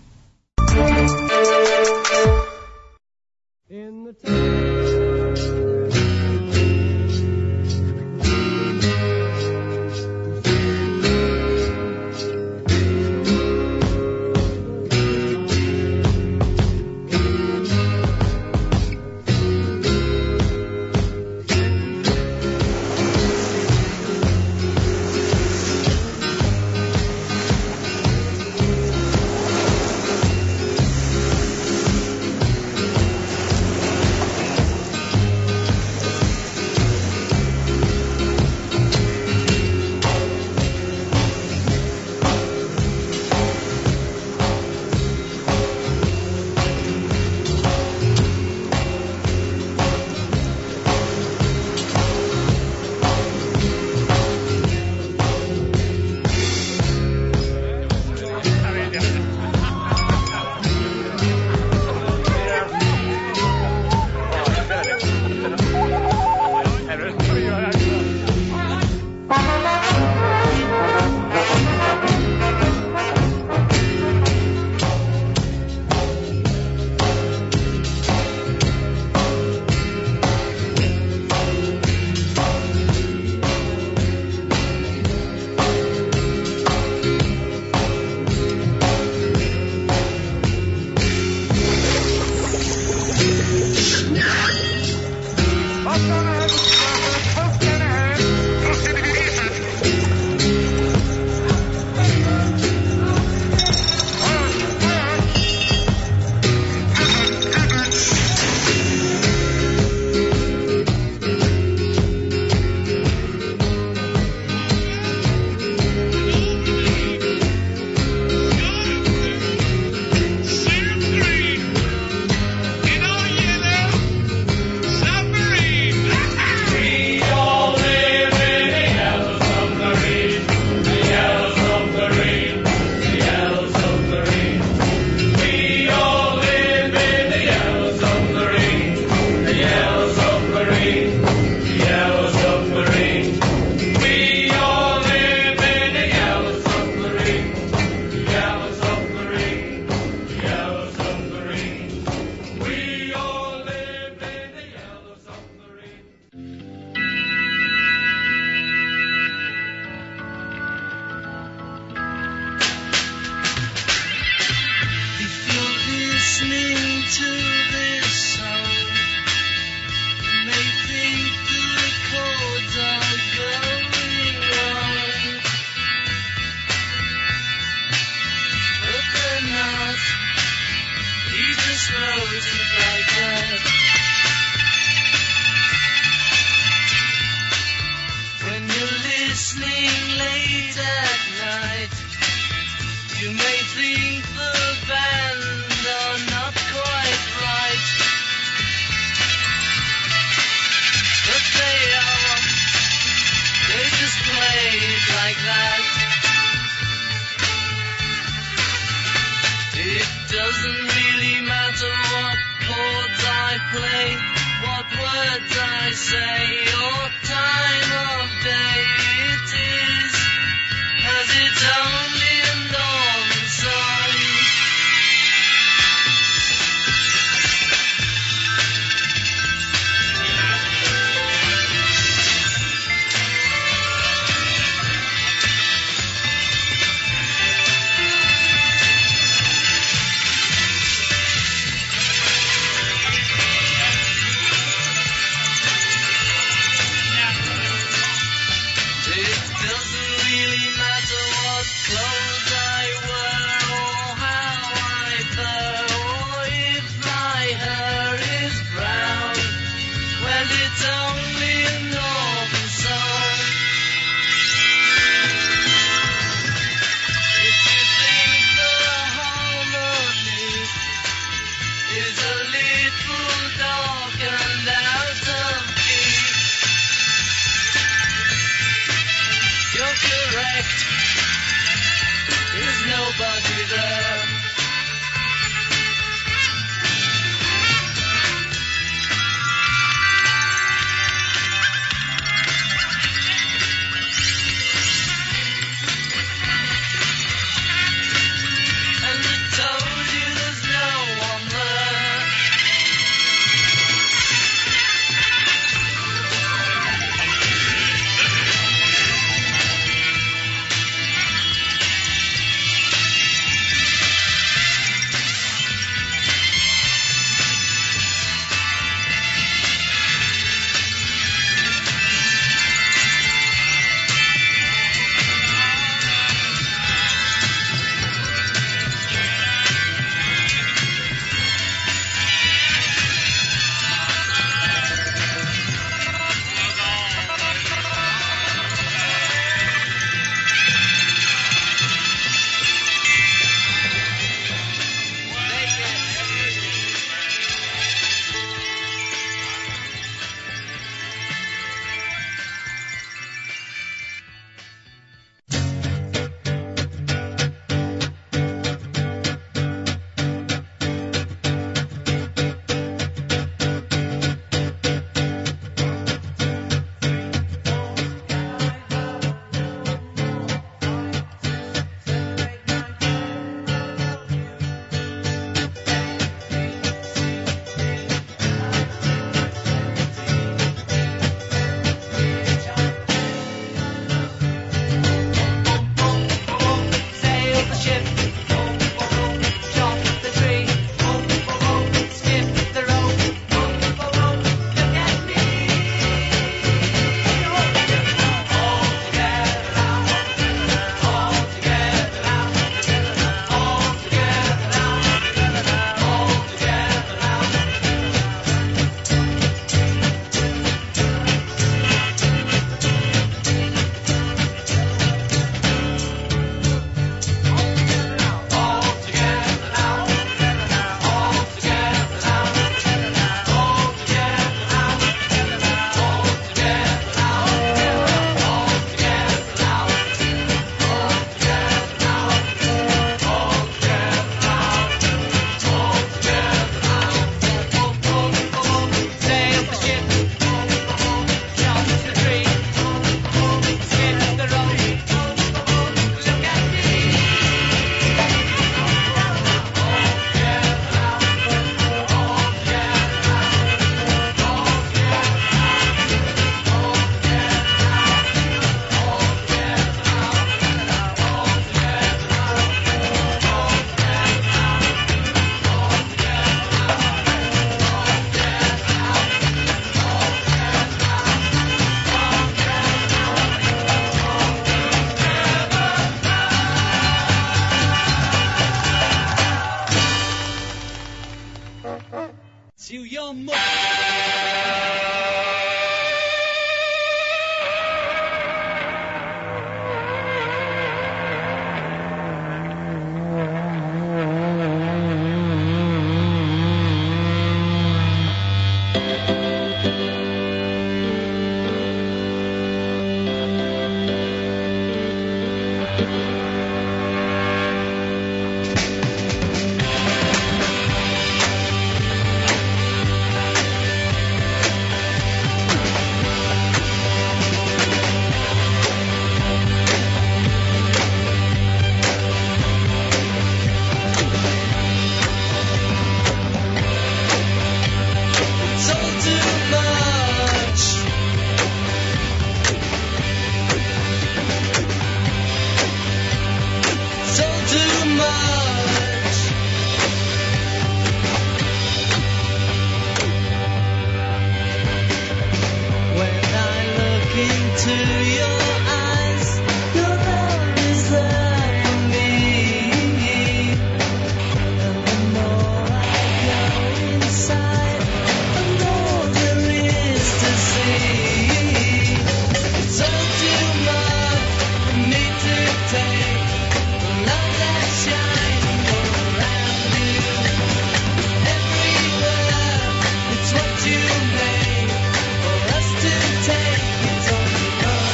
It's what you made for us to take. It's only love.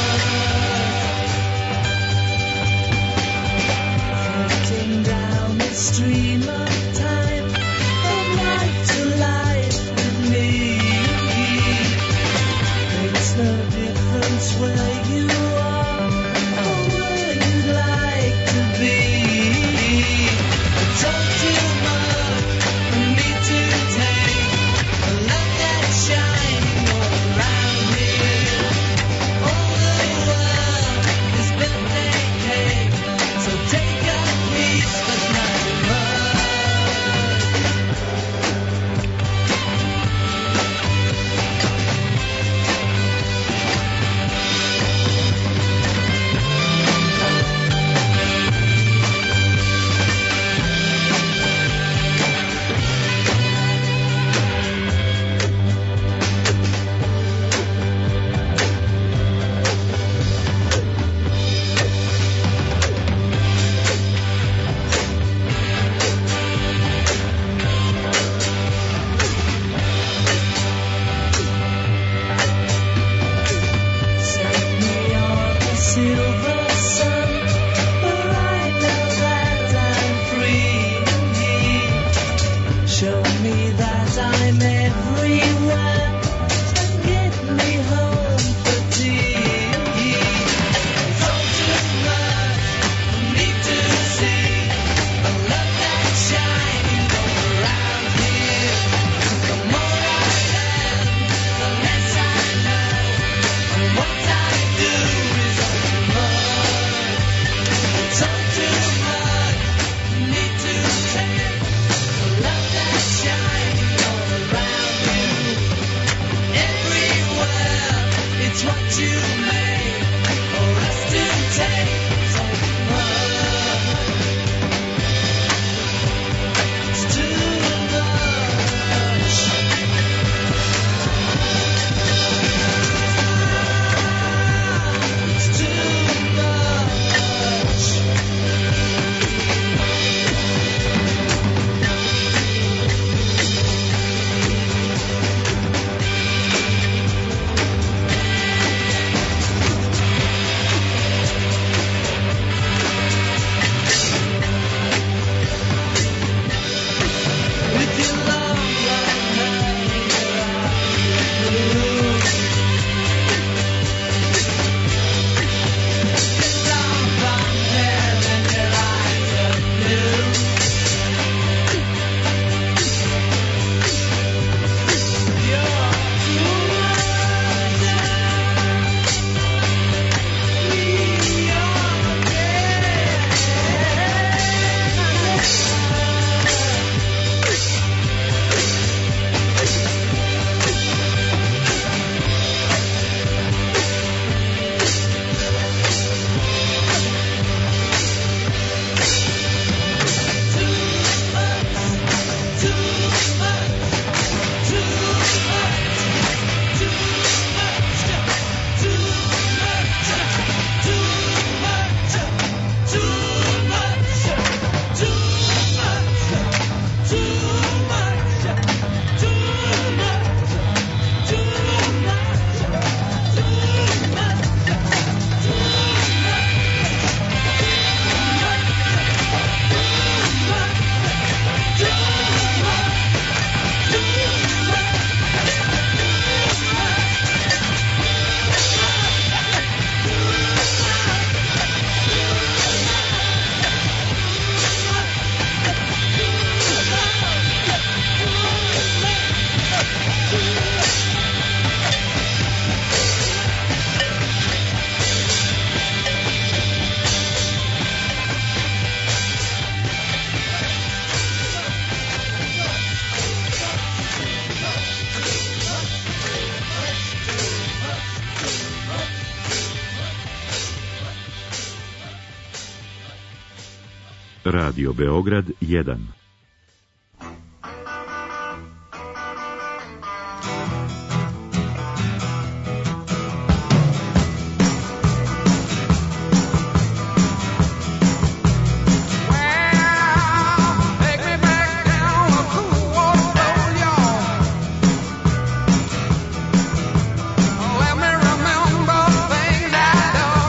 Radio Beograd jedan.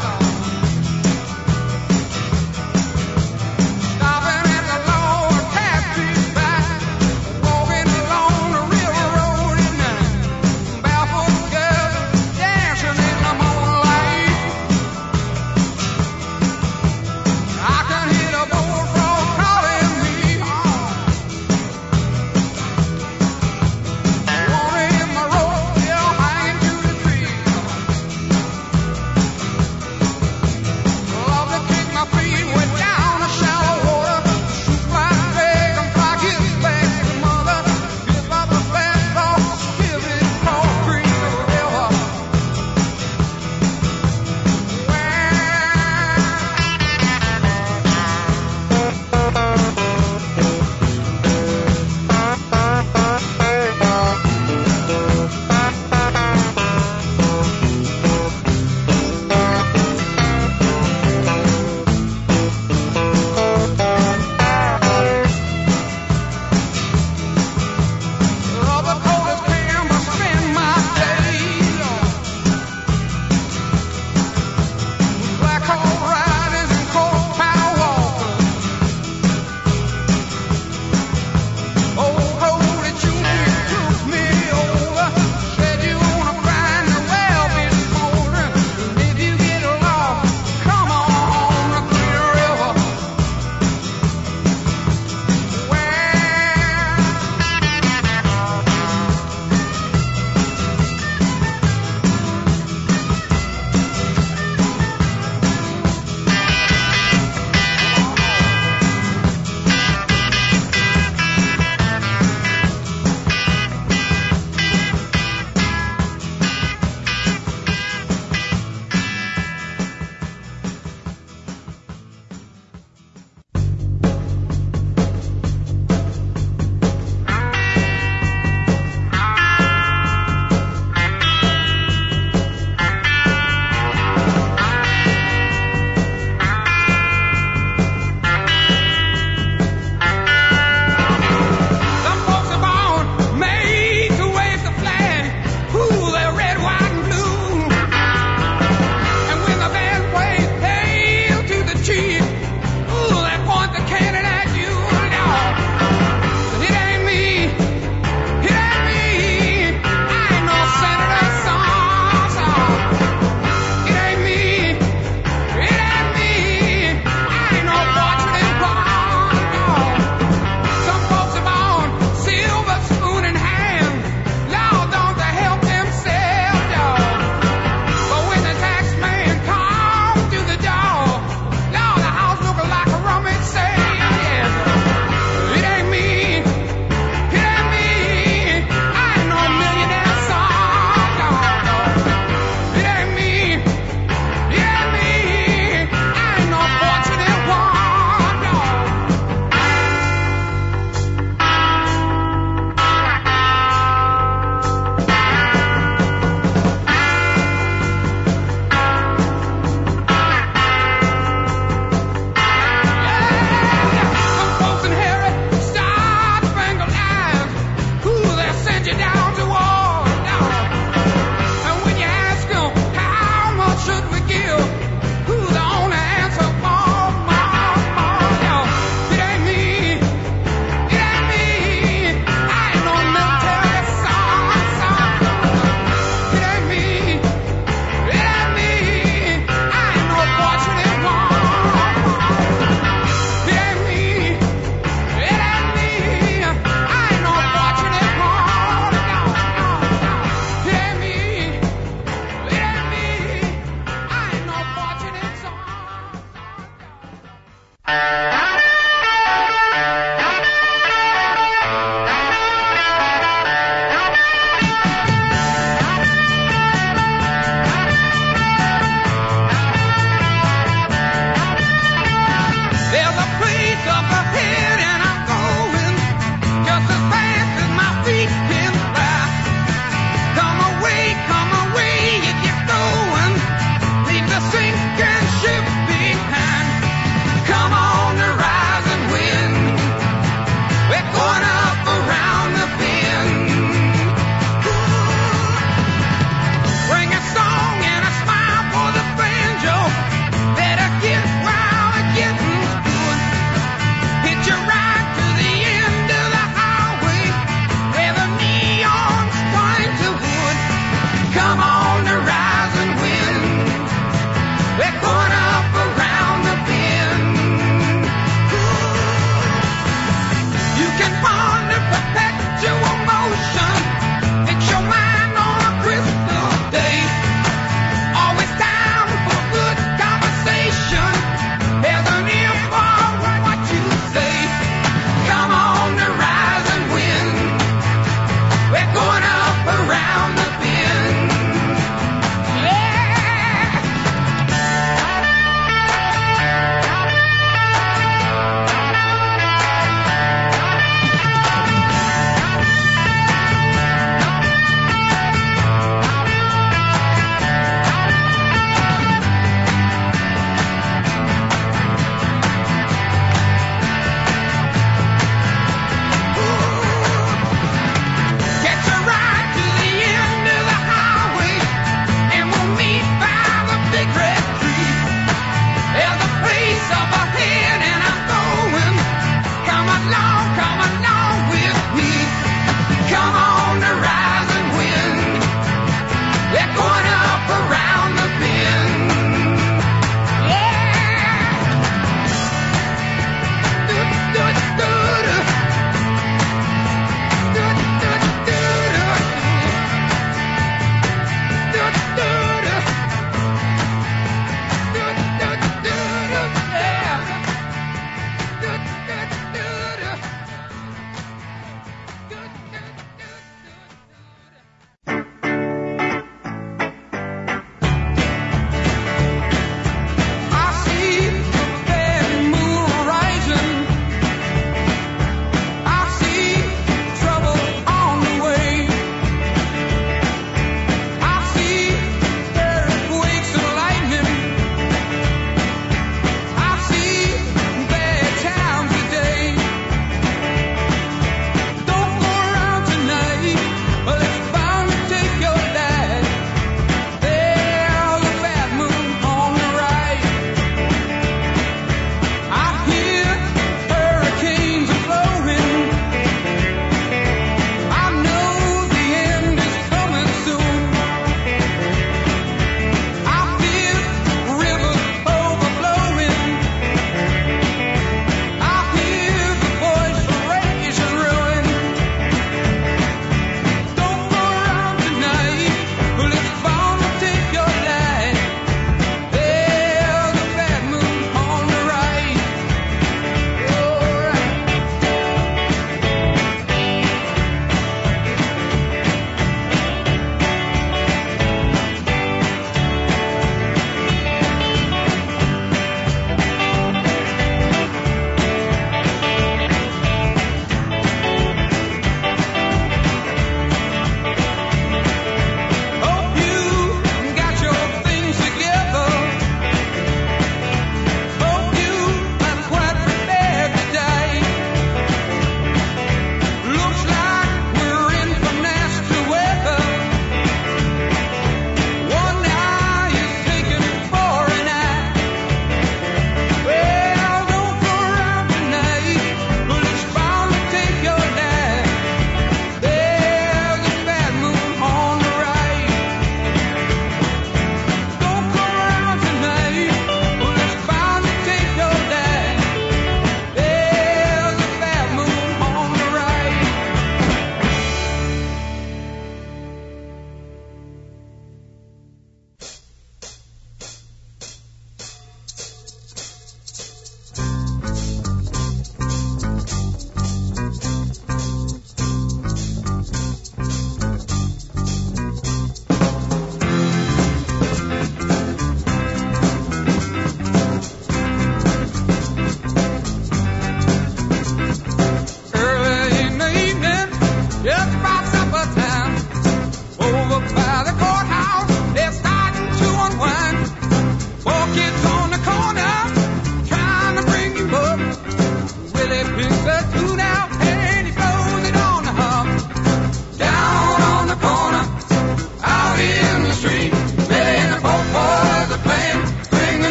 Stopping at the lower town.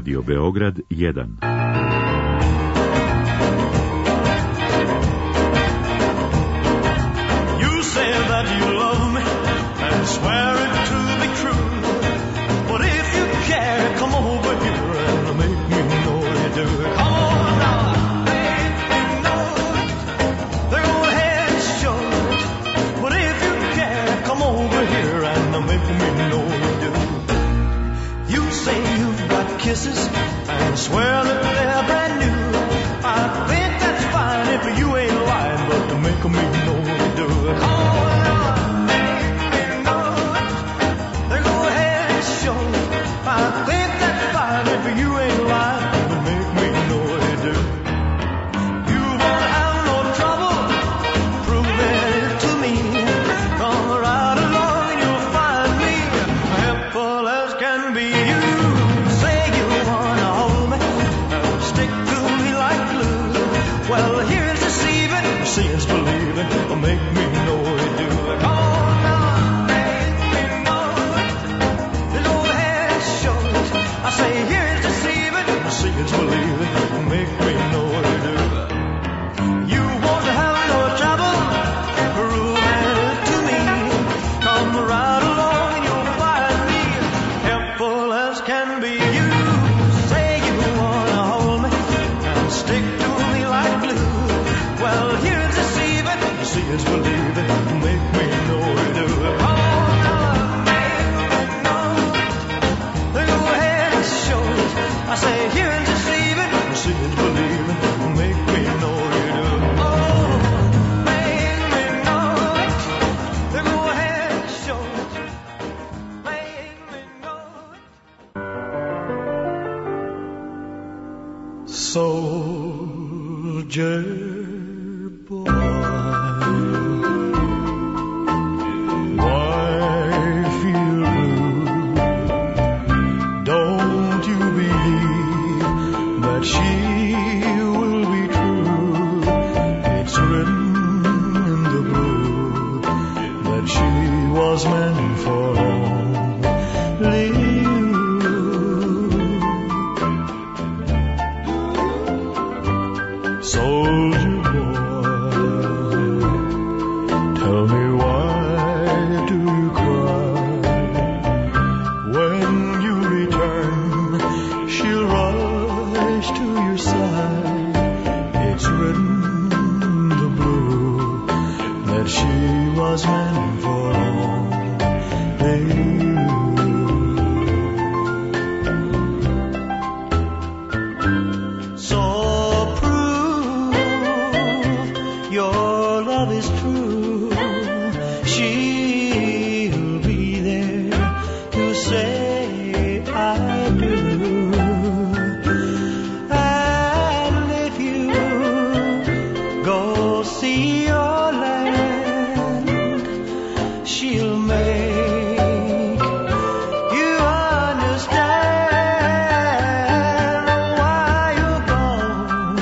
Radio Beograd jedan. You say that you love me and swear it to be true. But if you care, come over here and make me know you do. Come on now, make me know it. Go ahead and show it. But if you care, come over here and make me know you do. You say you've got kisses and swear that they're brand new. I think that's fine if you ain't lying, but to make me know you do. Come on now, make me know it. Go ahead and show it. I think that's fine if you ain't lying, but make me know you do. You won't have no trouble proving it to me. Come right along and you'll find me helpful as can be. You say you wanna hold me and stick to me like glue. Well, here's deceiving, seeing's believing. Make me know you do. Come on now, make me know it. Go ahead and show it. I say here's deceiving, seeing's believing. Make me know you do. You won't have no trouble proving it to me. Come right along and you'll find me helpful as can be. You say you wanna hold me and stick to me like glue. Well, here's deceiving, seeing's believing. Make me know you do. Come on now, make me know it. Go ahead and show it. I say here's deceiving, seeing's believing. Make me know you do. Oh, make me know it. Go ahead and show it. Make me know it. Soldier boy, why feel blue? Don't you believe that she will be true? It's written in the blue that she was meant for only you. Soldier boy, tell me why do you cry? When you return, she'll rise to your side. It's written in the blue that she was meant for only you. So your love is true. She'll be there to say I do. And if you go see your land, she'll make you understand why you're gone.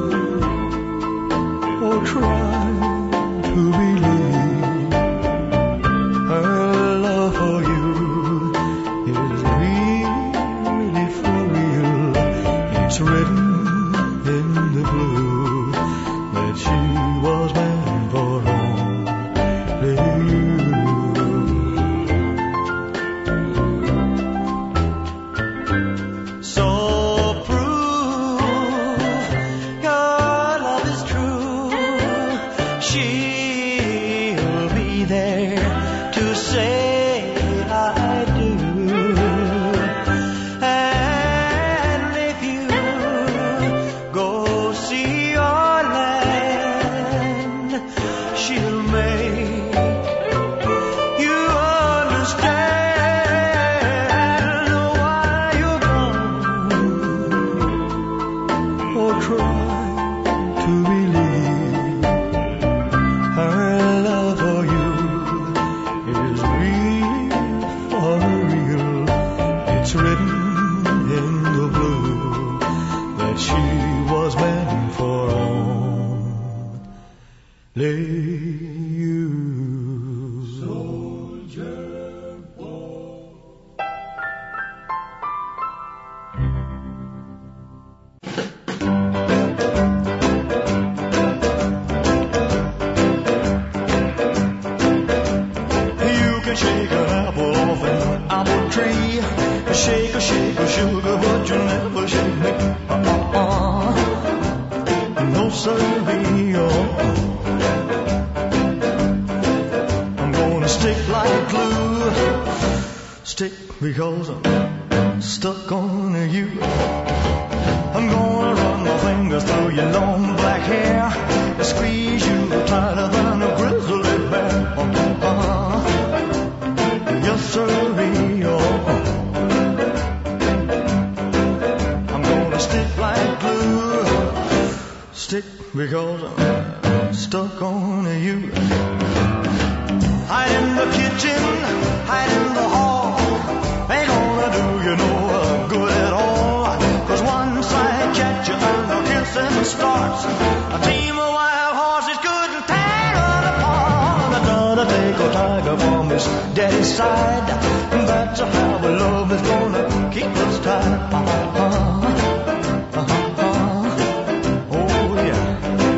Oh, try to believe her love for you is really for real. It's written in the blue that she was meant for only you. So prove your love is true. She'll be there to say I do. And if you go see your land, she'll make you understand why you're gone. Oh, try to believe her love for you is real for real. It's written in the blue that she was meant for only you. Soldier boy. tree. Shake a shake a sugar, but you never shake me. Uh-uh. No siree, oh. I'm gonna stick like glue. Stick because I'm stuck on you. I'm gonna run my fingers through your long black hair and squeeze you tighter than a grizzly bear. Uh-uh. Yes, siree, oh. I'm gonna stick like glue. Stick because I'm stuck on you. Hide in the kitchen, hide in the hall. Ain't gonna do you no good at all. Cause once I catch you and the kissing starts, a team of wild horses couldn't tear it apart. I gotta take a tiger from his daddy's side. That's how the love is gonna keep us tied. Uh-huh. Uh-huh. Oh yeah.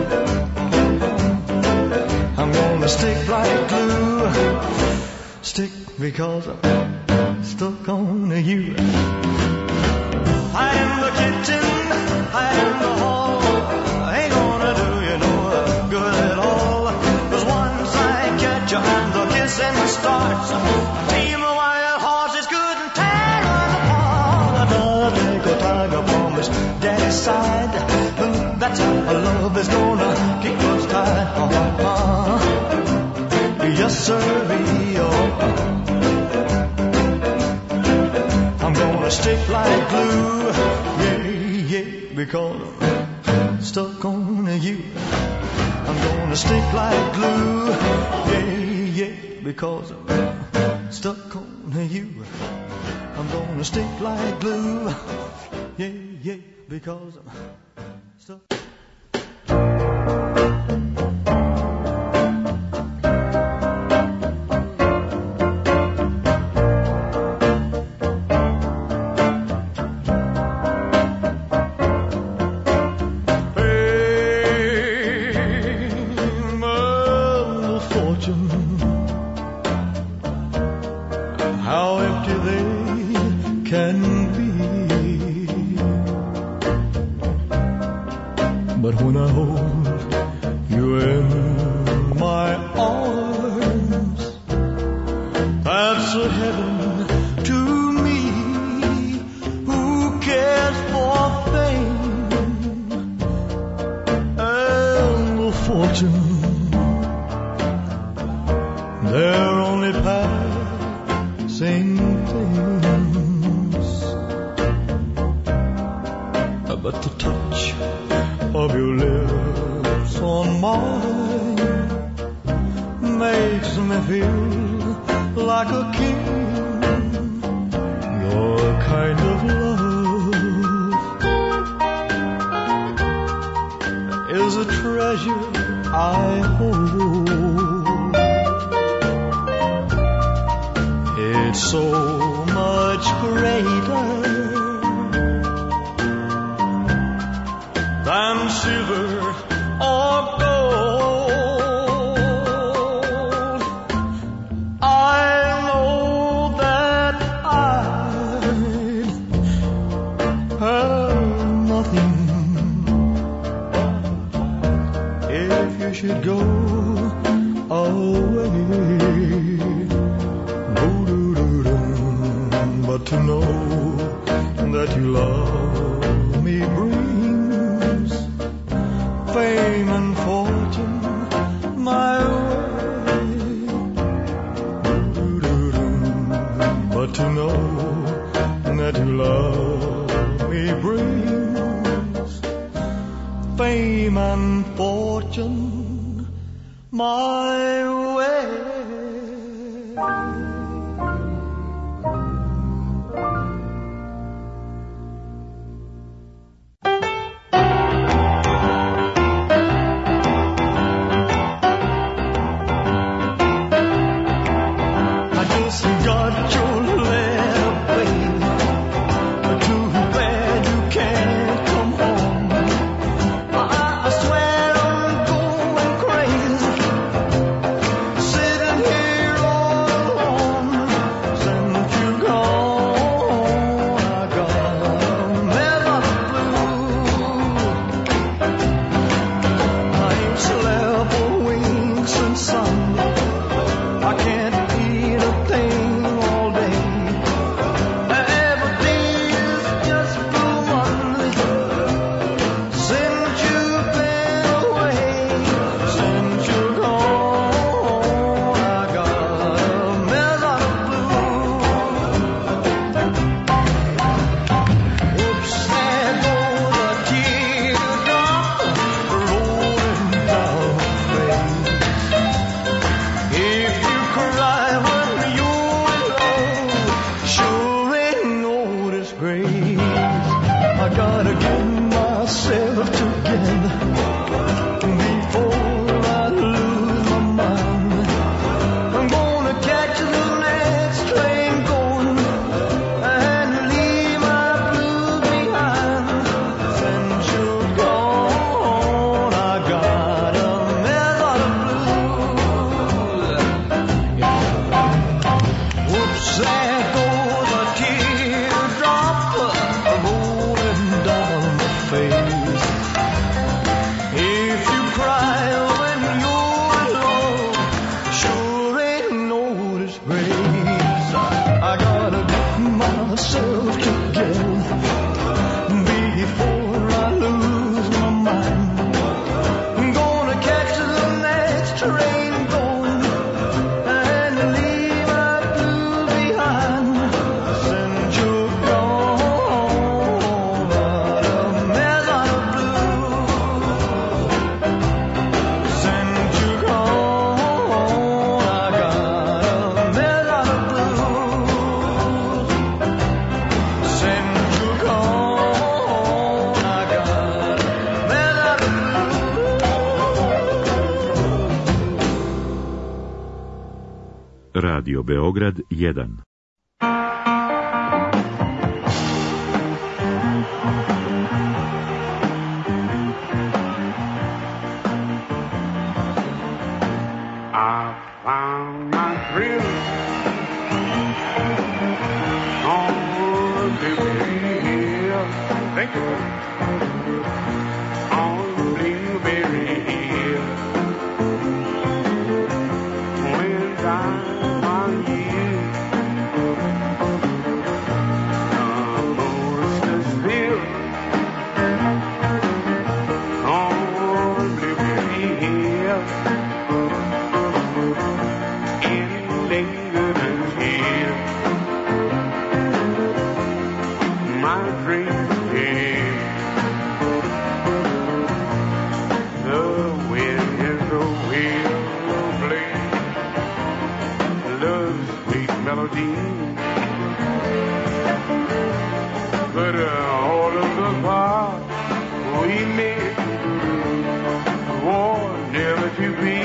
I'm gonna stick like glue. Stick because I'm stuck on you. Hide in the kitchen, hide in the hall. Ain't gonna do you no good at all. Cause once I catch you and the kissing starts, a team of wild horses couldn't tear us apart. I gotta take a tiger from his daddy's side. That's how love is gonna keep us tied. Uh-huh. Yes, sirree, oh. I'm gonna stick like glue, yeah, yeah, because I'm stuck on you. I'm gonna stick like glue, yeah, yeah, because I'm stuck on you. I'm gonna stick like glue, yeah, yeah, because I'm stuck. Sitting here all alone. Radio Beograd jedan. Thank you. On Blueberry Hill, when I'm on you, Worcestersville, on Blueberry Hill, in Lincoln Hill, my dream. But uh, all of the part we made war never to be.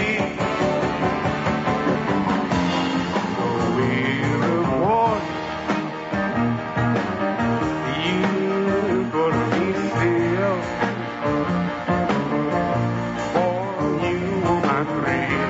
So we'll report you gonna be still for you, my friend.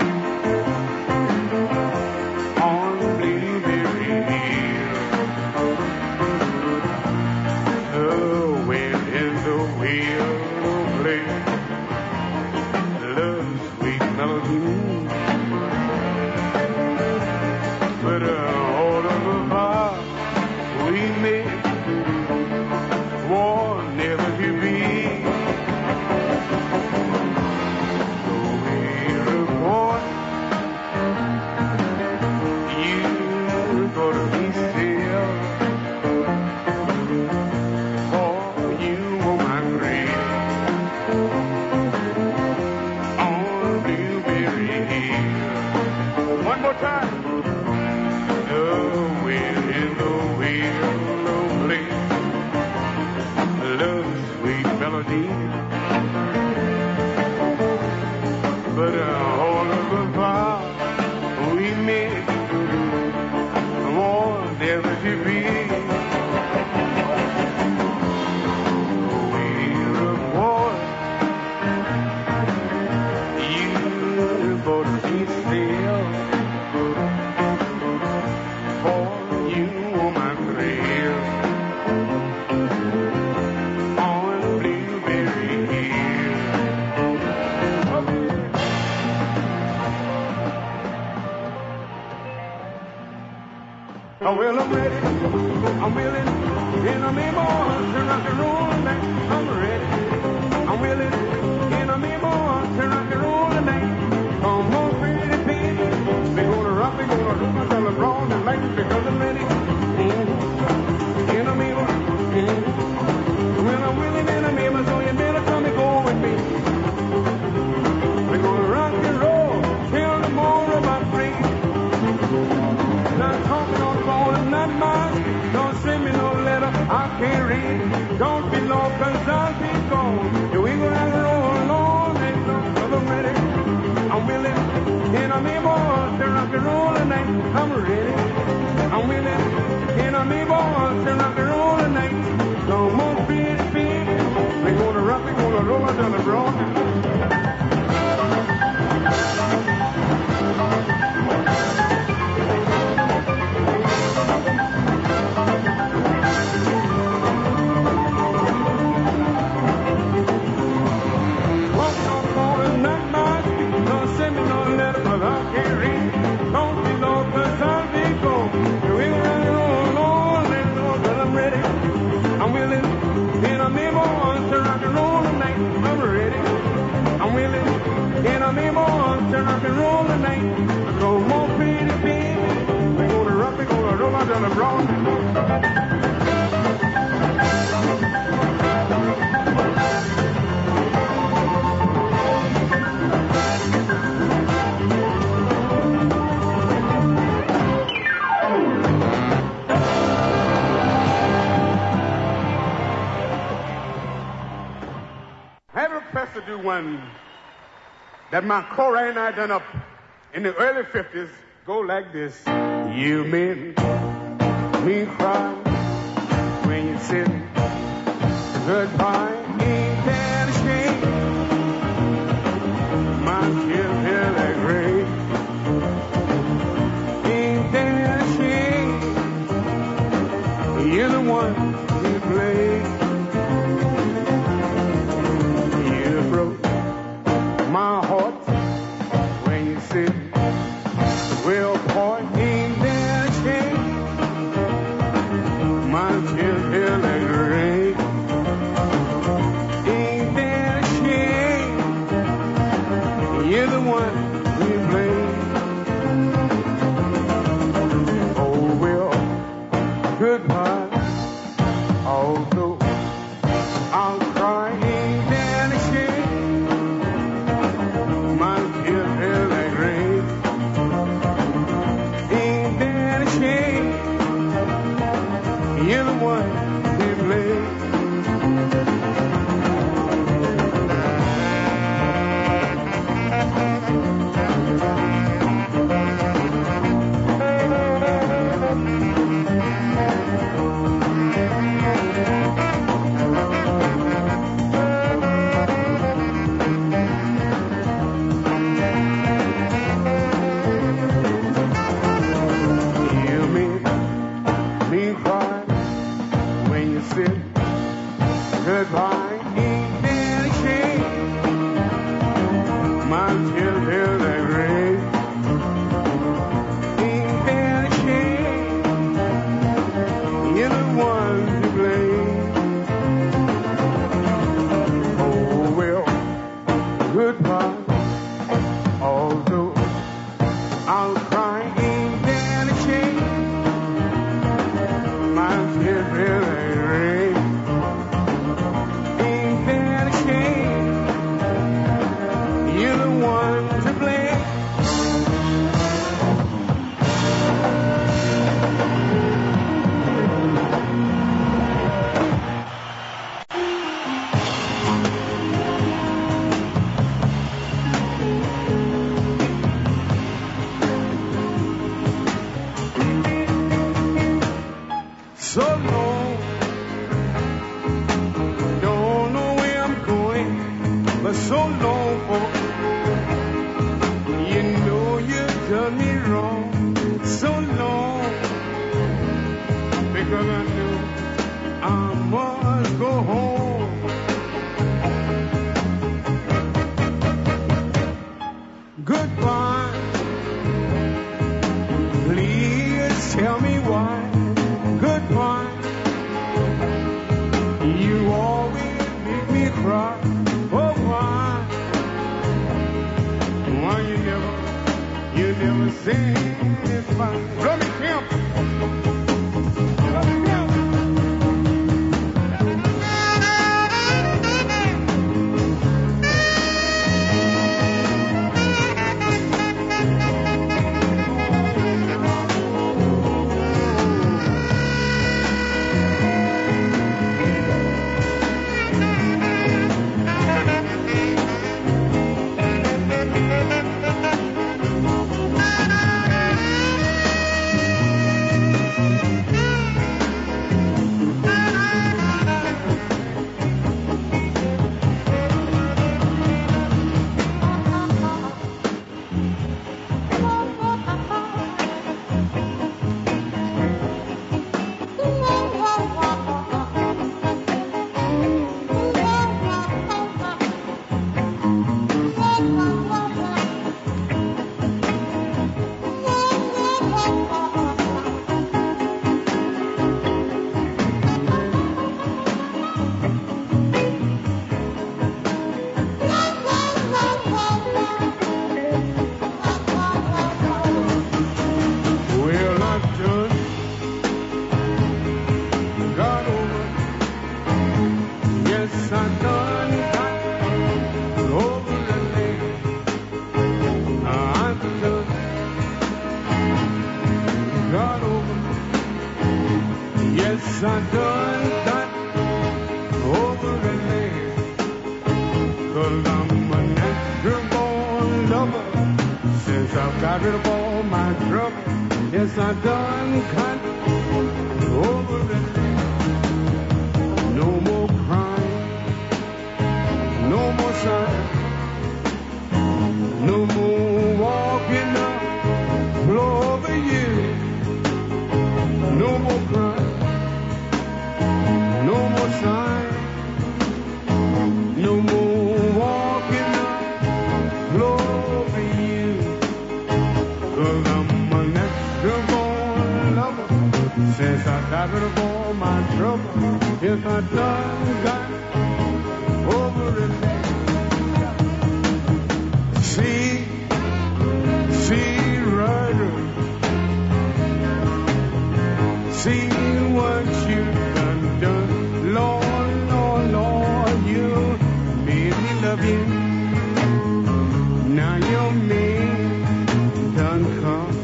Oh, well, I'm ready, I'm willing, and I'm able to rock and roll tonight. I'm ready, I'm willing, and I'm able to rock and roll tonight. Come on, pretty baby, we're gonna rock, we're gonna rock until I'm wrong tonight because I'm ready, mm-hmm. and I'm able, mm-hmm. well, I'm willing and I'm able, so you better come and go with me. We're gonna rock and roll till tomorrow about three. Not talking on the phone, not mine. Don't send me no letter, I can't read. Don't be long, cause I'll be gone. You ain't gonna have to roll on and on. Cause I'm ready, I'm willing, and I'm able to rock and roll tonight. I'm ready, I'm willing, and I'm able to rock and roll tonight. Come on, pretty baby, we're gonna rock, we're gonna roll until the broad. One that my Corey and I done up in the early fifties go like this. You made me cry when you said goodbye. Ain't that a shame? My tears feel like rain. Ain't that a shame? You're the one who played. You broke my heart when you said, well, boy, ain't that a shame? My tears feel like rain. Ain't that a shame? You're the one we blame. Oh, well, goodbye. Although I'll cry, ain't that a shame? My tears feel like rain. Ain't that a shame? You're the one we blame. You made me cry when you said goodbye. Ain't that a shame? My tears feel like rain. Ain't that a shame? You're the one to blame. Oh, well, goodbye. Although I'll cry, ain't that a shame? My tears feel like rain. Ain't that a shame? You're the one to blame. So long, don't know where I'm going, but so long, folks. You know you done me wrong. So long, because I knew I must go home. Goodbye. Please tell me why. Goodbye. You always make me cry. Oh, why? Why you never, you never say it's fine. Let me count. Let me count. Well, I done got over. Yes, I done got over the lady. I done got over. Yes, I done got over the lady. 'Cause I'm a natural born lover. Said since I've got rid of all my trouble. Yes, I done cut over it. No more crying, no more sighing, no more walking up over you. No more crying, no more sighing, no more walking up over you. 'Cause I'm a natural born lover. Since I got rid of all my trouble, yes, I done got over it. See, see, rider, see what you done done. Lord, Lord, Lord, you made me love you. Now your man done come.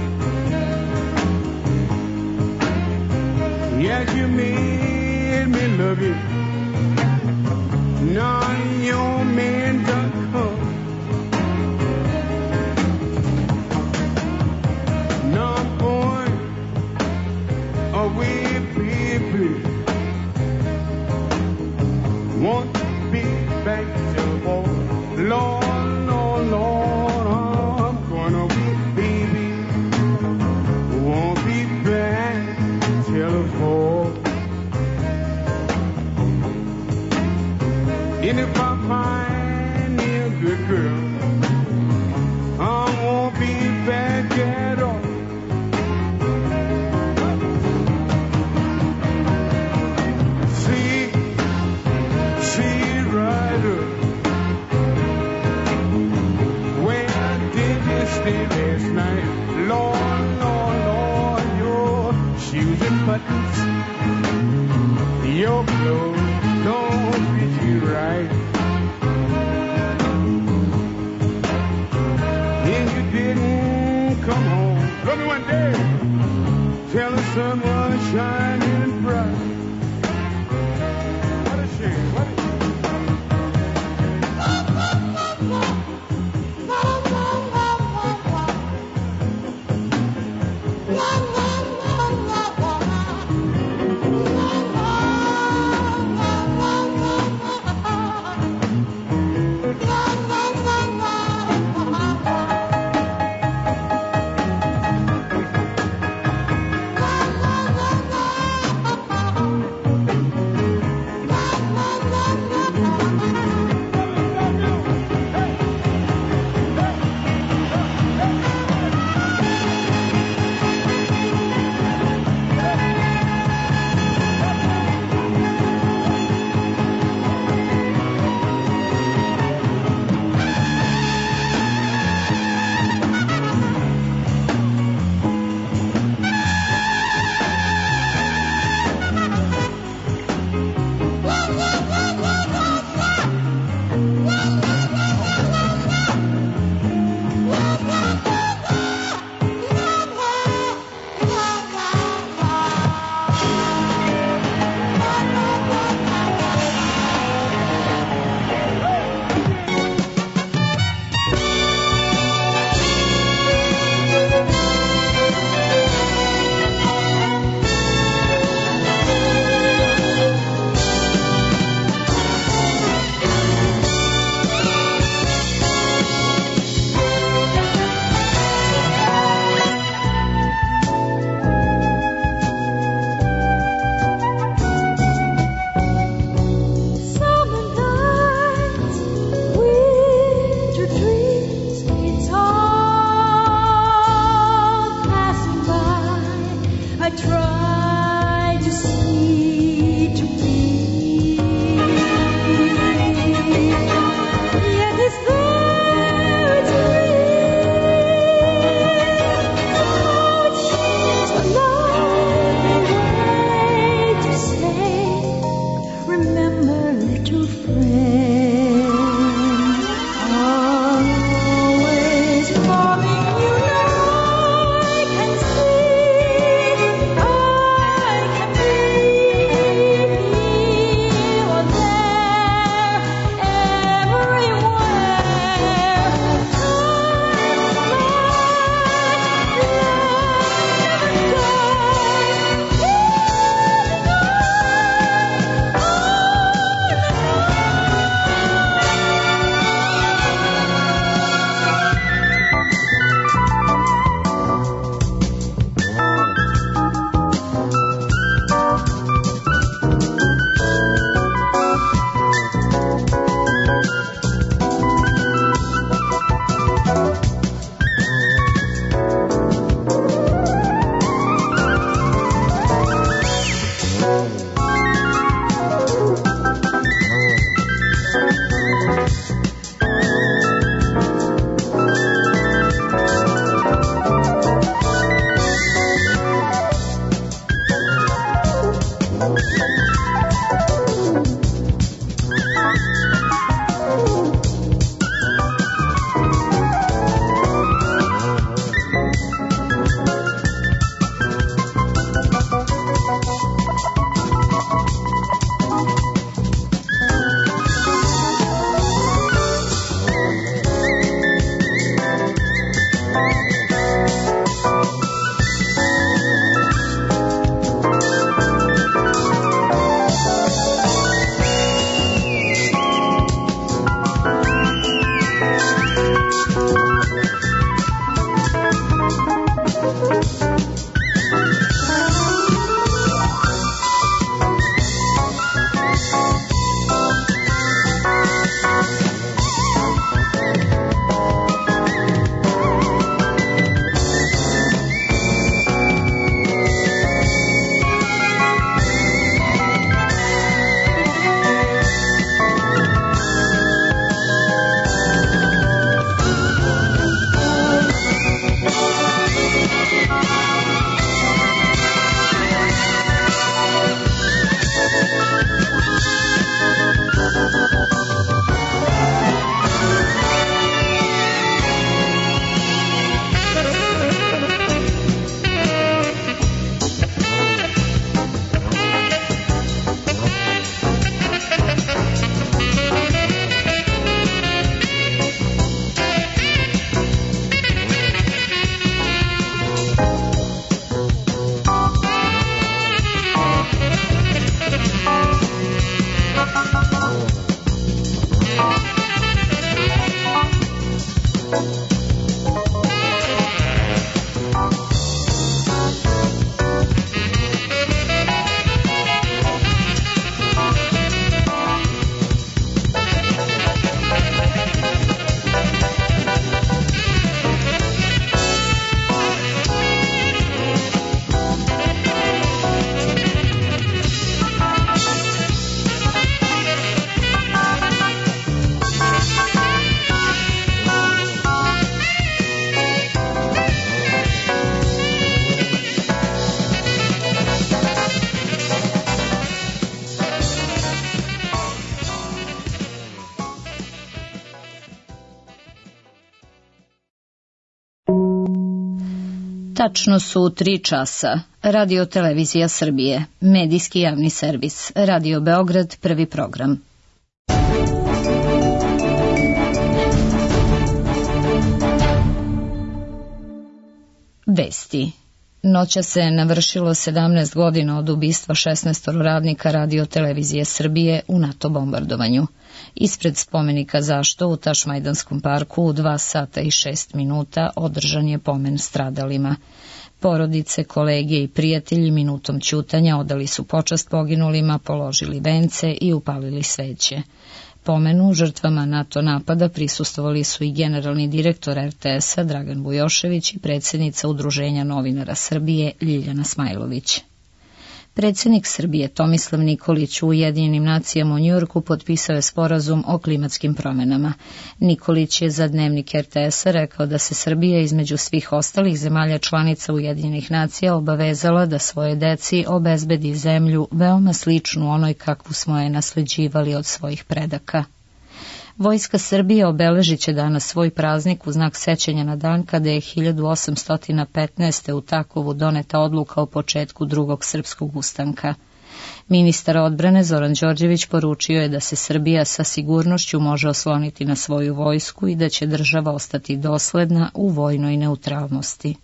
Yes, you made me love you. Now your man done come. Now I'm going away, baby. Want to be back to home. Lord, Lord, Lord, I'm going away, baby. Won't be back till the fall. And if I find me a good girl, I won't be back at all. See, see, rider, where did you stay last night? Lord, Lord, Lord, your shoes and buttons, your clothes don't fit you right. And you didn't come home. Told me one day, till the sun was shining bright. What a shame, what a Tačno su tri časa. Radio Televizija Srbije, medijski javni servis, Radio Beograd, prvi program. Vesti. Noća se navršilo sedamnaest godina od ubistva šesnaest radnika Radio Televizije Srbije u NATO bombardovanju. Ispred spomenika Zašto u Tašmajdanskom parku u dva sata i šest minuta održan je pomen stradalima. Porodice, kolege i prijatelji minutom ćutanja odali su počast poginulima, položili vence i upalili sveće. Pomenu žrtvama NATO napada prisustvovali su i generalni direktor er te es-a Dragan Bujošević i predsjednica Udruženja novinara Srbije Ljiljana Smajlović. Predsjednik Srbije Tomislav Nikolić u Ujedinjenim nacijama u Njujorku potpisao je sporazum o klimatskim promjenama. Nikolić je za dnevnik er te es-a rekao da se Srbija između svih ostalih zemalja članica Ujedinjenih nacija obavezala da svoje deci obezbedi zemlju veoma sličnu onoj kakvu smo je nasleđivali od svojih predaka. Vojska Srbije obeležit će danas svoj praznik u znak sećanja na dan kada je hiljadu osamsto petnaeste. u Takovu doneta odluka o početku drugog srpskog ustanka. Ministar odbrane Zoran Đorđević poručio je da se Srbija sa sigurnošću može osloniti na svoju vojsku i da će država ostati dosledna u vojnoj neutralnosti.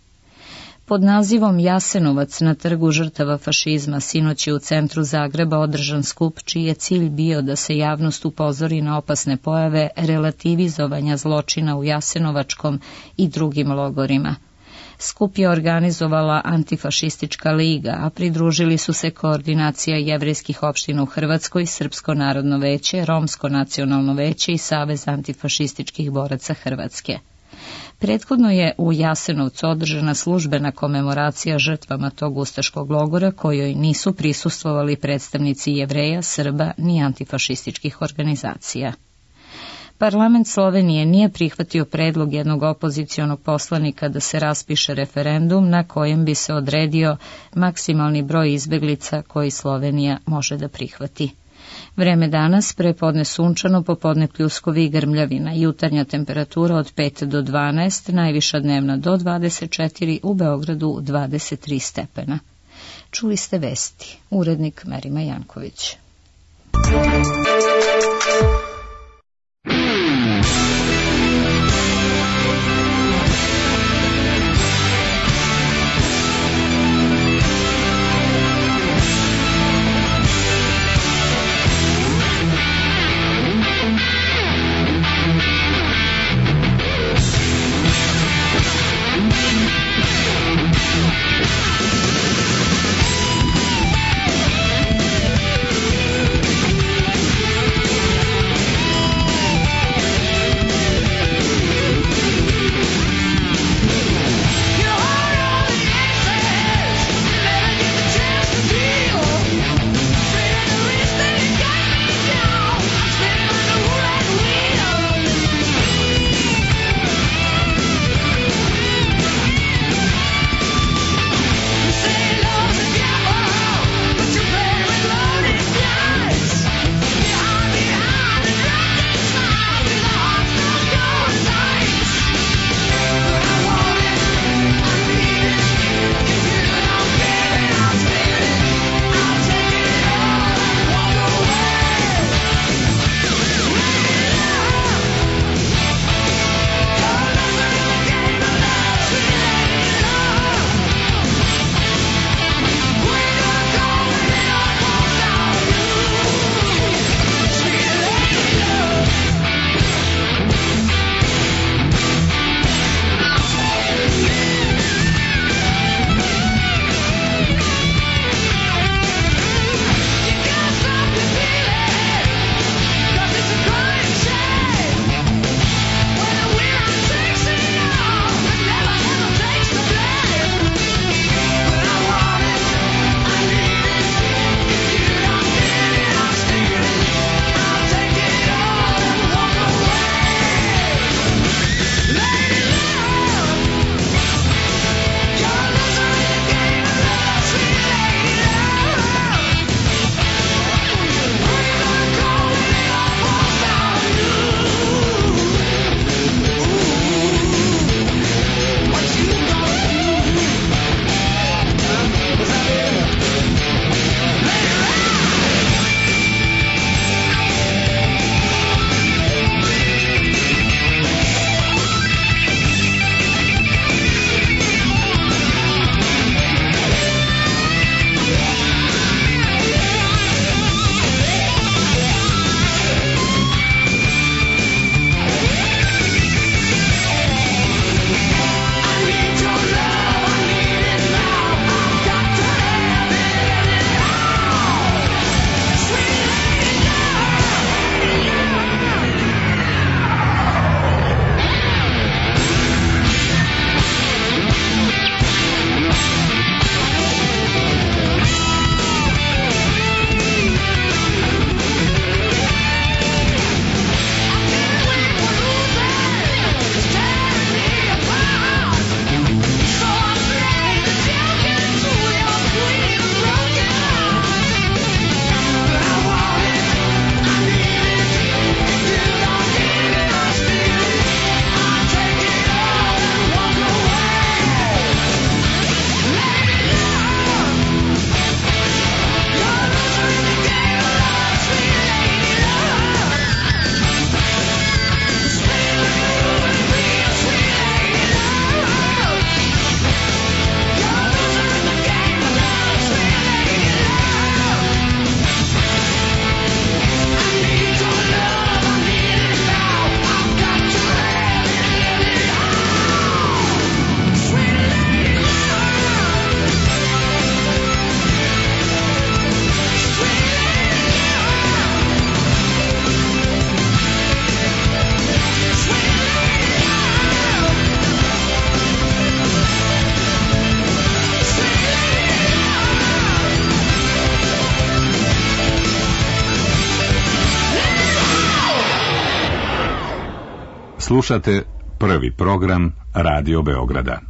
Pod nazivom Jasenovac na trgu žrtava fašizma sinoć je u centru Zagreba održan skup čiji je cilj bio da se javnost upozori na opasne pojave relativizovanja zločina u Jasenovačkom i drugim logorima. Skup je organizovala Antifašistička liga, a pridružili su se Koordinacija jevrejskih opština u Hrvatskoj, Srpsko narodno veće, Romsko nacionalno veće i Savez antifašističkih boraca Hrvatske. Prethodno je u Jasenovcu održana službena komemoracija žrtvama tog ustaškog logora kojoj nisu prisustvovali predstavnici Jevreja, Srba ni antifašističkih organizacija. Parlament Slovenije nije prihvatio predlog jednog opozicionog poslanika da se raspiše referendum na kojem bi se odredio maksimalni broj izbeglica koji Slovenija može da prihvati. Vreme danas, prepodne sunčano, popodne pljuskovi i grmljavina, jutarnja temperatura od pet do dvanaest, najviša dnevna do dvadeset četiri, u Beogradu dvadeset tri stepena. Čuli ste vesti, urednik Merima Janković. Slušate prvi program Radio Beograda.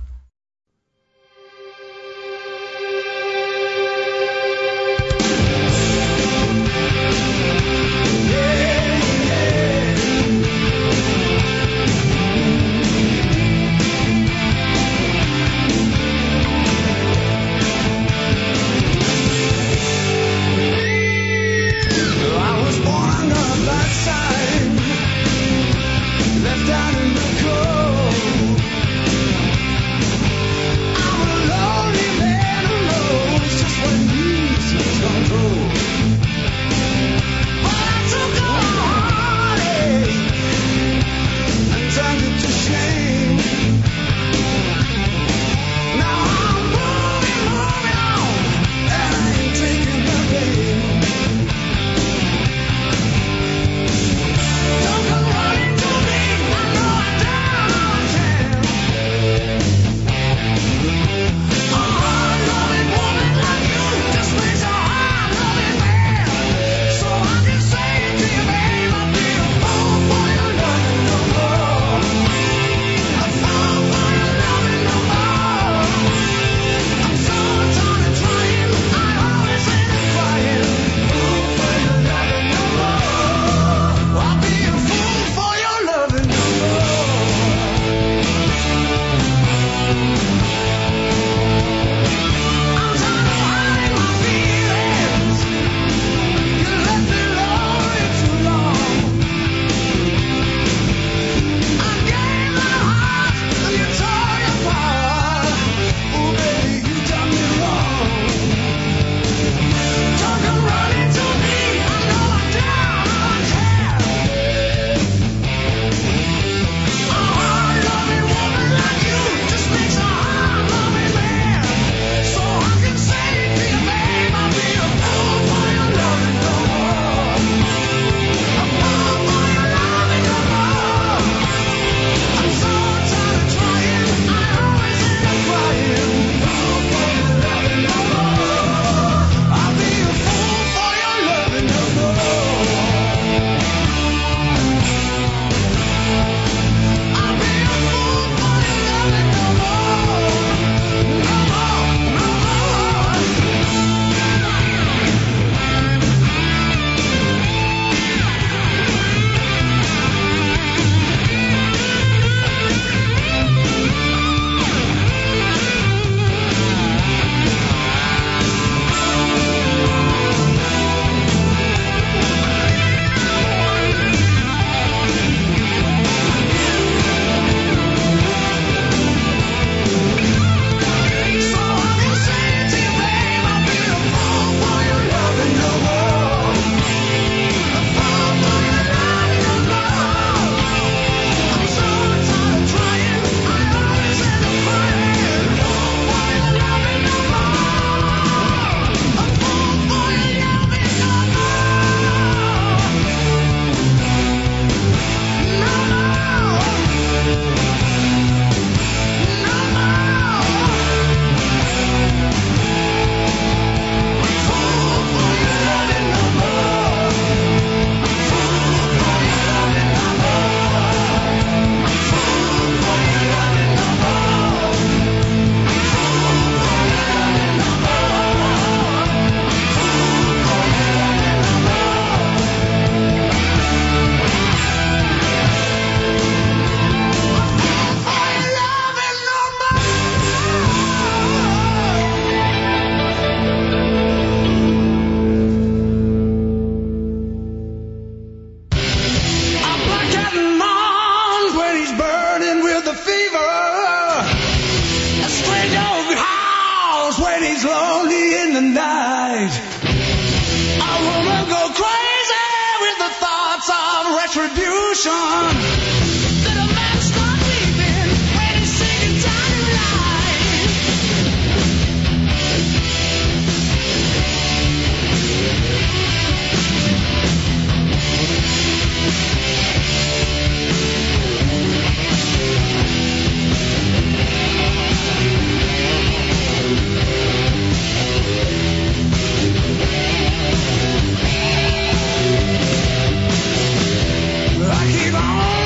I keep on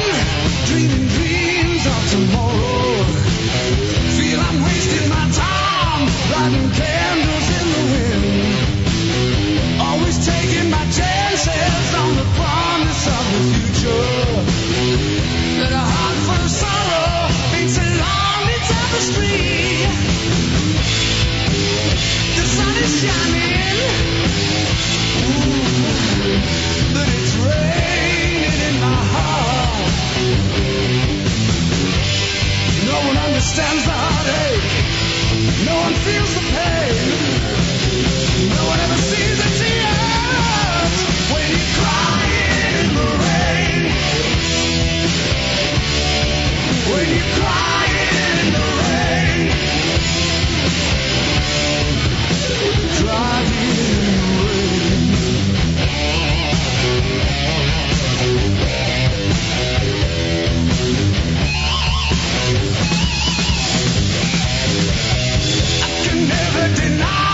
one feels the pain. No one ever sees the tears when you're crying in the rain. When you're crying in the rain. Crying in the rain. I can never deny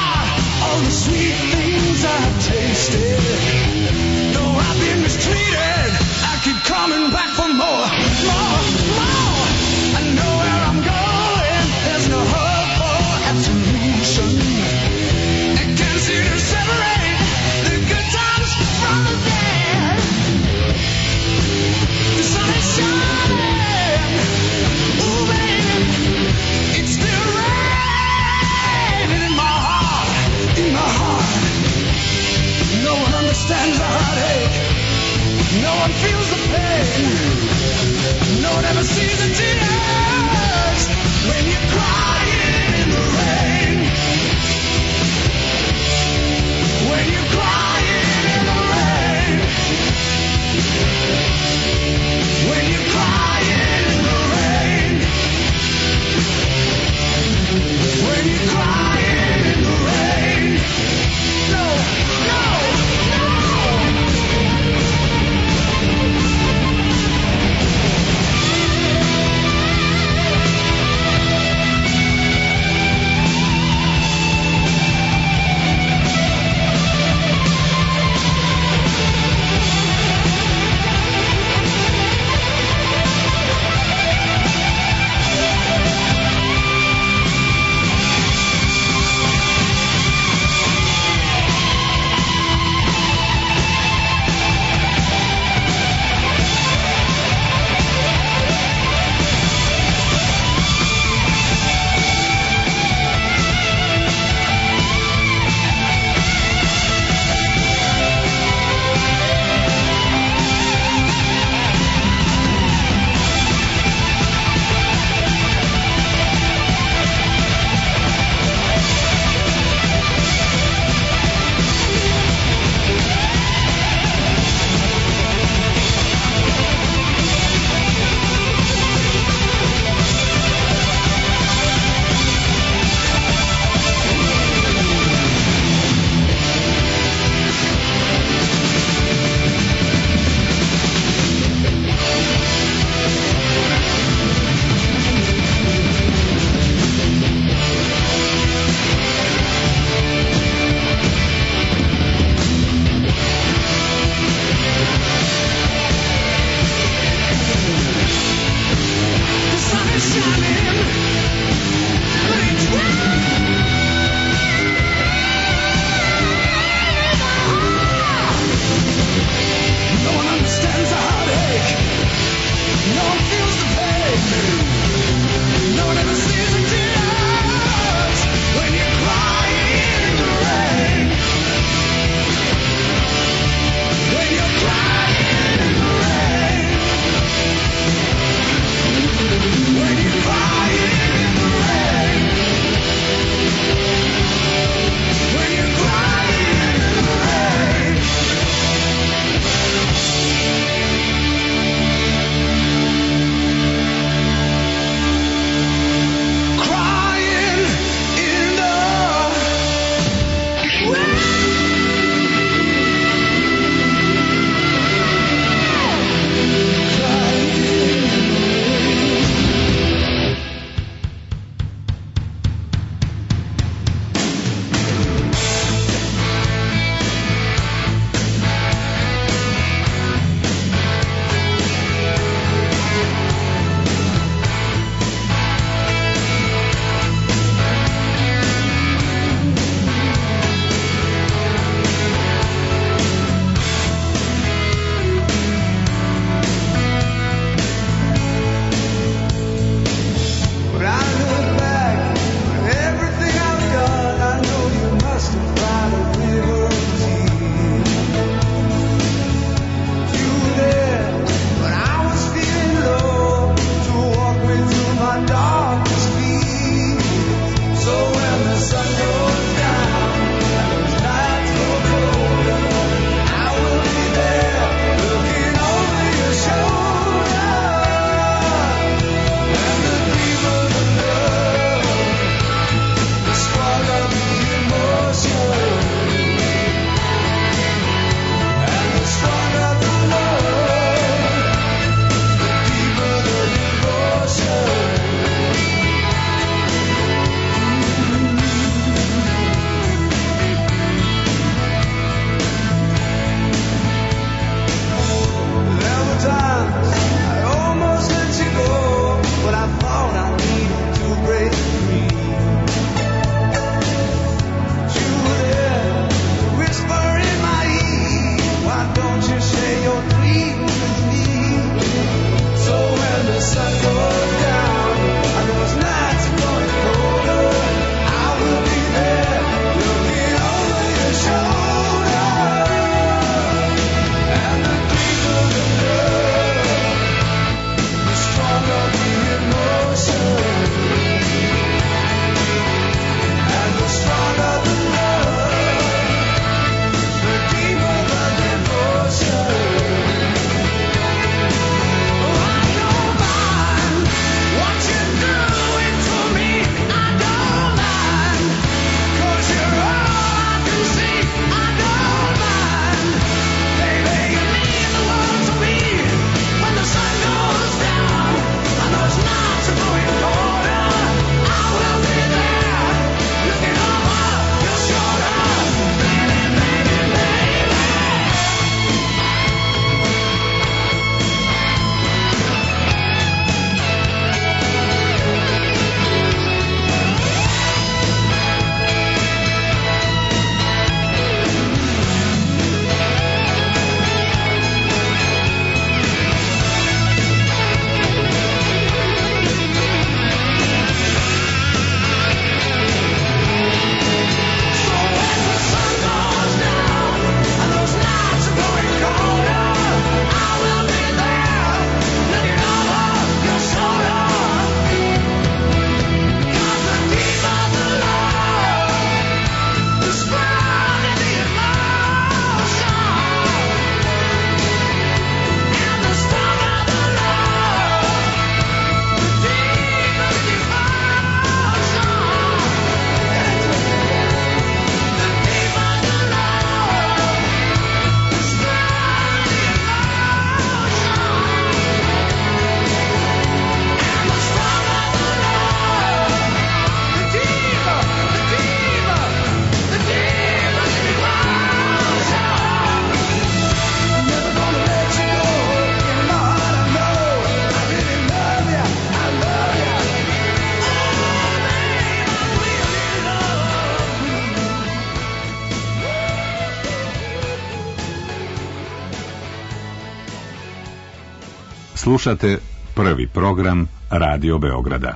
Slušate prvi program Radio Beograda.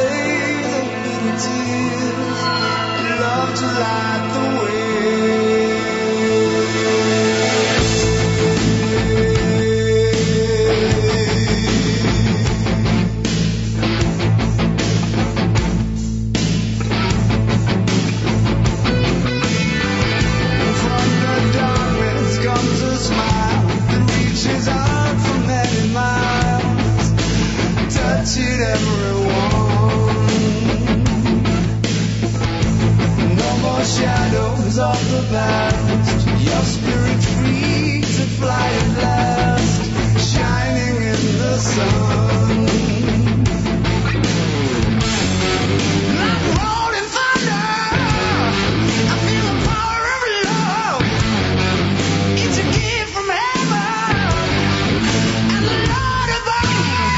Love to light the way. shadows of the past. Your spirit free to fly at last, shining in the sun. Like rolling thunder, I feel the power of love. It's a gift from heaven, and the Lord above.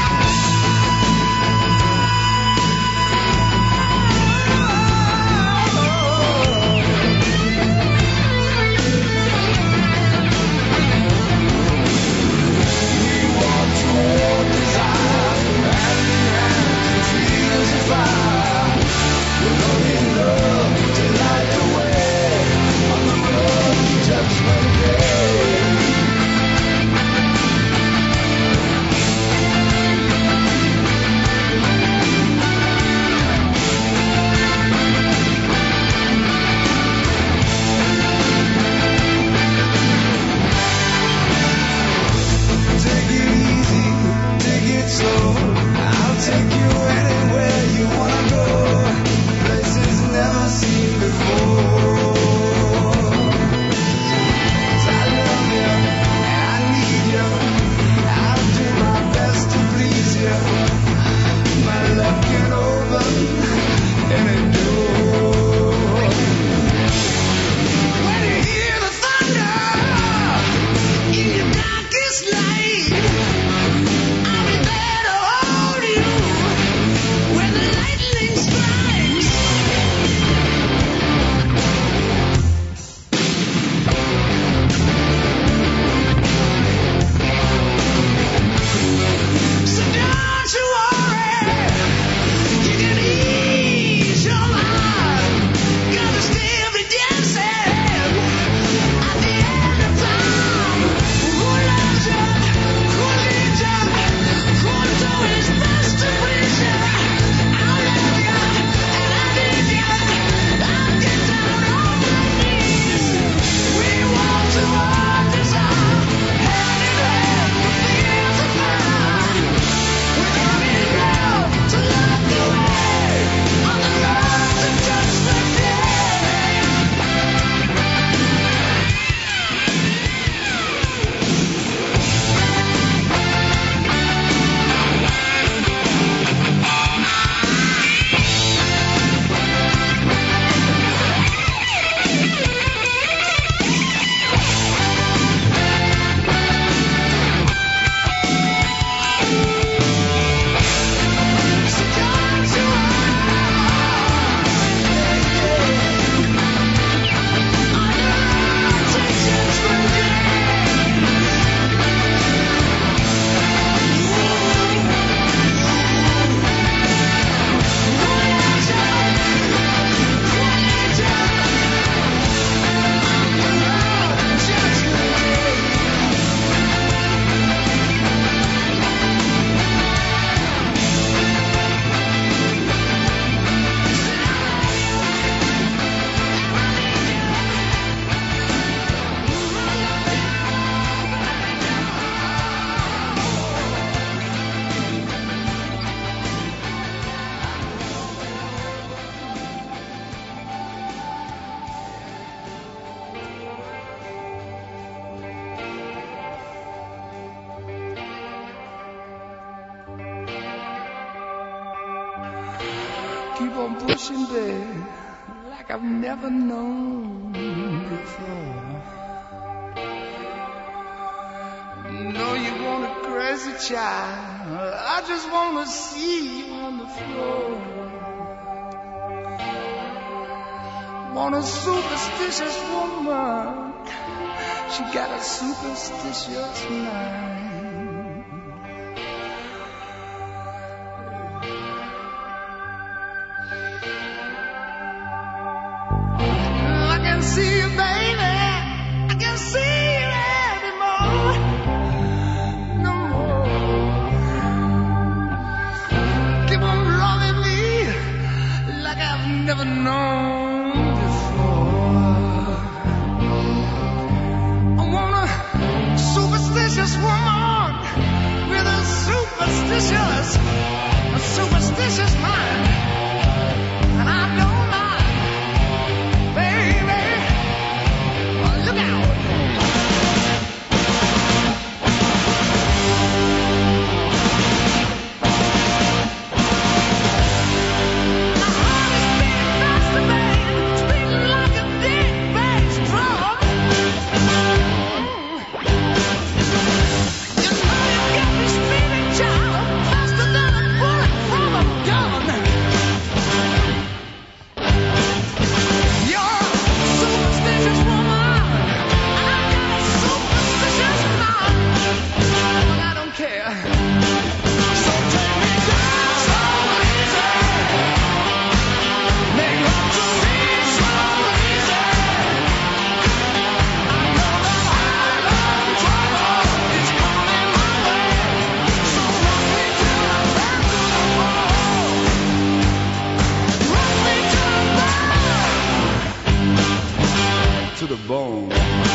Keep on pushing, babe, like I've never known before. No, you want a crazy child, I just want to see you on the floor. Want a superstitious woman, she got a superstitious mind. See you, baby. I can't see you anymore. No more. Keep on loving me like I've never known before. I want a superstitious woman with a superstitious, a superstitious mind. And I don't mind, baby. care. So take me down slow and easy. Make love to me slow and easy. I know the high love trouble is coming my way. So rock me till I'm back to the wall. Rock me till I'm back to the bone.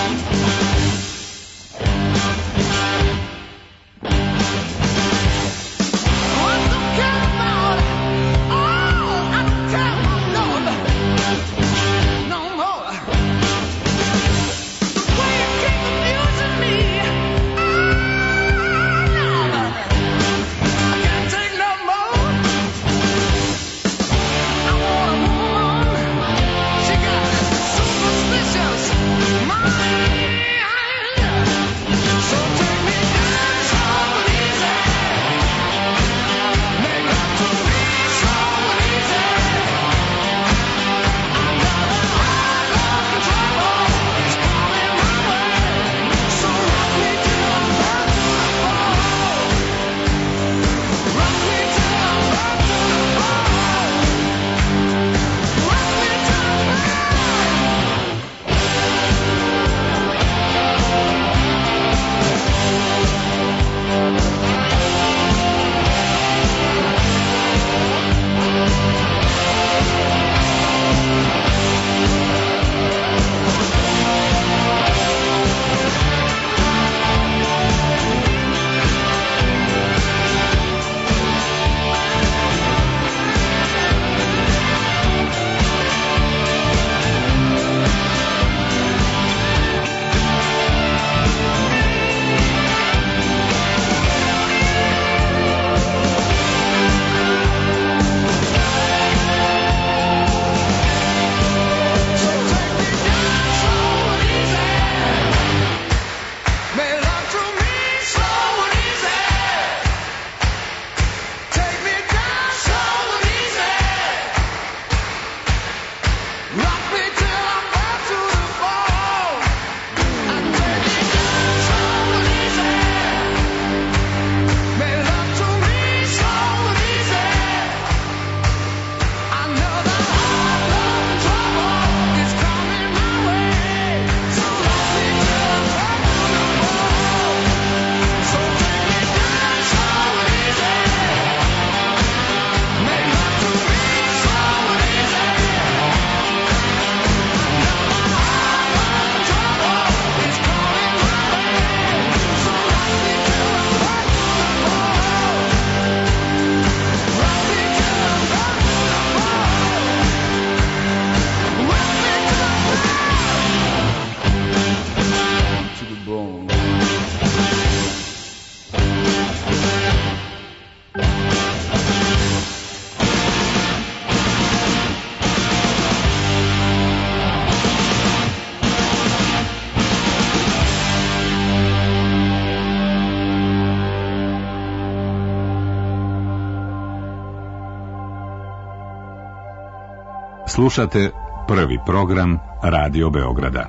Slušate prvi program Radio Beograda.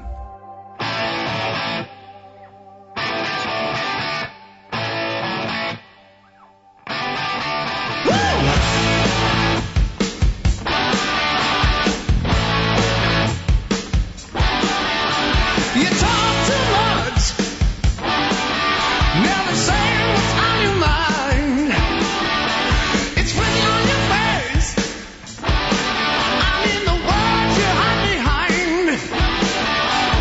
I'm in the world you hide behind.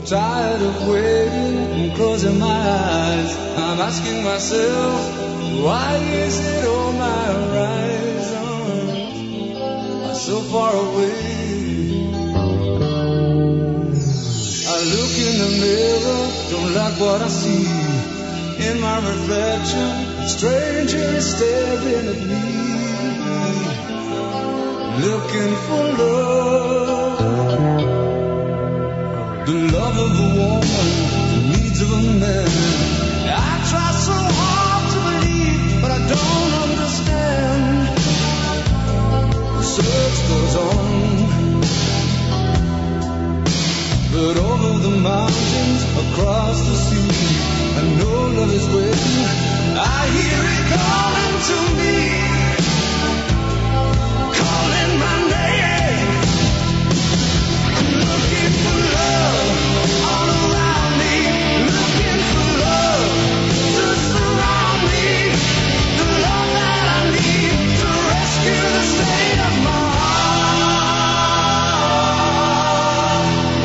tired of waiting and closing my eyes. I'm asking myself, why is it all my horizons are so far away? I look in the mirror, don't like what I see. In my reflection, a stranger is staring at me, looking for love. The love of a woman, the needs of a man. I try so hard to believe, but I don't understand. The search goes on, but over the mountains, across the sea, I know love is waiting. I hear it calling to me, calling my name. I'm looking for love all around me, looking for love to surround me, the love that I need to rescue the state of my heart.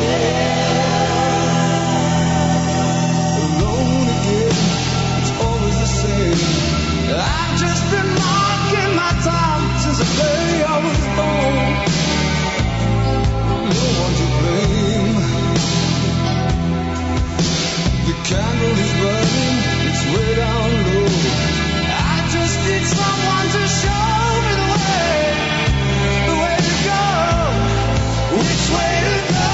Yeah. Alone again, it's always the same. I've just been marking my time since the day I was born. No one to blame. The candle is burning, it's way down low. I just need someone to show me the way, the way to go, which way to go.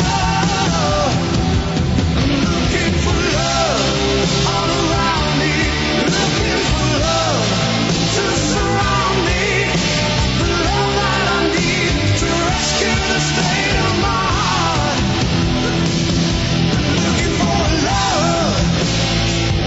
I'm looking for love all around me, looking for love to surround me, the love that I need to rescue the state of my heart. Looking for love,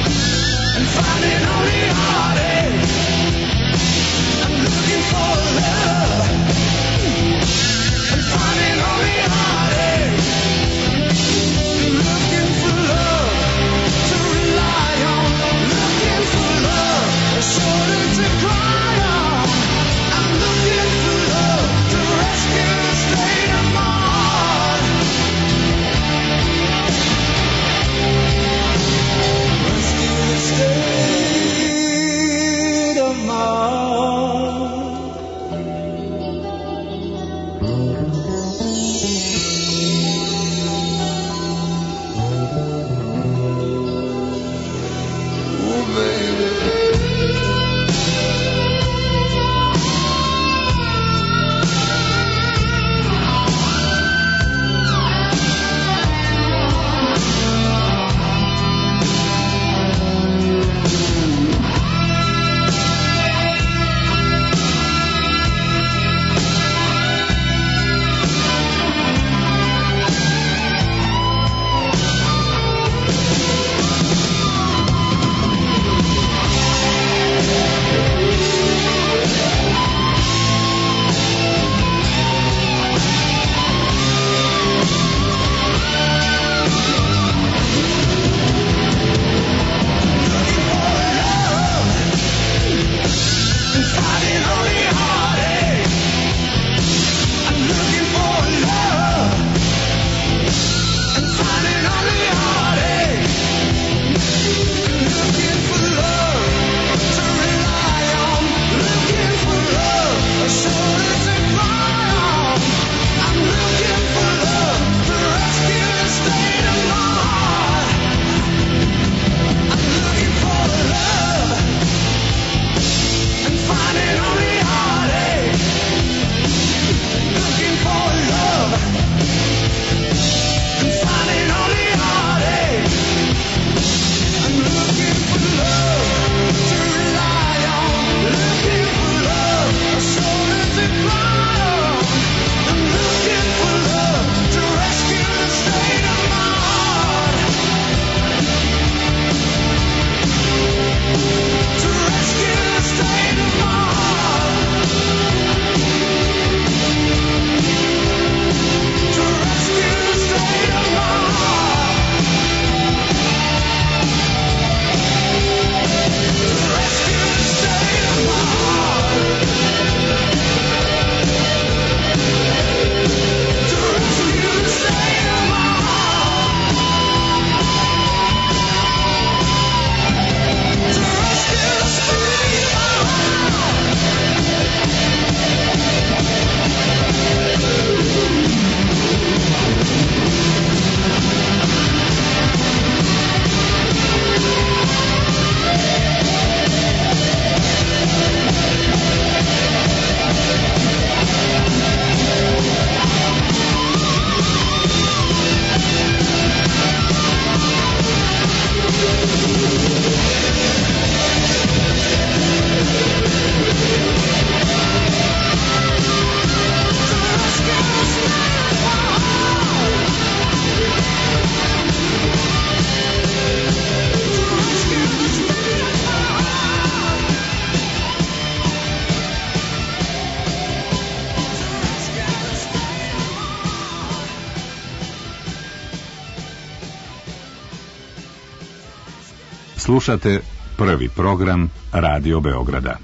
Slušate prvi program Radio Beograda.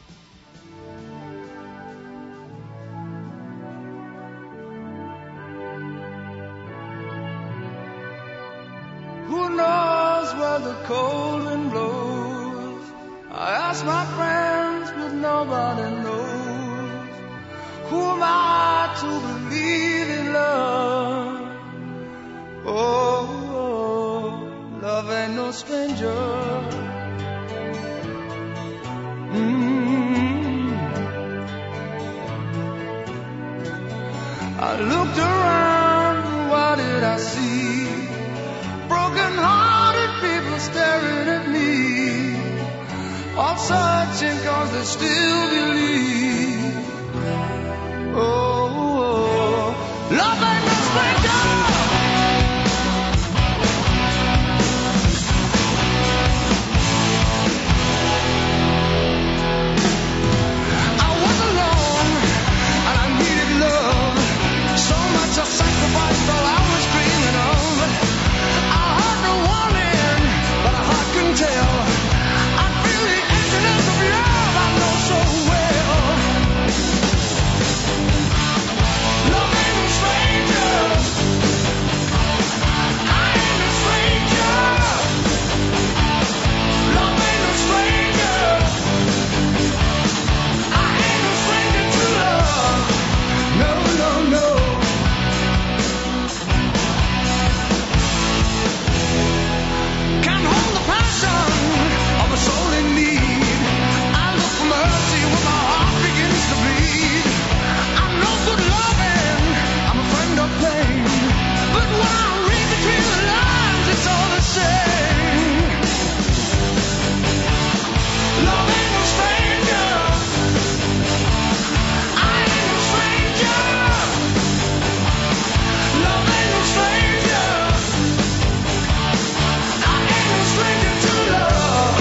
Who knows where the cold wind blows? I ask my friends, but nobody knows. Who am I to believe in love? Oh, oh, love ain't no stranger. Mm. I looked around, what did I see? Broken-hearted people staring at me, all searching cause they still believe. Oh, oh, love ain't no stranger. I was alone and I needed love, so much I sacrificed all I was dreaming of. Tell. I feel the emptiness of love I know so well. Love ain't no stranger. I ain't no stranger. Love ain't no stranger. I ain't no stranger to love. No, no, no. Can't hold the passion of a soul in need. I look for mercy when my heart begins to bleed. I'm no good loving, I'm a friend of pain. But when I read between the lines, it's all the same. Love ain't no stranger. I ain't no stranger. Love ain't no stranger. Stranger to love.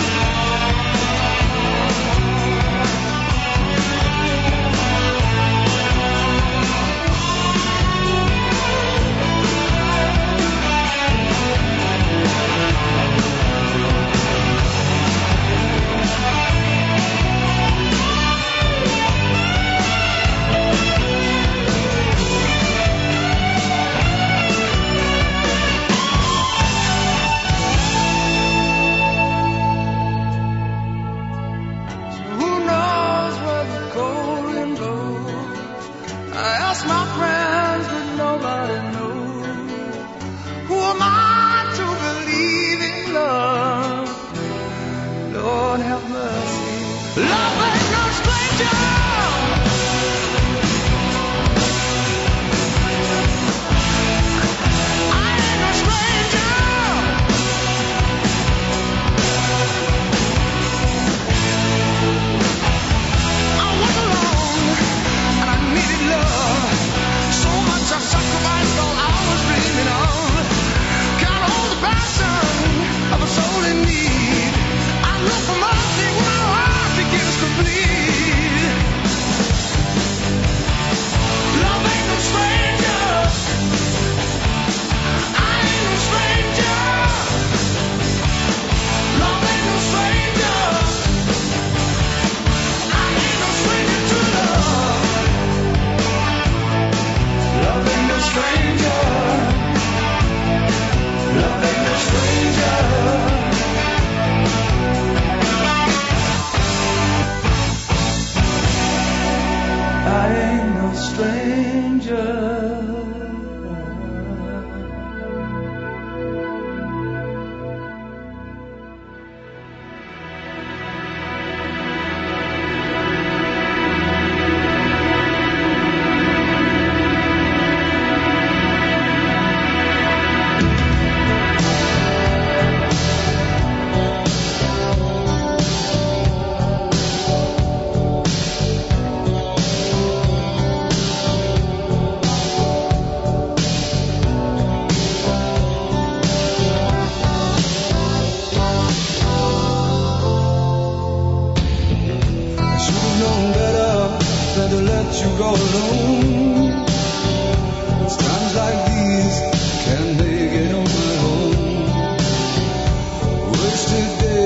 Wasted days.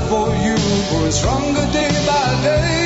for you, growing stronger day by day.